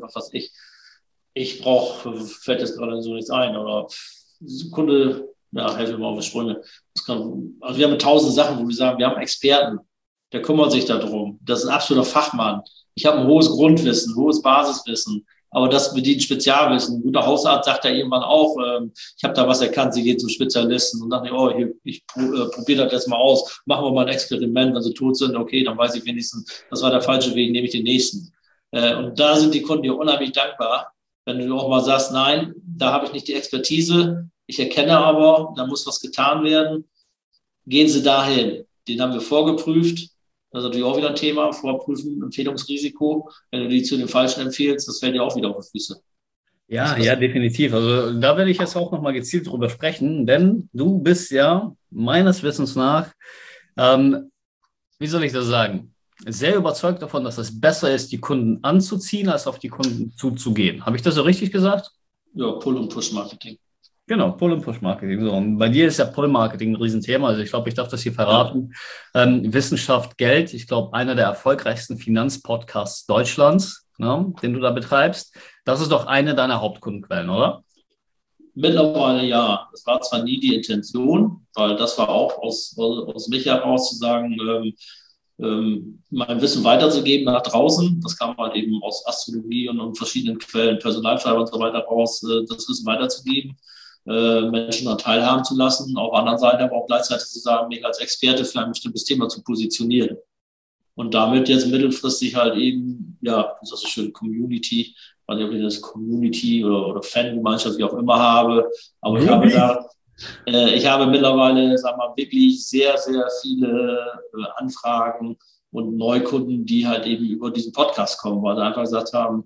brauche, fällt jetzt gerade so nichts ein, oder Kunde, ja, helfen wir mal auf die Sprünge. Also wir haben 1000 Sachen, wo wir sagen, wir haben Experten, der kümmert sich darum. Das ist ein absoluter Fachmann. Ich habe ein hohes Grundwissen, hohes Basiswissen, aber das bedient Spezialwissen. Ein guter Hausarzt sagt ja irgendwann auch, ich habe da was erkannt, Sie gehen zum Spezialisten und dachte, oh, ich probiere das jetzt mal aus, machen wir mal ein Experiment, wenn Sie tot sind, okay, dann weiß ich wenigstens, das war der falsche Weg, nehme ich den nächsten. Und da sind die Kunden dir unheimlich dankbar, wenn du auch mal sagst, nein, da habe ich nicht die Expertise, ich erkenne aber, da muss was getan werden, gehen Sie dahin. Den haben wir vorgeprüft. Das ist natürlich auch wieder ein Thema, Vorprüfen, Empfehlungsrisiko. Wenn du die zu den Falschen empfiehlst, das fällt dir auch wieder auf die Füße. Ja, ja, definitiv. Also da werde ich jetzt auch nochmal gezielt drüber sprechen, denn du bist ja meines Wissens nach, wie soll ich das sagen, sehr überzeugt davon, dass es besser ist, die Kunden anzuziehen, als auf die Kunden zuzugehen. Habe ich das so richtig gesagt? Ja, Pull- und Push-Marketing. Genau, Pull- und Push-Marketing. So. Und bei dir ist ja Pull-Marketing ein Riesenthema. Also ich glaube, ich darf das hier verraten. Wissenschaft, Geld. Ich glaube, einer der erfolgreichsten Finanzpodcasts Deutschlands, ne, den du da betreibst. Das ist doch eine deiner Hauptkundenquellen, oder? Mittlerweile ja. Das war zwar nie die Intention, weil das war auch aus mich heraus zu sagen, mein Wissen weiterzugeben nach draußen. Das kam halt eben aus Astrologie und verschiedenen Quellen, Personalschreiber und so weiter raus, das Wissen weiterzugeben. Menschen daran teilhaben zu lassen, auf der anderen Seite aber auch gleichzeitig zu sagen, mich als Experte für ein bestimmtes Thema zu positionieren. Und damit jetzt mittelfristig halt eben, ja, das ist eine schöne Community, also ob ich das Community oder Fangemeinschaft, wie auch immer habe, aber ich habe mittlerweile, sagen wir mal, wirklich sehr, sehr viele Anfragen und Neukunden, die halt eben über diesen Podcast kommen, weil sie einfach gesagt haben,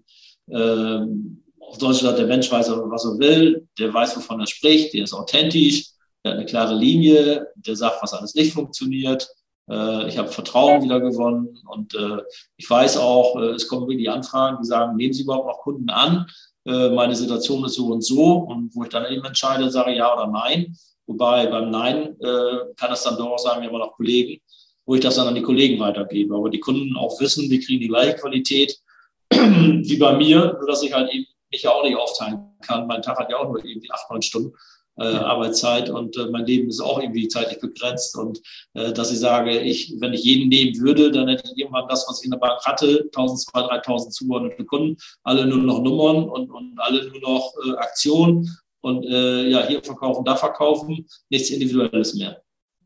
auf Deutsch sagt, der Mensch weiß, was er will, der weiß, wovon er spricht, der ist authentisch, der hat eine klare Linie, der sagt, was alles nicht funktioniert. Ich habe Vertrauen wieder gewonnen und ich weiß auch, es kommen wirklich Anfragen, die sagen, nehmen Sie überhaupt noch Kunden an? Meine Situation ist so und wo ich dann eben entscheide, sage ja oder nein. Wobei beim Nein kann es dann durchaus sagen, wir haben noch Kollegen, wo ich das dann an die Kollegen weitergebe. Aber die Kunden auch wissen, die kriegen die gleiche Qualität wie bei mir, nur dass ich halt eben mich ja auch nicht aufteilen kann. Mein Tag hat ja auch nur irgendwie 8, 9 Stunden Arbeitszeit und mein Leben ist auch irgendwie zeitlich begrenzt. Und dass ich sage, wenn ich jeden nehmen würde, dann hätte ich irgendwann das, was ich in der Bank hatte, 1.200, 3.000 zugeordnete Kunden, alle nur noch Nummern und alle nur noch Aktionen und ja, hier verkaufen, da verkaufen, nichts Individuelles mehr.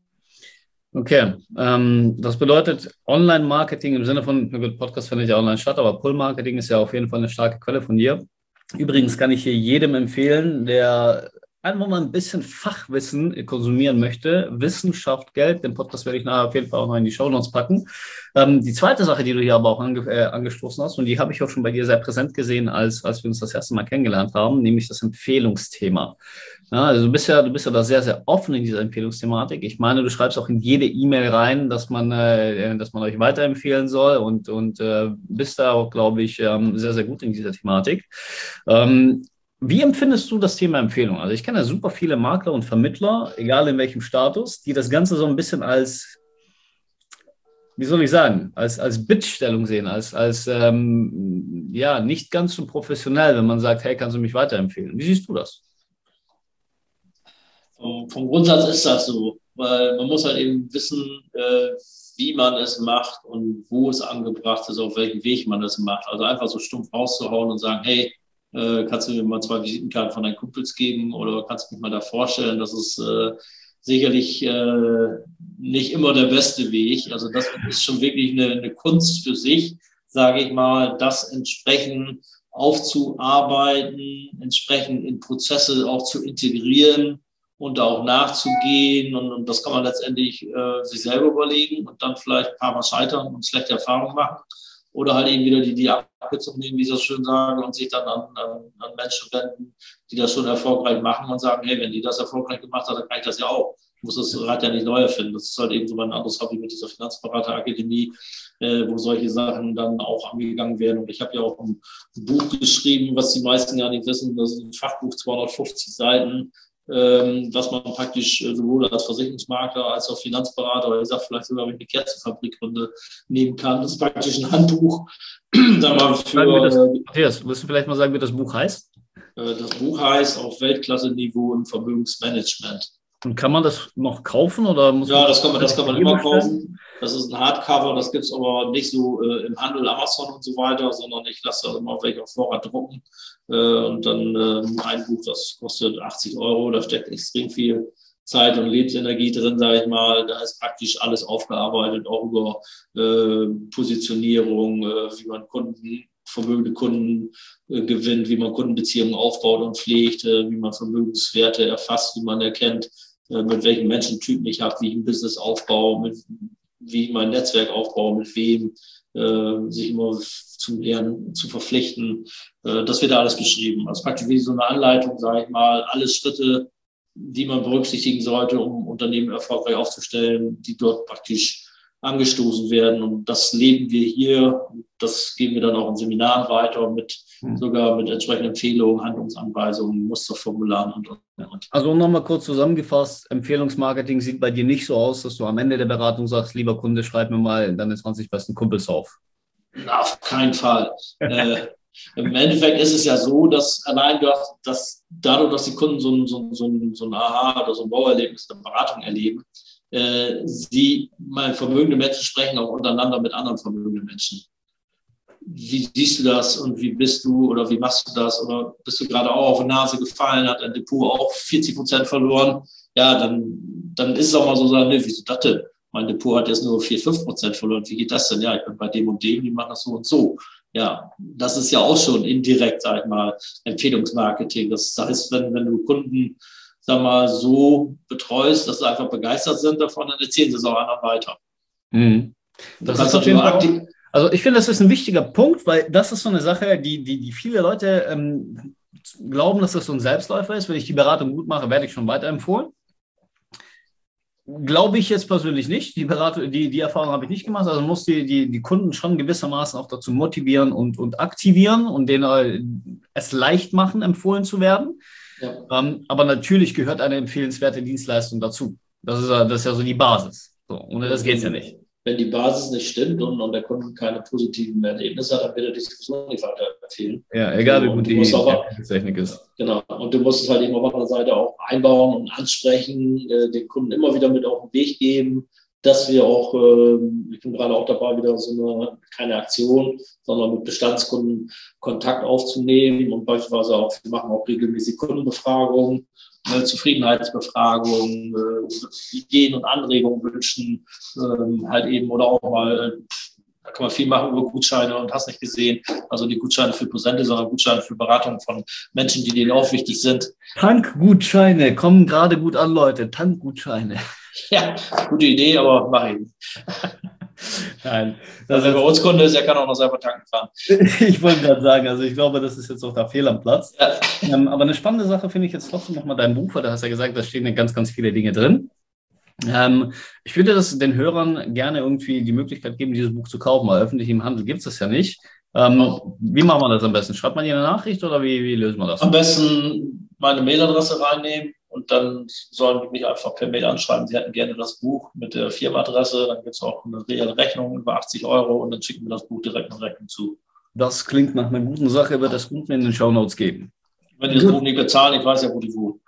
Okay, das bedeutet Online-Marketing im Sinne von, Podcast findet ja online statt, aber Pull-Marketing ist ja auf jeden Fall eine starke Quelle von dir. Übrigens kann ich hier jedem empfehlen, der einfach mal ein bisschen Fachwissen konsumieren möchte. Wissenschaft, Geld, den Podcast werde ich nachher auf jeden Fall auch noch in die Shownotes packen. Die zweite Sache, die du hier aber auch angestoßen hast, und die habe ich auch schon bei dir sehr präsent gesehen, als wir uns das erste Mal kennengelernt haben, nämlich das Empfehlungsthema. Ja, also du bist ja da sehr, sehr offen in dieser Empfehlungsthematik. Ich meine, du schreibst auch in jede E-Mail rein, dass man euch weiterempfehlen soll und bist da auch, glaube ich, sehr, sehr gut in dieser Thematik. Wie empfindest du das Thema Empfehlung? Also ich kenne super viele Makler und Vermittler, egal in welchem Status, die das Ganze so ein bisschen als, wie soll ich sagen, als Bittstellung sehen, als nicht ganz so professionell, wenn man sagt, hey, kannst du mich weiterempfehlen? Wie siehst du das? Vom Grundsatz ist das so, weil man muss halt eben wissen, wie man es macht und wo es angebracht ist, auf welchem Weg man es macht. Also einfach so stumpf rauszuhauen und sagen, hey, kannst du mir mal 2 Visitenkarten von deinen Kumpels geben oder kannst du mich mal da vorstellen? Das ist sicherlich nicht immer der beste Weg. Also das ist schon wirklich eine Kunst für sich, sage ich mal, das entsprechend aufzuarbeiten, entsprechend in Prozesse auch zu integrieren und da auch nachzugehen. Und das kann man letztendlich sich selber überlegen und dann vielleicht ein paar Mal scheitern und schlechte Erfahrungen machen. Oder halt eben wieder die Abkürzung nehmen, wie ich das schön sage, und sich dann an Menschen wenden, die das schon erfolgreich machen und sagen, hey, wenn die das erfolgreich gemacht hat, dann kann ich das ja auch. muss das Rad ja nicht neu erfinden. Das ist halt eben so mein anderes Hobby mit dieser Finanzberaterakademie, wo solche Sachen dann auch angegangen werden. Und ich habe ja auch ein Buch geschrieben, was die meisten gar nicht wissen. Das ist ein Fachbuch, 250 Seiten, was man praktisch sowohl als Versicherungsmakler als auch Finanzberater, oder ich sage vielleicht sogar, wenn ich eine Kerzenfabrik gründe, nehmen kann. Das ist praktisch ein Handbuch. Matthias, willst du vielleicht mal sagen, wie das Buch heißt? Das Buch heißt Auf Weltklasse-Niveau im Vermögensmanagement. Und kann man das noch kaufen? Oder muss das kann man immer kaufen. Das ist ein Hardcover, das gibt es aber nicht so im Handel, Amazon und so weiter, sondern ich lasse das immer welche auf Vorrat drucken. Und dann ein Buch, das kostet 80 €, da steckt extrem viel Zeit und Lebensenergie drin, sage ich mal. Da ist praktisch alles aufgearbeitet, auch über Positionierung, wie man vermögende Kunden gewinnt, wie man Kundenbeziehungen aufbaut und pflegt, wie man Vermögenswerte erfasst, wie man erkennt, mit welchen Menschentypen ich habe, wie ich ein Business aufbaue, wie ich mein Netzwerk aufbaue, mit wem, sich immer zum Lernen zu verpflichten. Das wird da alles beschrieben. Also praktisch wie so eine Anleitung, sage ich mal, alle Schritte, die man berücksichtigen sollte, um Unternehmen erfolgreich aufzustellen, die dort praktisch angestoßen werden. Und das leben wir hier. Das geben wir dann auch in Seminaren weiter, sogar mit entsprechenden Empfehlungen, Handlungsanweisungen, Musterformularen und. Also nochmal kurz zusammengefasst, Empfehlungsmarketing sieht bei dir nicht so aus, dass du am Ende der Beratung sagst, lieber Kunde, schreib mir mal deine 20 besten Kumpels auf. Na, auf keinen Fall. Im Endeffekt ist es ja so, dass allein dadurch, dass die Kunden so ein Aha- oder so ein Bauerlebnis, eine Beratung erleben, sie mal vermögende Menschen sprechen auch untereinander mit anderen vermögenden Menschen. Wie siehst du das und wie bist du oder wie machst du das? Oder bist du gerade auch auf die Nase gefallen, hat dein Depot auch 40% verloren? Ja, dann ist es auch mal so, ne, wieso das denn? Mein Depot hat jetzt nur 4-5% verloren. Wie geht das denn? Ja, ich bin bei dem und dem, die machen das so und so. Ja, das ist ja auch schon indirekt, sag ich mal, Empfehlungsmarketing. Das heißt, wenn du Kunden, sag mal, so betreust, dass sie einfach begeistert sind davon, dann erzählen sie es auch anderen weiter. Mhm. Das ist auf jeden Fall also ich finde, das ist ein wichtiger Punkt, weil das ist so eine Sache, die viele Leute glauben, dass das so ein Selbstläufer ist. Wenn ich die Beratung gut mache, werde ich schon weiterempfohlen. Glaube ich jetzt persönlich nicht. Die Erfahrung habe ich nicht gemacht. Also man muss die Kunden schon gewissermaßen auch dazu motivieren und aktivieren und denen es leicht machen, empfohlen zu werden. Ja. Aber natürlich gehört eine empfehlenswerte Dienstleistung dazu. Das ist ja so die Basis. So, ohne das geht es ja nicht. Wenn die Basis nicht stimmt und der Kunde keine positiven Erlebnisse hat, dann wird er die sowieso nicht weiterempfehlen. Ja, egal wie gut die Technik ist. Genau. Und du musst es halt eben auf der Seite auch einbauen und ansprechen, den Kunden immer wieder mit auf den Weg geben, dass wir auch, ich bin gerade auch dabei, wieder keine Aktion, sondern mit Bestandskunden Kontakt aufzunehmen und beispielsweise auch, wir machen auch regelmäßig Kundenbefragungen, Zufriedenheitsbefragungen, Ideen und Anregungen wünschen, halt eben oder auch mal, da kann man viel machen über Gutscheine und hast nicht gesehen, also die Gutscheine für Prozente, sondern Gutscheine für Beratung von Menschen, die denen auch wichtig sind. Tankgutscheine kommen gerade gut an, Leute, Tankgutscheine. Ja, gute Idee, aber mach ich. Nein. Also bei uns Kunde ist, er kann auch noch selber tanken fahren. Ich wollte gerade sagen, also ich glaube, das ist jetzt auch der Fehl am Platz. Ja. Aber eine spannende Sache finde ich jetzt trotzdem nochmal dein Buch, weil da hast du ja gesagt, da stehen ja ganz, ganz viele Dinge drin. Ich würde das den Hörern gerne irgendwie die Möglichkeit geben, dieses Buch zu kaufen, weil öffentlich im Handel gibt es das ja nicht. Wie machen wir das am besten? Schreibt man dir eine Nachricht oder wie lösen wir das? Am besten meine Mailadresse reinnehmen und dann sollen die mich einfach per Mail anschreiben, sie hätten gerne das Buch mit der Firmenadresse, dann gibt es auch eine reelle Rechnung über 80 € und dann schicken wir das Buch direkt in Rechnung zu. Das klingt nach einer guten Sache, wird das unten in den Shownotes geben. Wenn die das Buch nicht bezahlen, ich weiß ja, wo die wohnen.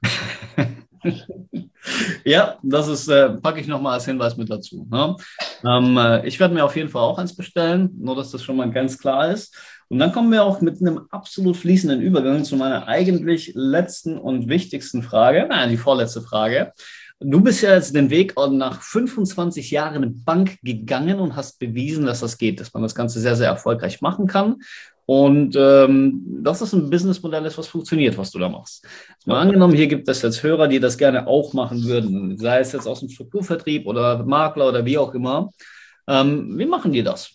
Ja, das ist, packe ich nochmal als Hinweis mit dazu. Ne? Ich werde mir auf jeden Fall auch eins bestellen, nur dass das schon mal ganz klar ist. Und dann kommen wir auch mit einem absolut fließenden Übergang zu meiner eigentlich letzten und wichtigsten Frage, die vorletzte Frage. Du bist ja jetzt den Weg nach 25 Jahren in Bank gegangen und hast bewiesen, dass das geht, dass man das Ganze sehr, sehr erfolgreich machen kann. Und dass es ein Businessmodell ist, was funktioniert, was du da machst. Mal angenommen, hier gibt es jetzt Hörer, die das gerne auch machen würden, sei es jetzt aus dem Strukturvertrieb oder Makler oder wie auch immer. Wie machen die das?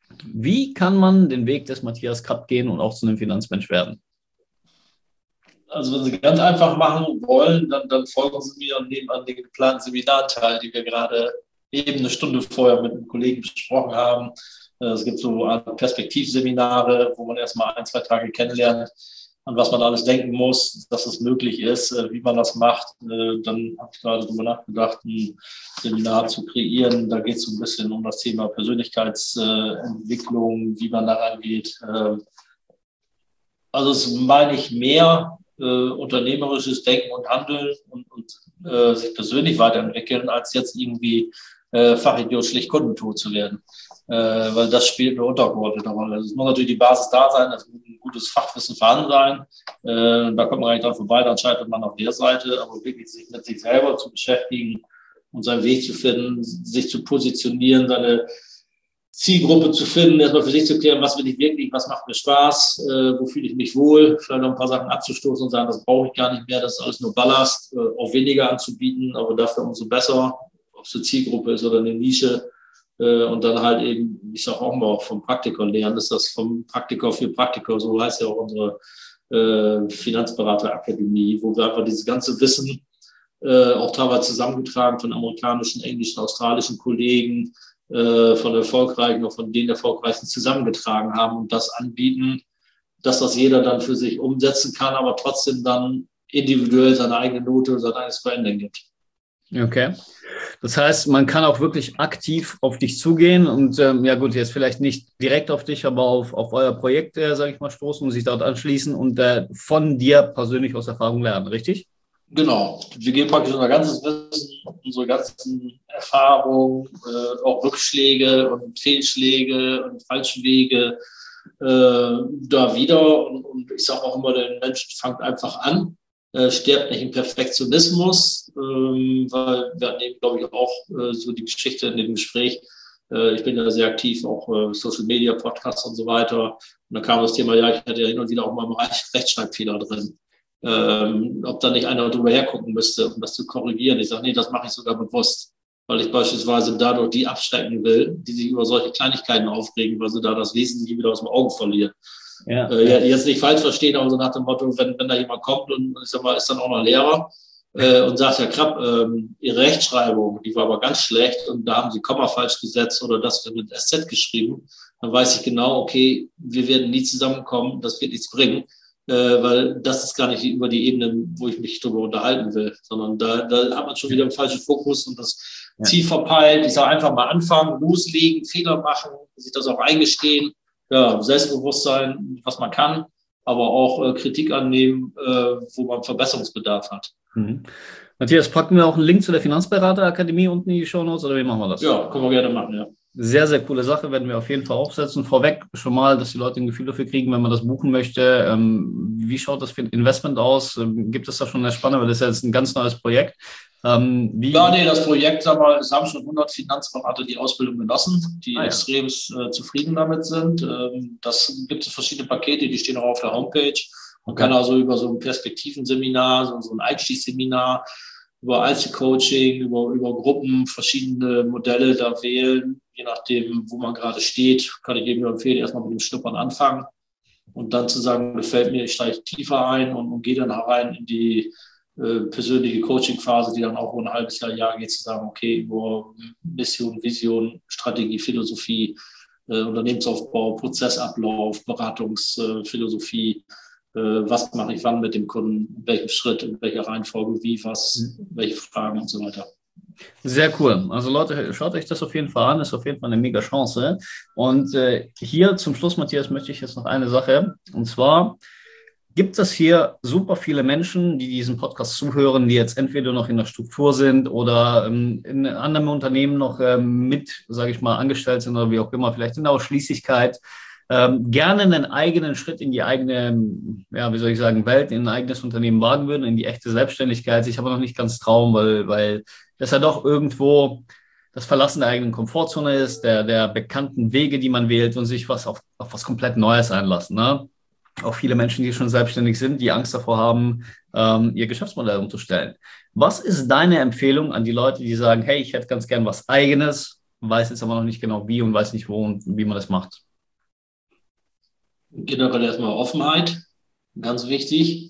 Wie kann man den Weg des Matthias Kapp gehen und auch zu einem Finanzmensch werden? Also wenn Sie ganz einfach machen wollen, dann folgen Sie mir und nehmen an den geplanten Seminaren teil, die wir gerade eben eine Stunde vorher mit einem Kollegen besprochen haben. Es gibt so Perspektivseminare, wo man erstmal 1, 2 Tage kennenlernt, an was man alles denken muss, dass es möglich ist, wie man das macht. Dann habe ich gerade darüber nachgedacht, ein Seminar zu kreieren. Da geht es so ein bisschen um das Thema Persönlichkeitsentwicklung, wie man daran geht. Also es meine ich mehr unternehmerisches Denken und Handeln und sich persönlich weiterentwickeln, als jetzt irgendwie Fachidiot schlicht kundentot zu werden. Weil das spielt eine untergeordnete Rolle. Es muss natürlich die Basis da sein, es muss ein gutes Fachwissen vorhanden sein. Da kommt man gar nicht dran vorbei, dann scheitert man auf der Seite, aber wirklich sich mit sich selber zu beschäftigen und seinen Weg zu finden, sich zu positionieren, seine Zielgruppe zu finden, erstmal für sich zu klären, was will ich wirklich, was macht mir Spaß, wo fühle ich mich wohl, vielleicht noch ein paar Sachen abzustoßen und sagen, das brauche ich gar nicht mehr, das ist alles nur Ballast, auch weniger anzubieten, aber dafür umso besser, ob es eine Zielgruppe ist oder eine Nische. Und dann halt eben, ich sage auch mal, vom Praktiker lernen, ist das vom Praktiker für Praktiker, so heißt ja auch unsere Finanzberaterakademie, wo wir einfach dieses ganze Wissen auch teilweise zusammengetragen von amerikanischen, englischen, australischen Kollegen, von erfolgreichen, auch von den erfolgreichen zusammengetragen haben und das anbieten, dass das jeder dann für sich umsetzen kann, aber trotzdem dann individuell seine eigene Note, sein eigenes Branding gibt. Okay. Das heißt, man kann auch wirklich aktiv auf dich zugehen und ja gut, jetzt vielleicht nicht direkt auf dich, aber auf euer Projekt, sage ich mal, stoßen und sich dort anschließen und von dir persönlich aus Erfahrung lernen, richtig? Genau. Wir geben praktisch unser ganzes Wissen, unsere ganzen Erfahrungen, auch Rückschläge und Fehlschläge und falsche Wege da wieder. Und ich sage auch immer, der Mensch fängt einfach an, stirbt nicht im Perfektionismus, weil wir hatten eben, glaube ich, auch so die Geschichte in dem Gespräch. Ich bin ja sehr aktiv, auch Social Media, Podcasts und so weiter. Und da kam das Thema, ja, ich hatte ja hin und wieder auch mal einen Rechtschreibfehler drin. Ob da nicht einer drüber hergucken müsste, um das zu korrigieren. Ich sage, nee, das mache ich sogar bewusst, weil ich beispielsweise dadurch die abschrecken will, die sich über solche Kleinigkeiten aufregen, weil sie da das Wesentliche wieder aus dem Auge verlieren. Ja. Jetzt nicht falsch verstehen, aber so nach dem Motto, wenn da jemand kommt und ich sag mal, ist dann auch noch Lehrer und sagt, Herr Krapp, Ihre Rechtschreibung, die war aber ganz schlecht und da haben Sie Komma falsch gesetzt oder das wird mit SZ geschrieben, dann weiß ich genau, okay, wir werden nie zusammenkommen, das wird nichts bringen. Weil das ist gar nicht über die Ebene, wo ich mich darüber unterhalten will, sondern da hat man schon wieder einen falschen Fokus und das Ziel verpeilt. Ich sage einfach mal anfangen, loslegen, Fehler machen, sich das auch eingestehen, ja, Selbstbewusstsein, was man kann, aber auch Kritik annehmen, wo man Verbesserungsbedarf hat. Mhm. Matthias, packen wir auch einen Link zu der Finanzberaterakademie unten in die Shownotes oder wie machen wir das? Ja, können wir gerne machen, ja. Sehr, sehr coole Sache, werden wir auf jeden Fall aufsetzen. Vorweg schon mal, dass die Leute ein Gefühl dafür kriegen, wenn man das buchen möchte. Wie schaut das für ein Investment aus? Gibt es da schon eine Spanne? Weil das ist ja jetzt ein ganz neues Projekt. Ja, nee, das Projekt, sag mal, es haben schon 100 Finanzberater die Ausbildung genossen, die extrem zufrieden damit sind. Das gibt es verschiedene Pakete, die stehen auch auf der Homepage. Man kann also über so ein Perspektivenseminar, so ein Einstiegsseminar, über Einzelcoaching, über Gruppen, verschiedene Modelle da wählen. Je nachdem, wo man gerade steht, kann ich eben nur empfehlen, erstmal mit dem Schnuppern anfangen und dann zu sagen, gefällt mir, ich steige tiefer ein und gehe dann herein in die persönliche Coaching-Phase, die dann auch ein halbes Jahr geht, zu sagen, okay, über Mission, Vision, Strategie, Philosophie, Unternehmensaufbau, Prozessablauf, Beratungsphilosophie, was mache ich wann mit dem Kunden, in welchem Schritt, in welcher Reihenfolge, wie, was, welche Fragen und so weiter. Sehr cool. Also Leute, schaut euch das auf jeden Fall an, ist auf jeden Fall eine mega Chance. Und hier zum Schluss, Matthias, möchte ich jetzt noch eine Sache, und zwar gibt es hier super viele Menschen, die diesen Podcast zuhören, die jetzt entweder noch in der Struktur sind oder in anderen Unternehmen noch mit, sage ich mal, angestellt sind oder wie auch immer, vielleicht in der Ausschließlichkeit, gerne einen eigenen Schritt in die eigene, ja, wie soll ich sagen, Welt, in ein eigenes Unternehmen wagen würden, in die echte Selbstständigkeit. Ich habe noch nicht ganz trauen, weil das ja doch irgendwo das Verlassen der eigenen Komfortzone ist, der bekannten Wege, die man wählt und sich auf was komplett Neues einlassen, ne? Auch viele Menschen, die schon selbstständig sind, die Angst davor haben, ihr Geschäftsmodell umzustellen. Was ist deine Empfehlung an die Leute, die sagen, hey, ich hätte ganz gern was Eigenes, weiß jetzt aber noch nicht genau wie und weiß nicht wo und wie man das macht? Generell erstmal Offenheit, ganz wichtig.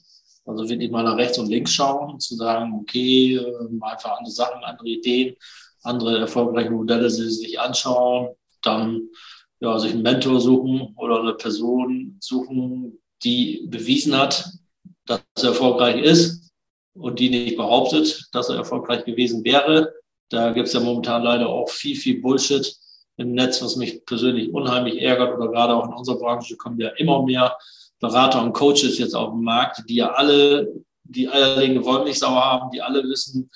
Also wirklich mal nach rechts und links schauen, zu sagen, okay, einfach andere Sachen, andere Ideen, andere erfolgreiche Modelle sich anschauen, dann sich einen Mentor suchen oder eine Person suchen, die bewiesen hat, dass er erfolgreich ist und die nicht behauptet, dass er erfolgreich gewesen wäre. Da gibt es ja momentan leider auch viel Bullshit im Netz, was mich persönlich unheimlich ärgert, oder gerade auch in unserer Branche kommen ja immer mehr Berater und Coaches jetzt auf den Markt, die ja alle die eierlegende Wollmilchsau haben, die alle wissen,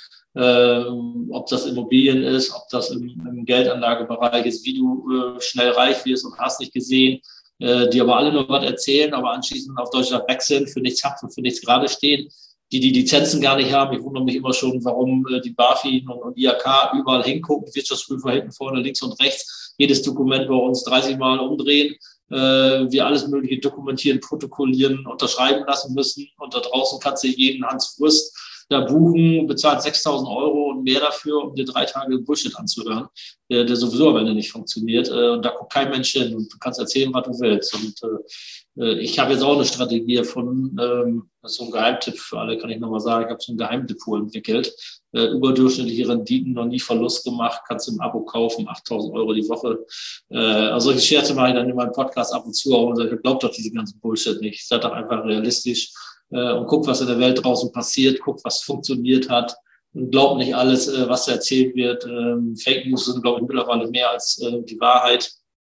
ob das Immobilien ist, ob das im Geldanlagebereich ist, wie du schnell reich wirst und hast nicht gesehen, die aber alle nur was erzählen, aber anschließend auf Deutschland weg sind, für nichts haften, für nichts gerade stehen, die Lizenzen gar nicht haben. Ich wundere mich immer schon, warum die BaFin und IHK überall hingucken, Wirtschaftsprüfer hinten, vorne, links und rechts, jedes Dokument bei uns 30 Mal umdrehen, wir alles Mögliche dokumentieren, protokollieren, unterschreiben lassen müssen, und da draußen kannst du jeden Hans Wurst da buchen, bezahlt 6.000 € und mehr dafür, um dir 3 Tage Bullshit anzuhören, der sowieso am Ende nicht funktioniert. Und da guckt kein Mensch hin, und du kannst erzählen, was du willst. Und ich habe jetzt auch eine Strategie von, das ist so ein Geheimtipp für alle, kann ich nochmal sagen, ich habe so ein Geheimdepot entwickelt, überdurchschnittliche Renditen, noch nie Verlust gemacht, kannst du im Abo kaufen, 8.000 € die Woche. Also solche Scherze mache ich dann in meinem Podcast ab und zu auch, und sage, glaubt doch diese ganzen Bullshit nicht. Seid doch einfach realistisch. Und guck, was in der Welt draußen passiert, guck, was funktioniert hat, und glaub nicht alles, was erzählt wird. Fake News sind, glaube ich, mittlerweile mehr als die Wahrheit.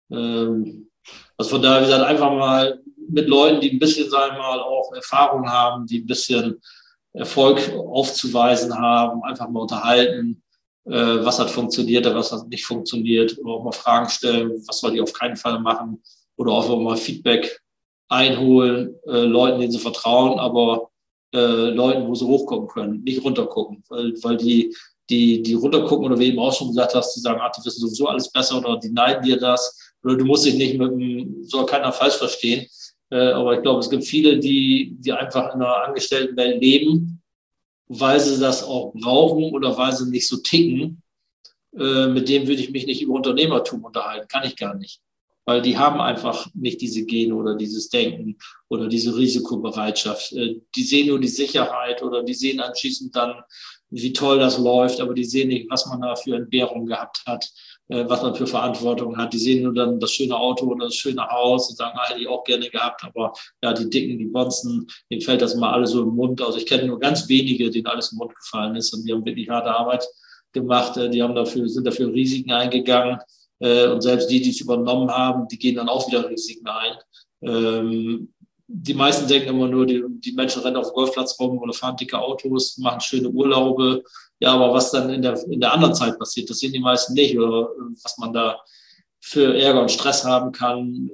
Also von daher, wie gesagt, einfach mal mit Leuten, die ein bisschen, sagen wir mal, auch Erfahrung haben, die ein bisschen Erfolg aufzuweisen haben, einfach mal unterhalten, was hat funktioniert, was hat nicht funktioniert, oder auch mal Fragen stellen, was soll ich auf keinen Fall machen, oder auch mal Feedback einholen, Leuten, denen sie vertrauen, aber Leuten, wo sie hochgucken können, nicht runtergucken, weil die runtergucken, oder wie eben auch schon gesagt hast, die sagen, die wissen sowieso alles besser, oder die neiden dir das, oder du musst dich nicht soll keiner falsch verstehen, aber ich glaube, es gibt viele, die einfach in einer Angestelltenwelt leben, weil sie das auch brauchen oder weil sie nicht so ticken, mit denen würde ich mich nicht über Unternehmertum unterhalten, kann ich gar nicht. Weil die haben einfach nicht diese Gene oder dieses Denken oder diese Risikobereitschaft. Die sehen nur die Sicherheit, oder die sehen anschließend dann, wie toll das läuft, aber die sehen nicht, was man da für Entbehrungen gehabt hat, was man für Verantwortung hat. Die sehen nur dann das schöne Auto oder das schöne Haus und sagen, hätte ich auch gerne gehabt, aber ja, die Dicken, die Bonzen, denen fällt das mal alles so im Mund. Also ich kenne nur ganz wenige, denen alles im Mund gefallen ist, und die haben wirklich harte Arbeit gemacht, sind dafür Risiken eingegangen. Und selbst die es übernommen haben, die gehen dann auch wieder Risiken ein. Die meisten denken immer nur, die Menschen rennen auf dem Golfplatz rum oder fahren dicke Autos, machen schöne Urlaube. Ja, aber was dann in der anderen Zeit passiert, das sehen die meisten nicht. Oder was man da für Ärger und Stress haben kann.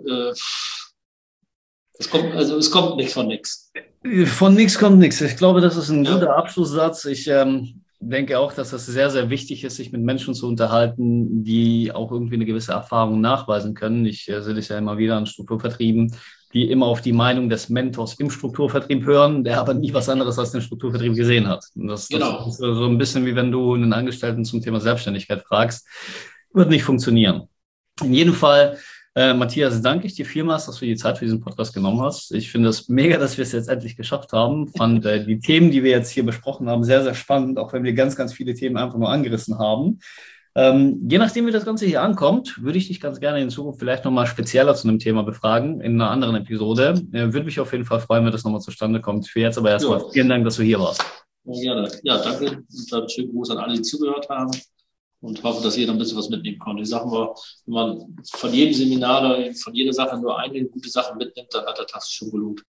Es kommt nicht von nichts. Von nichts kommt nichts. Ich glaube, das ist ein guter Abschlusssatz. Ich denke auch, dass das sehr, sehr wichtig ist, sich mit Menschen zu unterhalten, die auch irgendwie eine gewisse Erfahrung nachweisen können. Ich sehe das ja immer wieder an Strukturvertrieben, die immer auf die Meinung des Mentors im Strukturvertrieb hören, der aber nie was anderes als den Strukturvertrieb gesehen hat. Und das ist so ein bisschen wie wenn du einen Angestellten zum Thema Selbstständigkeit fragst. Wird nicht funktionieren. In jedem Fall, Matthias, danke ich dir vielmals, dass du die Zeit für diesen Podcast genommen hast. Ich finde es mega, dass wir es jetzt endlich geschafft haben. Fand die Themen, die wir jetzt hier besprochen haben, sehr, sehr spannend, auch wenn wir ganz, ganz viele Themen einfach nur angerissen haben. Je nachdem, wie das Ganze hier ankommt, würde ich dich ganz gerne in Zukunft vielleicht nochmal spezieller zu einem Thema befragen, in einer anderen Episode. Würde mich auf jeden Fall freuen, wenn das nochmal zustande kommt. Für jetzt aber erstmal vielen Dank, dass du hier warst. Ja, gerne. Ja, danke. Und dann schönen Gruß an alle, die zugehört haben. Und hoffe, dass jeder ein bisschen was mitnehmen konnte. Ich sage mal, wenn man von jedem Seminar oder von jeder Sache nur eine gute Sache mitnimmt, dann hat der Tag schon gelohnt.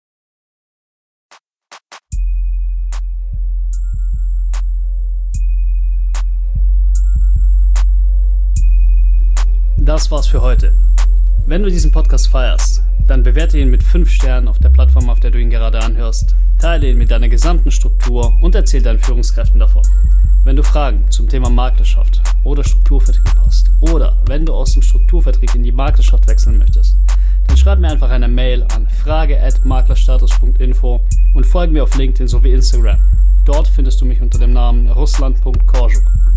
Das war's für heute. Wenn du diesen Podcast feierst, dann bewerte ihn mit 5 Sternen auf der Plattform, auf der du ihn gerade anhörst. Teile ihn mit deiner gesamten Struktur und erzähl deinen Führungskräften davon. Wenn du Fragen zum Thema Maklerschaft oder Strukturvertrieb hast oder wenn du aus dem Strukturvertrieb in die Maklerschaft wechseln möchtest, dann schreib mir einfach eine Mail an frage@maklerstatus.info und folge mir auf LinkedIn sowie Instagram. Dort findest du mich unter dem Namen russland.korjuk.